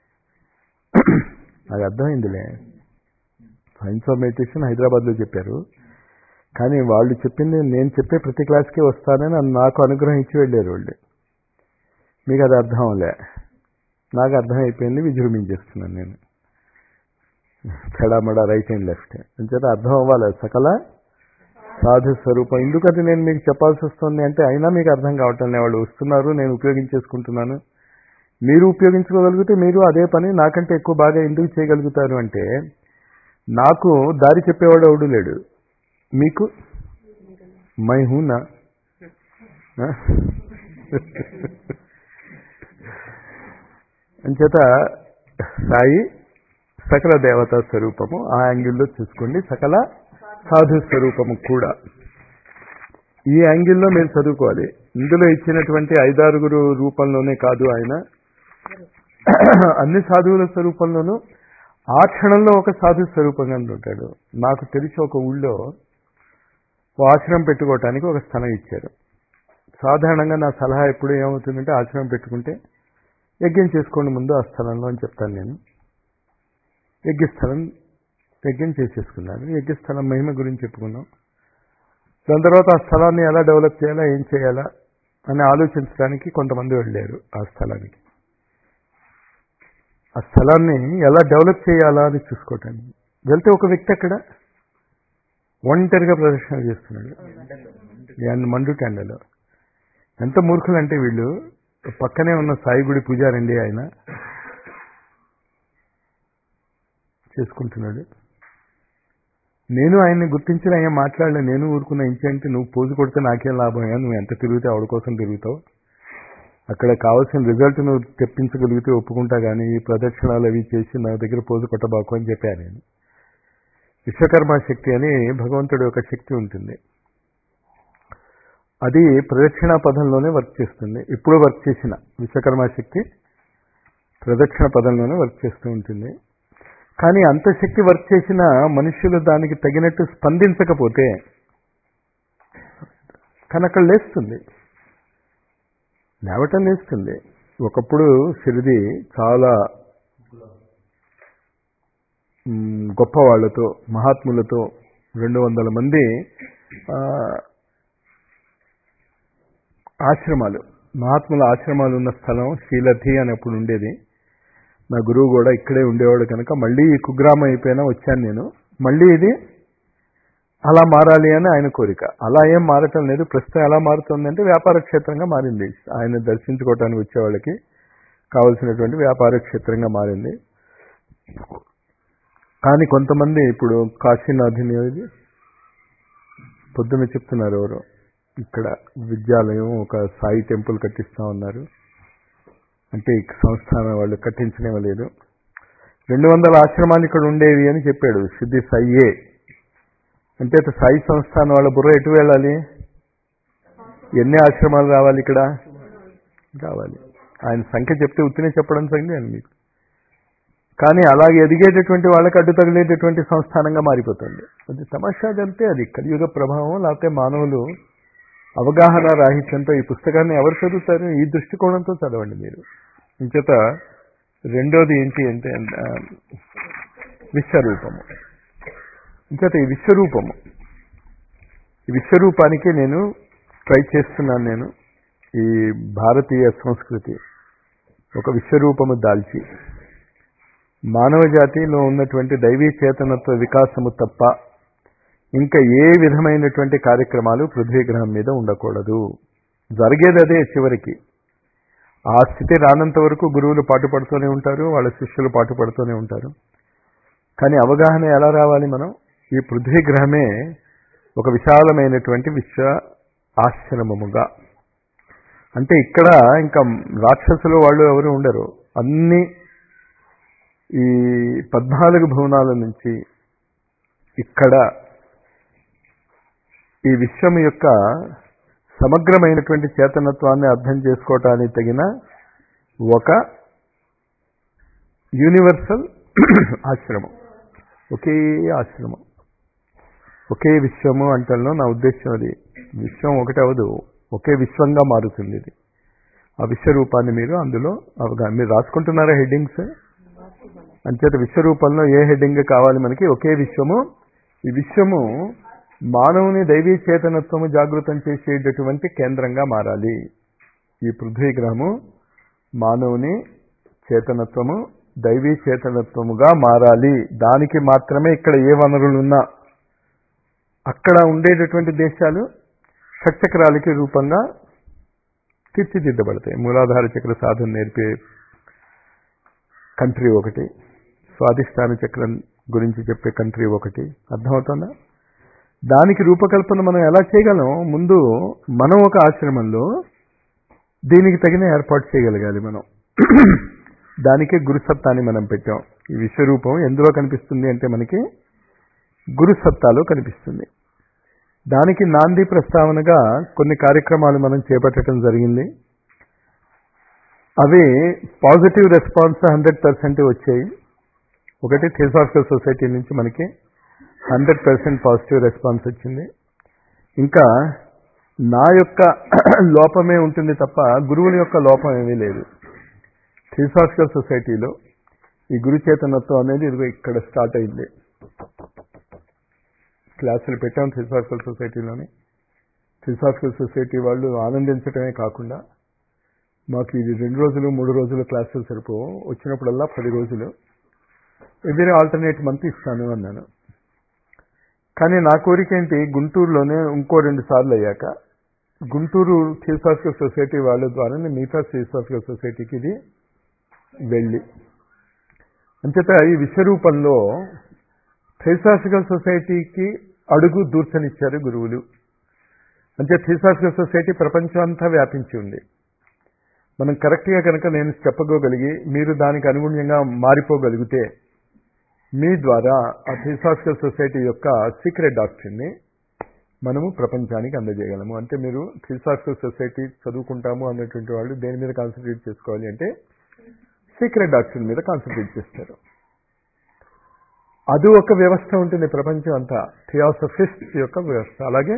అది అర్థమైందిలే. సైన్స్ ఆఫ్ మెడిటేషన్ హైదరాబాద్లో చెప్పారు, కానీ వాళ్ళు చెప్పింది నేను చెప్పే ప్రతి క్లాస్కి వస్తానని నాకు అనుగ్రహం ఇచ్చి వెళ్ళారు వాళ్ళు. మీకు అది అర్థం అవలే, నాకు అర్థమైపోయింది, విజృంభించేస్తున్నాను నేను చెడామడా రైట్ అండ్ లెఫ్ట్. అంచేత అర్థం అవ్వాలి సకల సాధు స్వరూపం. ఎందుకంటే నేను మీకు చెప్పాల్సి వస్తుంది అంటే అయినా మీకు అర్థం కావటం లే. వాళ్ళు వస్తున్నారు, నేను ఉపయోగించేసుకుంటున్నాను. మీరు ఉపయోగించుకోగలిగితే మీరు అదే పని నాకంటే ఎక్కువ బాగా ఎందుకు చేయగలుగుతారు అంటే, నాకు దారి చెప్పేవాడు ఎవడు లేడు, మీకు మై హూనా. అంచేత సాయి సకల దేవతా స్వరూపము, ఆ యాంగిల్లో చూసుకోండి. సకల సాధు స్వరూపము కూడా ఈ యాంగిల్లో మీరు చదువుకోవాలి. ఇందులో ఇచ్చినటువంటి 5-6 రూపంలోనే కాదు, ఆయన అన్ని సాధువుల స్వరూపంలోనూ ఆ క్షణంలో ఒక సాధు స్వరూపంగా ఉంటాడు. నాకు తెలిసి ఒక ఊళ్ళో ఆశ్రమం పెట్టుకోవటానికి ఒక స్థలం ఇచ్చారు. సాధారణంగా నా సలహా ఎప్పుడు ఏమవుతుందంటే, ఆశ్రమం పెట్టుకుంటే యజ్ఞం చేసుకోండి ముందు ఆ స్థలంలో అని చెప్తాను నేను. యజ్ఞం చేసేసుకున్నాను. యజ్ఞస్థలం మహిమ గురించి చెప్పుకున్నాం. దాని తర్వాత ఆ స్థలాన్ని ఎలా డెవలప్ చేయాలా, ఏం చేయాలా అని ఆలోచించడానికి కొంతమంది వెళ్ళారు ఆ స్థలానికి. ఆ స్థలాన్ని ఎలా డెవలప్ చేయాలా అని చూసుకోవటానికి వెళ్తే ఒక వ్యక్తి అక్కడ ఒంటరిగా ప్రదర్శన చేస్తున్నాడు మండు టెండలో. ఎంత మూర్ఖులు అంటే వీళ్ళు, పక్కనే ఉన్న సాయి గుడి పూజారండి ఆయన చేసుకుంటున్నాడు. నేను ఆయన్ని గుర్తించిన ఆయన మాట్లాడలే, నేను ఊరుకున్న. ఇంకేంటి నువ్వు పోజు కొడితే నాకేం లాభం, నువ్వు ఎంత తిరిగితే ఆవిడ కోసం తిరుగుతావు, అక్కడ కావాల్సిన రిజల్ట్ నువ్వు తెప్పించగలిగితే ఒప్పుకుంటా, కానీ ఈ ప్రదక్షిణాలు అవి చేసి నా దగ్గర పోజు కొట్టబాకు అని చెప్పాను నేను. విశ్వకర్మ శక్తి అని భగవంతుడి యొక్క శక్తి ఉంటుంది. అది ప్రదక్షిణ పదంలోనే వర్క్ చేస్తుంది. ఇప్పుడు వర్క్ చేసిన విశ్వకర్మ శక్తి ప్రదక్షిణ పదంలోనే వర్క్ చేస్తూ ఉంటుంది. కానీ అంత శక్తి వర్క్ చేసిన మనుషులు దానికి తగినట్టు స్పందించకపోతే కానీ అక్కడ లేవటం లేస్తుంది. ఒకప్పుడు షిరిడి చాలా గొప్ప వాళ్ళతో, మహాత్ములతో 200 మంది ఆశ్రమాలు, మహాత్ముల ఆశ్రమాలు ఉన్న స్థలం శీలథి అని అప్పుడు ఉండేది. నా గురువు కూడా ఇక్కడే ఉండేవాడు కనుక మళ్ళీ ఈ కుగ్రామం అయిపోయినా వచ్చాను నేను. మళ్ళీ ఇది అలా మారాలి అని ఆయన కోరిక. అలా ఏం మారటం లేదు. ప్రస్తుతం ఎలా మారుతుందంటే వ్యాపార క్షేత్రంగా మారింది. ఆయన దర్శించుకోవటానికి వచ్చే వాళ్ళకి కావలసినటువంటి వ్యాపార క్షేత్రంగా మారింది. కానీ కొంతమంది ఇప్పుడు కాశీనాథుని పొద్దున్న చెప్తున్నారు ఎవరో, ఇక్కడ విద్యాలయం ఒక సాయి టెంపుల్ కట్టిస్తా ఉన్నారు. అంటే ఈ సంస్థానం వాళ్ళు కట్టించనేవలేదు. 200 ఆశ్రమాలు ఇక్కడ ఉండేవి అని చెప్పాడు సిద్ధి సాయి. అంటే సాయి సంస్థానం వాళ్ళ బుర్ర ఎటు వెళ్ళాలి? ఎన్ని ఆశ్రమాలు రావాలి ఇక్కడ? రావాలి. ఆయన సంఖ్య చెప్తే ఉత్తినే చెప్పడం సంగతి అని మీకు. కానీ అలాగే ఎదిగేటటువంటి వాళ్ళకి అడ్డు తగిలేటటువంటి సంస్థానంగా మారిపోతుంది. అది తమాషాదంటే అది కలియుగ ప్రభావం. లేకపోతే మానవులు అవగాహన రాహిత్యంతో ఈ పుస్తకాన్ని ఎవరు చదువుతారు? ఈ దృష్టికోణంతో చదవండి మీరు. ఇంచేత రెండోది ఏంటి అంటే విశ్వరూపము. ఇంచేత ఈ విశ్వరూపానికి నేను ట్రై చేస్తున్నాను. నేను ఈ భారతీయ సంస్కృతి ఒక విశ్వరూపము దాల్చి మానవ జాతిలో ఉన్నటువంటి దైవీ చేతనత్వ వికాసము తప్ప ఇంకా ఏ విధమైనటువంటి కార్యక్రమాలు పృథ్వీగ్రహం మీద ఉండకూడదు. జరిగేది అదే చివరికి. ఆ స్థితి రానంత వరకు గురువులు పాటుపడుతూనే ఉంటారు, వాళ్ళ శిష్యులు పాటుపడుతూనే ఉంటారు. కానీ అవగాహన ఎలా రావాలి? మనం ఈ పృథ్వీగ్రహమే ఒక విశాలమైనటువంటి విశ్వ ఆశ్రమముగా, అంటే ఇక్కడ ఇంకా రాక్షసులు వాళ్ళు ఎవరు ఉండరు. అన్ని ఈ 14 భువనాల నుంచి ఇక్కడ ఈ విశ్వం యొక్క సమగ్రమైనటువంటి చేతనత్వాన్ని అర్థం చేసుకోవటానికి తగిన ఒక యూనివర్సల్ ఆశ్రమం, ఒకే ఆశ్రమం, ఒకే విశ్వము అంటల్లో నా ఉద్దేశం అది. విశ్వం ఒకటి అవదు, ఒకే విశ్వంగా మారుతుంది ఇది. ఆ విశ్వరూపాన్ని మీరు అందులో మీరు రాసుకుంటున్నారా హెడ్డింగ్స్? అంచేత విశ్వరూపంలో ఏ హెడ్డింగ్ కావాలి మనకి? ఒకే విశ్వము. ఈ విశ్వము మానవుని దైవీ చేతనత్వము జాగృతం చేసేటటువంటి కేంద్రంగా మారాలి. ఈ పృథ్వీగ్రహము మానవుని చేతనత్వము దైవీ చేతనత్వముగా మారాలి. దానికి మాత్రమే ఇక్కడ ఏ వనరులున్నా అక్కడ ఉండేటటువంటి దేశాలు షట్చక్రాలకి రూపంగా తీర్చిదిద్దబడతాయి. మూలాధార చక్ర సాధన నేర్పే కంట్రీ ఒకటి, స్వాధిష్టాన చక్రం గురించి చెప్పే కంట్రీ ఒకటి. అర్థమవుతుందా? దానికి రూపకల్పన మనం ఎలా చేయగలం? ముందు మనం ఒక ఆశ్రమంలో దీనికి తగిన ఏర్పాటు చేయగలగాలి మనం. దానికే గురుసత్తాని మనం పెట్టాం. ఈ విశ్వరూపం ఎందులో కనిపిస్తుంది అంటే మనకి గురుసత్తాలో కనిపిస్తుంది. దానికి నాంది ప్రస్తావనగా కొన్ని కార్యక్రమాలు మనం చేపట్టడం జరిగింది. అవి పాజిటివ్ రెస్పాన్స్ 100% వచ్చాయి. ఒకటి థియోసాఫికల్ సొసైటీ నుంచి మనకి 100% పాజిటివ్ రెస్పాన్స్ వచ్చింది. ఇంకా నా యొక్క లోపమే ఉంటుంది తప్ప గురువుల యొక్క లోపం ఏమీ లేదు. థియోసాఫికల్ సొసైటీలో ఈ గురుచేతనత్వం అనేది ఇదిగో ఇక్కడ స్టార్ట్ అయింది. క్లాసులు పెట్టాం థియోసాఫికల్ సొసైటీలోని. థియోసాఫికల్ సొసైటీ వాళ్ళు ఆనందించడమే కాకుండా మాకు ఇది 2 రోజులు 3 రోజులు క్లాసులు సరిపోవు, వచ్చినప్పుడల్లా 10 రోజులు ఎవ్రీ ఆల్టర్నేట్ మంత్ ఇస్తాను అన్నాను. కానీ నా కోరిక ఏంటి, గుంటూరులోనే ఇంకో 2 సార్లు అయ్యాక గుంటూరు థియోసాఫికల్ సొసైటీ వాళ్ళ ద్వారా మిగతా థియోసాఫికల్ సొసైటీకి ఇది వెళ్ళి, అంచేత ఈ విశ్వరూపంలో థియోసాఫికల్ సొసైటీకి అడుగు దూర్చనిచ్చారు గురువులు. అంటే థియోసాఫికల్ సొసైటీ ప్రపంచం అంతా వ్యాపించి ఉంది. మనం కరెక్ట్గా కనుక నేను చెప్పగలిగి మీరు దానికి అనుగుణ్యంగా మారిపోగలిగితే మీ ద్వారా ఆ థియోసాఫికల్ సొసైటీ యొక్క సీక్రెట్ డాక్ట్రిన్ని మనము ప్రపంచానికి అందజేయగలము. అంటే మీరు థియోసాఫికల్ సొసైటీ చదువుకుంటాము అన్నటువంటి వాళ్ళు దేని మీద కాన్సన్ట్రేట్ చేసుకోవాలి అంటే సీక్రెట్ డాక్ట్రిన్ మీద కాన్సన్ట్రేట్ చేస్తారు. అది ఒక వ్యవస్థ ఉంటుంది ప్రపంచం అంతా, థియోసఫిస్ట్ యొక్క వ్యవస్థ. అలాగే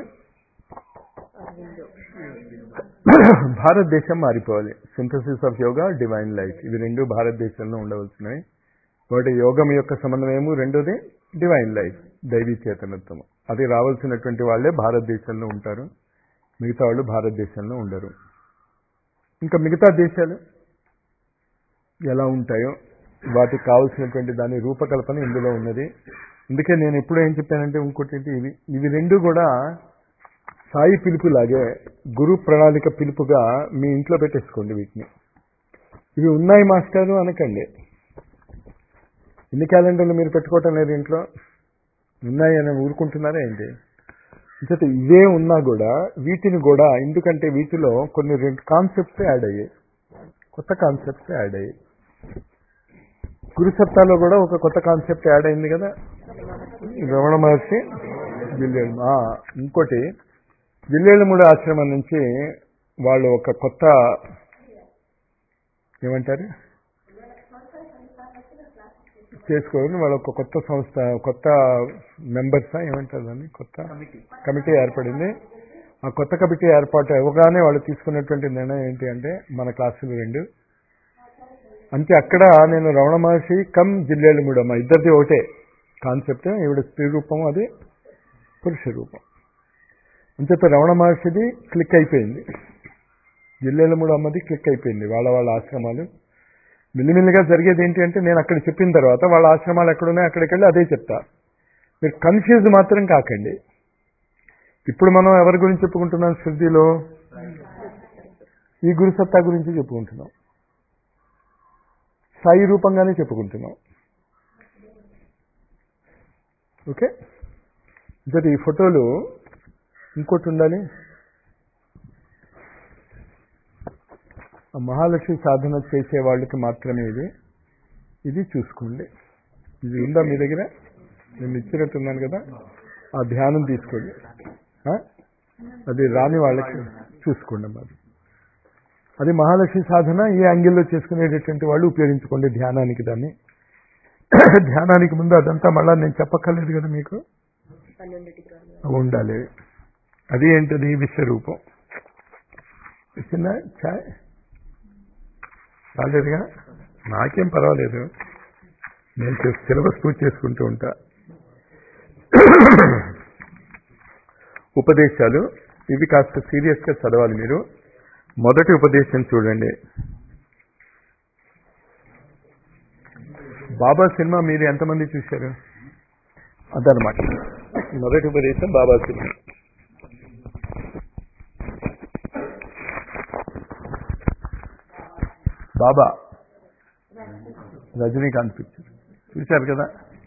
భారతదేశం మారిపోవాలి. Synthesis of yoga, divine life, ఇవి రెండు భారతదేశంలో ఉండవలసినవి. ఒకటి యోగం యొక్క సమన్వయము, రెండోది డివైన్ లైఫ్, దైవీ చేతనత్వము. అది రావాల్సినటువంటి వాళ్ళే భారతదేశంలో ఉంటారు, మిగతా వాళ్ళు భారతదేశంలో ఉండరు. ఇంకా మిగతా దేశాలు ఎలా ఉంటాయో వాటికి కావాల్సినటువంటి దాని రూపకల్పన ఇందులో ఉన్నది. అందుకే నేను ఎప్పుడు ఏం చెప్పానంటే ఇంకోటి ఇవి రెండు కూడా సాయి పిలుపులాగే గురు ప్రణాళిక పిలుపుగా మీ ఇంట్లో పెట్టేసుకోండి. వీటిని ఇవి ఉన్నాయి మాస్టారు అనకండి. ఎన్ని క్యాలెండర్లు మీరు పెట్టుకోవటం లేదు ఇంట్లో? ఉన్నాయి అని ఊరుకుంటున్నారా ఏంటి? అంటే ఇవే ఉన్నా కూడా వీటిని కూడా, ఎందుకంటే వీటిలో కొన్ని రెండు కాన్సెప్ట్స్ యాడ్ అయ్యాయి, కొత్త కాన్సెప్ట్స్ యాడ్ అయ్యాయి. గురు సప్తాలో కూడా ఒక కొత్త కాన్సెప్ట్ యాడ్ అయింది కదా, రమణ మహర్షి జిల్లేడు. ఇంకోటి జిల్లేళ్ళమూడి ఆశ్రమం నుంచి వాళ్ళు ఒక కొత్త ఏమంటారు చేసుకోవాలి, వాళ్ళు ఒక కొత్త సంస్థ, కొత్త మెంబర్సా ఏమంటారు దాన్ని, కొత్త కమిటీ ఏర్పడింది. ఆ కొత్త కమిటీ ఏర్పాటు అవ్వగానే వాళ్ళు తీసుకున్నటువంటి నిర్ణయం ఏంటి అంటే మన క్లాసులు రెండు అంటే అక్కడ నేను రమణ మహర్షి కమ్ జిల్లేళ్ళమూడమ్మ ఇద్దరిది ఒకటే కాన్సెప్ట్. ఈవిడ స్త్రీ రూపం, అది పురుష రూపం. అంచేత రమణ మహర్షిది క్లిక్ అయిపోయింది, జిల్లేళ్ళమూడి అమ్మది క్లిక్ అయిపోయింది. వాళ్ళ ఆశ్రమాలు మిల్లిమిల్లిగా జరిగేది ఏంటి అంటే నేను అక్కడ చెప్పిన తర్వాత వాళ్ళ ఆశ్రమాలు ఎక్కడున్నాయి అక్కడికి వెళ్ళి అదే చెప్తా. మీరు కన్ఫ్యూజ్ మాత్రం కాకండి. ఇప్పుడు మనం ఎవరి గురించి చెప్పుకుంటున్నాం? శృతిలో ఈ గురుసత్తా గురించి చెప్పుకుంటున్నాం, సాయి రూపంగానే చెప్పుకుంటున్నాం. ఓకే, ఇంకా ఈ ఫోటోలు ఇంకోటి ఉండాలి. మహాలక్ష్మి సాధన చేసే వాళ్ళకి మాత్రమే ఇది చూసుకోండి. ఇది ఉందా మీ దగ్గర? నేను ఇచ్చినట్టున్నాను కదా, ఆ ధ్యానం తీసుకోండి. అది రాని వాళ్ళకి చూసుకోండి అమ్మా. అది మహాలక్ష్మి సాధన ఈ యాంగిల్లో చేసుకునేటటువంటి వాళ్ళు ఉపయోగించుకోండి ధ్యానానికి. దాన్ని ధ్యానానికి ముందు అదంతా మళ్ళా నేను చెప్పక్కర్లేదు కదా మీకు, ఉండాలి. అది ఏంటది? విశ్వరూపం. చిన్న ఛాయ్ రాలేదుగా, నాకేం పర్వాలేదు, నేను సిలబస్ పూర్తి చేసుకుంటూ ఉంటా. ఉపదేశాలు ఇవి కాస్త సీరియస్గా చదవాలి మీరు. మొదటి ఉపదేశం చూడండి. బాబా సినిమా మీరు ఎంతమంది చూశారు? అదనమాట మొదటి ఉపదేశం, బాబా సినిమా. బాబా రజనీకాంత్ పిక్చర్ చూశారు కదా,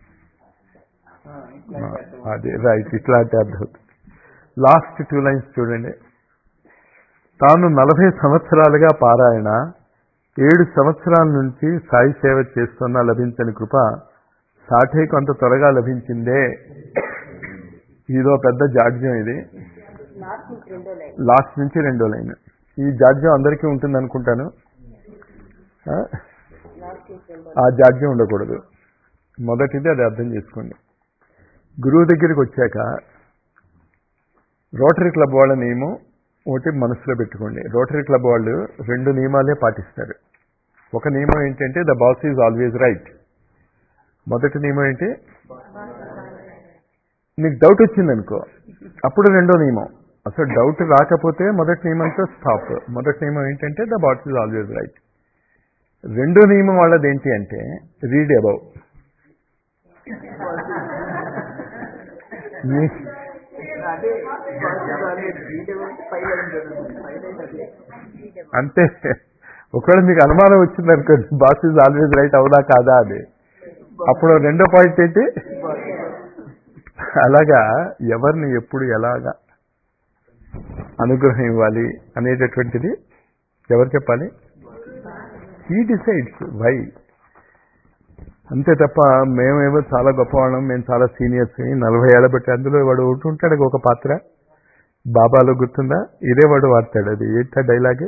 అది రైట్. ఇట్లాంటి అర్థం. లాస్ట్ 2 లైన్స్ చూడండి. తాను 40 సంవత్సరాలుగా పారాయణ, 7 సంవత్సరాల నుంచి సాయి సేవ చేస్తున్నా లభించని కృప సాఠేకు అంత త్వరగా లభించిందే. ఇదో పెద్ద జాడ్యం. ఇది లాస్ట్ నుంచి 2వ లైన్. ఈ జాడ్యం అందరికీ ఉంటుంది అనుకుంటాను. ఆ జాడ్యం ఉండకూడదు. మొదటిది అది అర్థం చేసుకోండి. గురువు దగ్గరికి వచ్చాక రోటరీ క్లబ్ వాళ్ళ నియమం ఒకటి మనసులో పెట్టుకోండి. రోటరీ క్లబ్ వాళ్ళు 2 నియమాలే పాటిస్తారు. ఒక నియమం ఏంటంటే the boss is always right. మొదటి నియమం ఏంటి? నీకు డౌట్ వచ్చిందనుకో అప్పుడు 2వ నియమం. అసలు డౌట్ రాకపోతే మొదటి నియమంతో స్టాప్. మొదటి నియమం ఏంటంటే the boss is always right. 2వ నియమం వాళ్ళది ఏంటి అంటే రీడ్ అబౌవ్. అంటే ఒకవేళ మీకు అనుమానం వచ్చిందనుకో బాస్ ఈజ్ ఆల్వేజ్ రైట్ అవునా కాదా అని, అప్పుడు 2వ పాయింట్ ఏంటి? అలాగా ఎవరిని ఎప్పుడు ఎలాగా అనుగ్రహం ఇవ్వాలి అనేటటువంటిది ఎవరు చెప్పాలి? He decides why. అంతే తప్ప మేమేమో చాలా గొప్పవాళ్ళం, మేము చాలా సీనియర్స్, 40 ఏళ్ళ బట్టి. అందులో వాడు ఒకటి ఉంటాడు ఒక పాత్ర, బాబాలో గుర్తుందా, ఇదే వాడు వాడతాడు. అది ఏంటా డైలాగ్?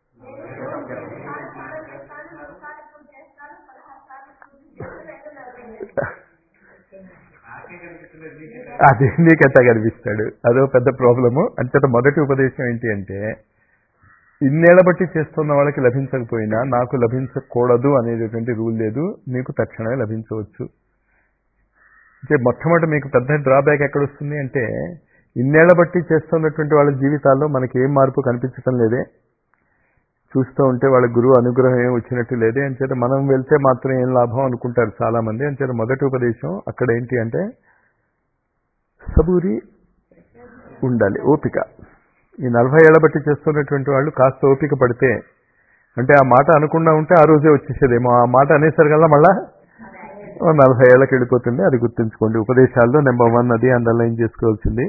అది నీకెట్టా కనిపిస్తాడు, అదో పెద్ద ప్రాబ్లము. అంచేత మొదటి ఉపదేశం ఏంటి అంటే, ఇన్నేళ్ల బట్టి చేస్తున్న వాళ్ళకి లభించకపోయినా నాకు లభించకూడదు అనేటటువంటి రూల్ లేదు, మీకు తక్షణమే లభించవచ్చు. అంటే మొట్టమొదటి మీకు పెద్ద డ్రాబ్యాక్ ఎక్కడొస్తుంది అంటే, ఇన్నేళ్ల బట్టి చేస్తున్నటువంటి వాళ్ళ జీవితాల్లో మనకి ఏం మార్పు కనిపించటం లేదే, చూస్తూ ఉంటే వాళ్ళ గురువు అనుగ్రహం ఏం వచ్చినట్టు లేదే, అంచేత మనం వెళ్తే మాత్రం ఏం లాభం అనుకుంటారు చాలా మంది. అంచేత మొదటి ఉపదేశం అక్కడ ఏంటి అంటే, సబూరి ఉండాలి, ఓపిక. ఈ 40 ఏళ్ల బట్టి చేస్తున్నటువంటి వాళ్ళు కాస్త ఓపిక పడితే, అంటే ఆ మాట అనకుండా ఉంటే ఆ రోజే వచ్చేసేదేమో, ఆ మాట అనేసరికల్లా మళ్ళా 40 ఏళ్ళకి వెళ్ళిపోతుంది. అది గుర్తుంచుకోండి. ఉపదేశాల్లో నెంబర్ 1 అది అండర్లైన్ చేసుకోవాల్సింది.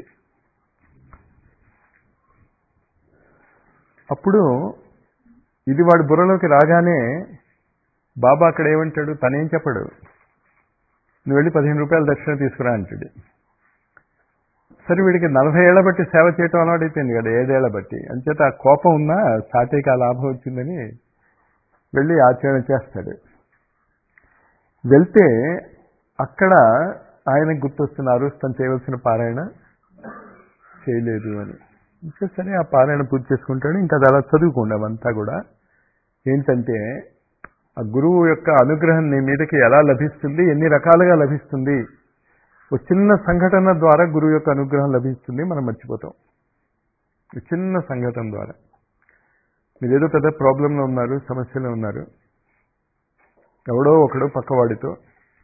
అప్పుడు ఇది వాడి బుర్రలోకి రాగానే బాబా అక్కడ ఏమంటాడు, తనేం చెప్పడు, నువ్వు వెళ్ళి 15 రూపాయల దక్షిణ తీసుకురా అంటాడు. సరే వీడికి 40 ఏళ్ల బట్టి సేవ చేయటం అలవాటైపోయింది కదా, 7 ఏళ్ల బట్టి. అంచేత ఆ కోపం ఉన్నా సాటికి ఆ లాభం వచ్చిందని వెళ్ళి ఆచరణ చేస్తాడు. వెళ్తే అక్కడ ఆయనకు గుర్తొస్తున్న ఆ రోజు తను చేయవలసిన పారాయణ చేయలేదు అని. ఇంకా సరే ఆ పారాయణ పూర్తి చేసుకుంటాడు. ఇంకా అది అలా చదువుకోండి అవంతా కూడా. ఏంటంటే ఆ గురువు యొక్క అనుగ్రహం నీ మీదకి ఎలా లభిస్తుంది, ఎన్ని రకాలుగా లభిస్తుంది. ఒక చిన్న సంఘటన ద్వారా గురువు యొక్క అనుగ్రహం లభిస్తుంది, మనం మర్చిపోతాం. చిన్న సంఘటన ద్వారా. మీరు ఏదో పెద్ద ప్రాబ్లంలో ఉన్నారు, సమస్యలో ఉన్నారు, ఎవడో ఒకడు పక్కవాడితో,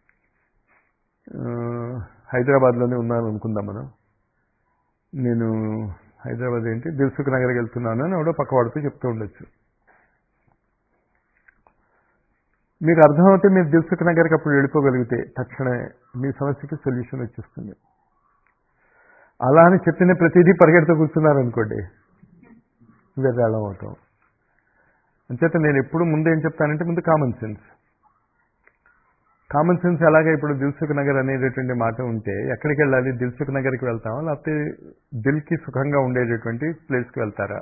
హైదరాబాద్లోనే ఉన్నాను అనుకుందాం మనం, నేను హైదరాబాద్ ఏంటి దిల్సుఖ్ నగర్కి వెళ్తున్నాను అని ఎవడో పక్కవాడితో చెప్తూ ఉండొచ్చు. మీకు అర్థమవుతే మీరు దిల్సుఖ్ నగర్కి అప్పుడు వెళ్ళిపోగలిగితే తక్షణమే మీ సమస్యకి సొల్యూషన్ వచ్చేస్తుంది. అలా అని చెప్పిన ప్రతిదీ పరిగెడుతూ కూర్చున్నారనుకోండి, వెర్రాళం అవటం. అంచేత నేను ఎప్పుడు ముందు ఏం చెప్తానంటే, ముందు కామన్ సెన్స్. కామన్ సెన్స్ ఎలాగా ఇప్పుడు దిల్సుఖ్ నగర్ అనేటటువంటి మాట ఉంటే ఎక్కడికి వెళ్ళాలి, దిల్సుఖ్ నగర్కి వెళ్తామా లేకపోతే దిల్కి సుఖంగా ఉండేటటువంటి ప్లేస్కి వెళ్తారా?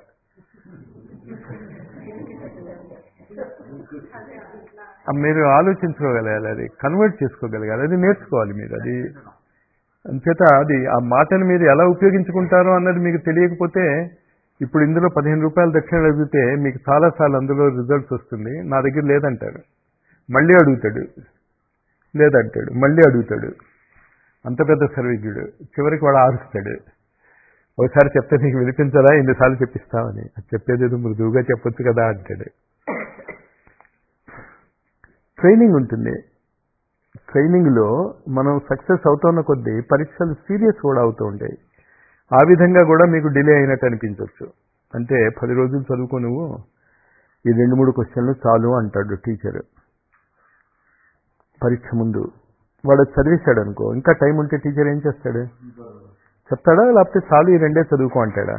మీరు ఆలోచించుకోగలగాలి, అది కన్వర్ట్ చేసుకోగలగాలి, అది నేర్చుకోవాలి మీరు. అది అంచేత అది ఆ మాటను మీరు ఎలా ఉపయోగించుకుంటారో అన్నది మీకు తెలియకపోతే, ఇప్పుడు ఇందులో 15 రూపాయల దక్షిణ అడిగితే మీకు చాలాసార్లు అందులో రిజల్ట్స్ వస్తుంది. నా దగ్గర లేదంటాడు, మళ్ళీ అడుగుతాడు, లేదంటాడు, మళ్ళీ అడుగుతాడు. అంత పెద్ద సర్వజ్ఞుడు. చివరికి వాడు ఆరుస్తాడు, ఒకసారి చెప్తే నీకు వినిపించదా, ఎన్నిసార్లు చెప్పిస్తామని. అది చెప్పేది మృదువుగా చెప్పొచ్చు కదా అంటాడు. ట్రైనింగ్ ఉంటుంది. ట్రైనింగ్లో మనం సక్సెస్ అవుతున్న కొద్దీ పరీక్షలు సీరియస్ కూడా అవుతూ ఉంటాయి. ఆ విధంగా కూడా మీకు డిలే అయినట్టు అనిపించవచ్చు. అంటే 10 రోజులు చదువుకో నువ్వు, ఈ 2-3 క్వశ్చన్లు చాలు అంటాడు టీచర్ పరీక్ష ముందు. వాడు చదివేశాడు అనుకో, ఇంకా టైం ఉంటే టీచర్ ఏం చేస్తాడు, చెప్తాడా లేకపోతే చాలు ఈ 2 చదువుకో అంటాడా?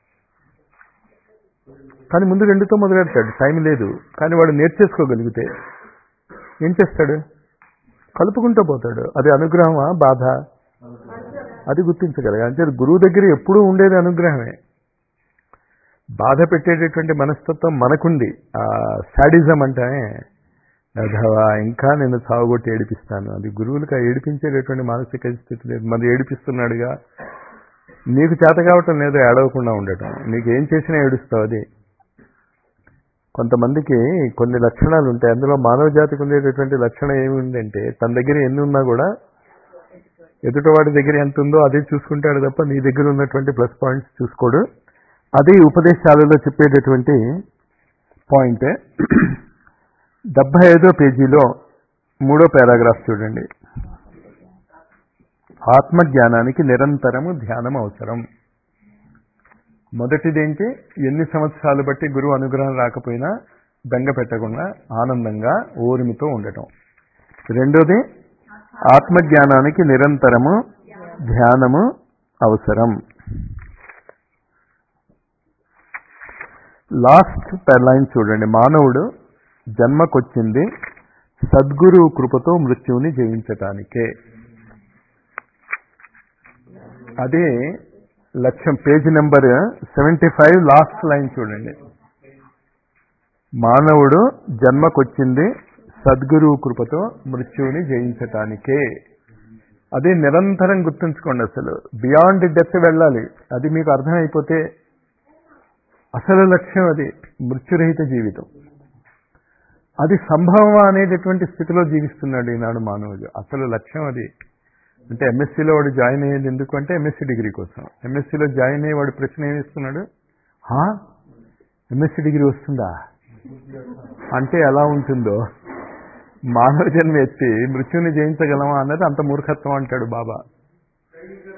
కానీ ముందు 2తో మొదలెడతాడు, టైం లేదు. కానీ వాడు నేర్చేసుకోగలిగితే ఏం చేస్తాడు, కలుపుకుంటూ పోతాడు. అది అనుగ్రహమా బాధ, అది గుర్తించగలగాలి. అంటే గురువు దగ్గర ఎప్పుడూ ఉండేది అనుగ్రహమే. బాధ పెట్టేటటువంటి మనస్తత్వం మనకుంది. ఆ శాడిజం అంటే అధవా ఇంకా నేను సాగుగొట్టి ఏడిపిస్తాను, అది గురువులకు ఏడిపించేటటువంటి మానసిక స్థితి లేదు. మరి ఏడిపిస్తున్నాడుగా, నీకు చేత కావటం లేదు ఏడవకుండా ఉండటం, నీకు ఏం చేసినా ఏడుస్తావు. అది కొంతమందికి కొన్ని లక్షణాలు ఉంటాయి. అందులో మానవ జాతికి ఉండేటటువంటి లక్షణం ఏముందంటే, తన దగ్గర ఎన్ని ఉన్నా కూడా ఎదుటివాడి దగ్గర ఎంత ఉందో అదే చూసుకుంటాడు తప్ప నీ దగ్గర ఉన్నటువంటి ప్లస్ పాయింట్స్ చూసుకోడు. అది ఉపదేశాలలో చెప్పేటటువంటి పాయింట్. 75వ పేజీలో 3వ పారాగ్రాఫ్ చూడండి. ఆత్మజ్ఞానానికి నిరంతరము ధ్యానం అవసరం. మొదటిదేంటి, ఎన్ని సంవత్సరాలు బట్టి గురువు అనుగ్రహం రాకపోయినా బెంగ పెట్టకుండా ఆనందంగా ఓర్మితో ఉండటం. రెండోది, ఆత్మజ్ఞానానికి నిరంతరము ధ్యానము అవసరం. లాస్ట్ లైన్ చూడండి. మానవుడు జన్మకొచ్చింది సద్గురు కృపతో మృత్యువుని జయించటానికే. అదే లక్ష్యం. పేజ్ నెంబర్ 75 లాస్ట్ లైన్ చూడండి. మానవుడు జన్మకొచ్చింది సద్గురు కృపతో మృత్యువుని జయించటానికే. అదే నిరంతరం గుర్తుంచుకోండి. అసలు బియాండ్ డెత్ వెళ్ళాలి. అది మీకు అర్థమైపోతే అసలు లక్ష్యం అది మృత్యురహిత జీవితం. అది సంభవం అనేటటువంటి స్థితిలో జీవిస్తున్నాడు ఈనాడు మానవుడు. అసలు లక్ష్యం అది. అంటే ఎంఎస్సీలో వాడు జాయిన్ అయ్యేది ఎందుకు అంటే ఎంఎస్సీ డిగ్రీ కోసం. ఎంఎస్సీలో జాయిన్ అయ్యి వాడు ప్రశ్న ఏమిస్తున్నాడు, ఎంఎస్సీ డిగ్రీ వస్తుందా అంటే ఎలా ఉంటుందో, మానవ జన్మ ఎత్తి మృత్యుని జయించగలమా అన్నది అంత మూర్ఖత్వం అంటాడు బాబా.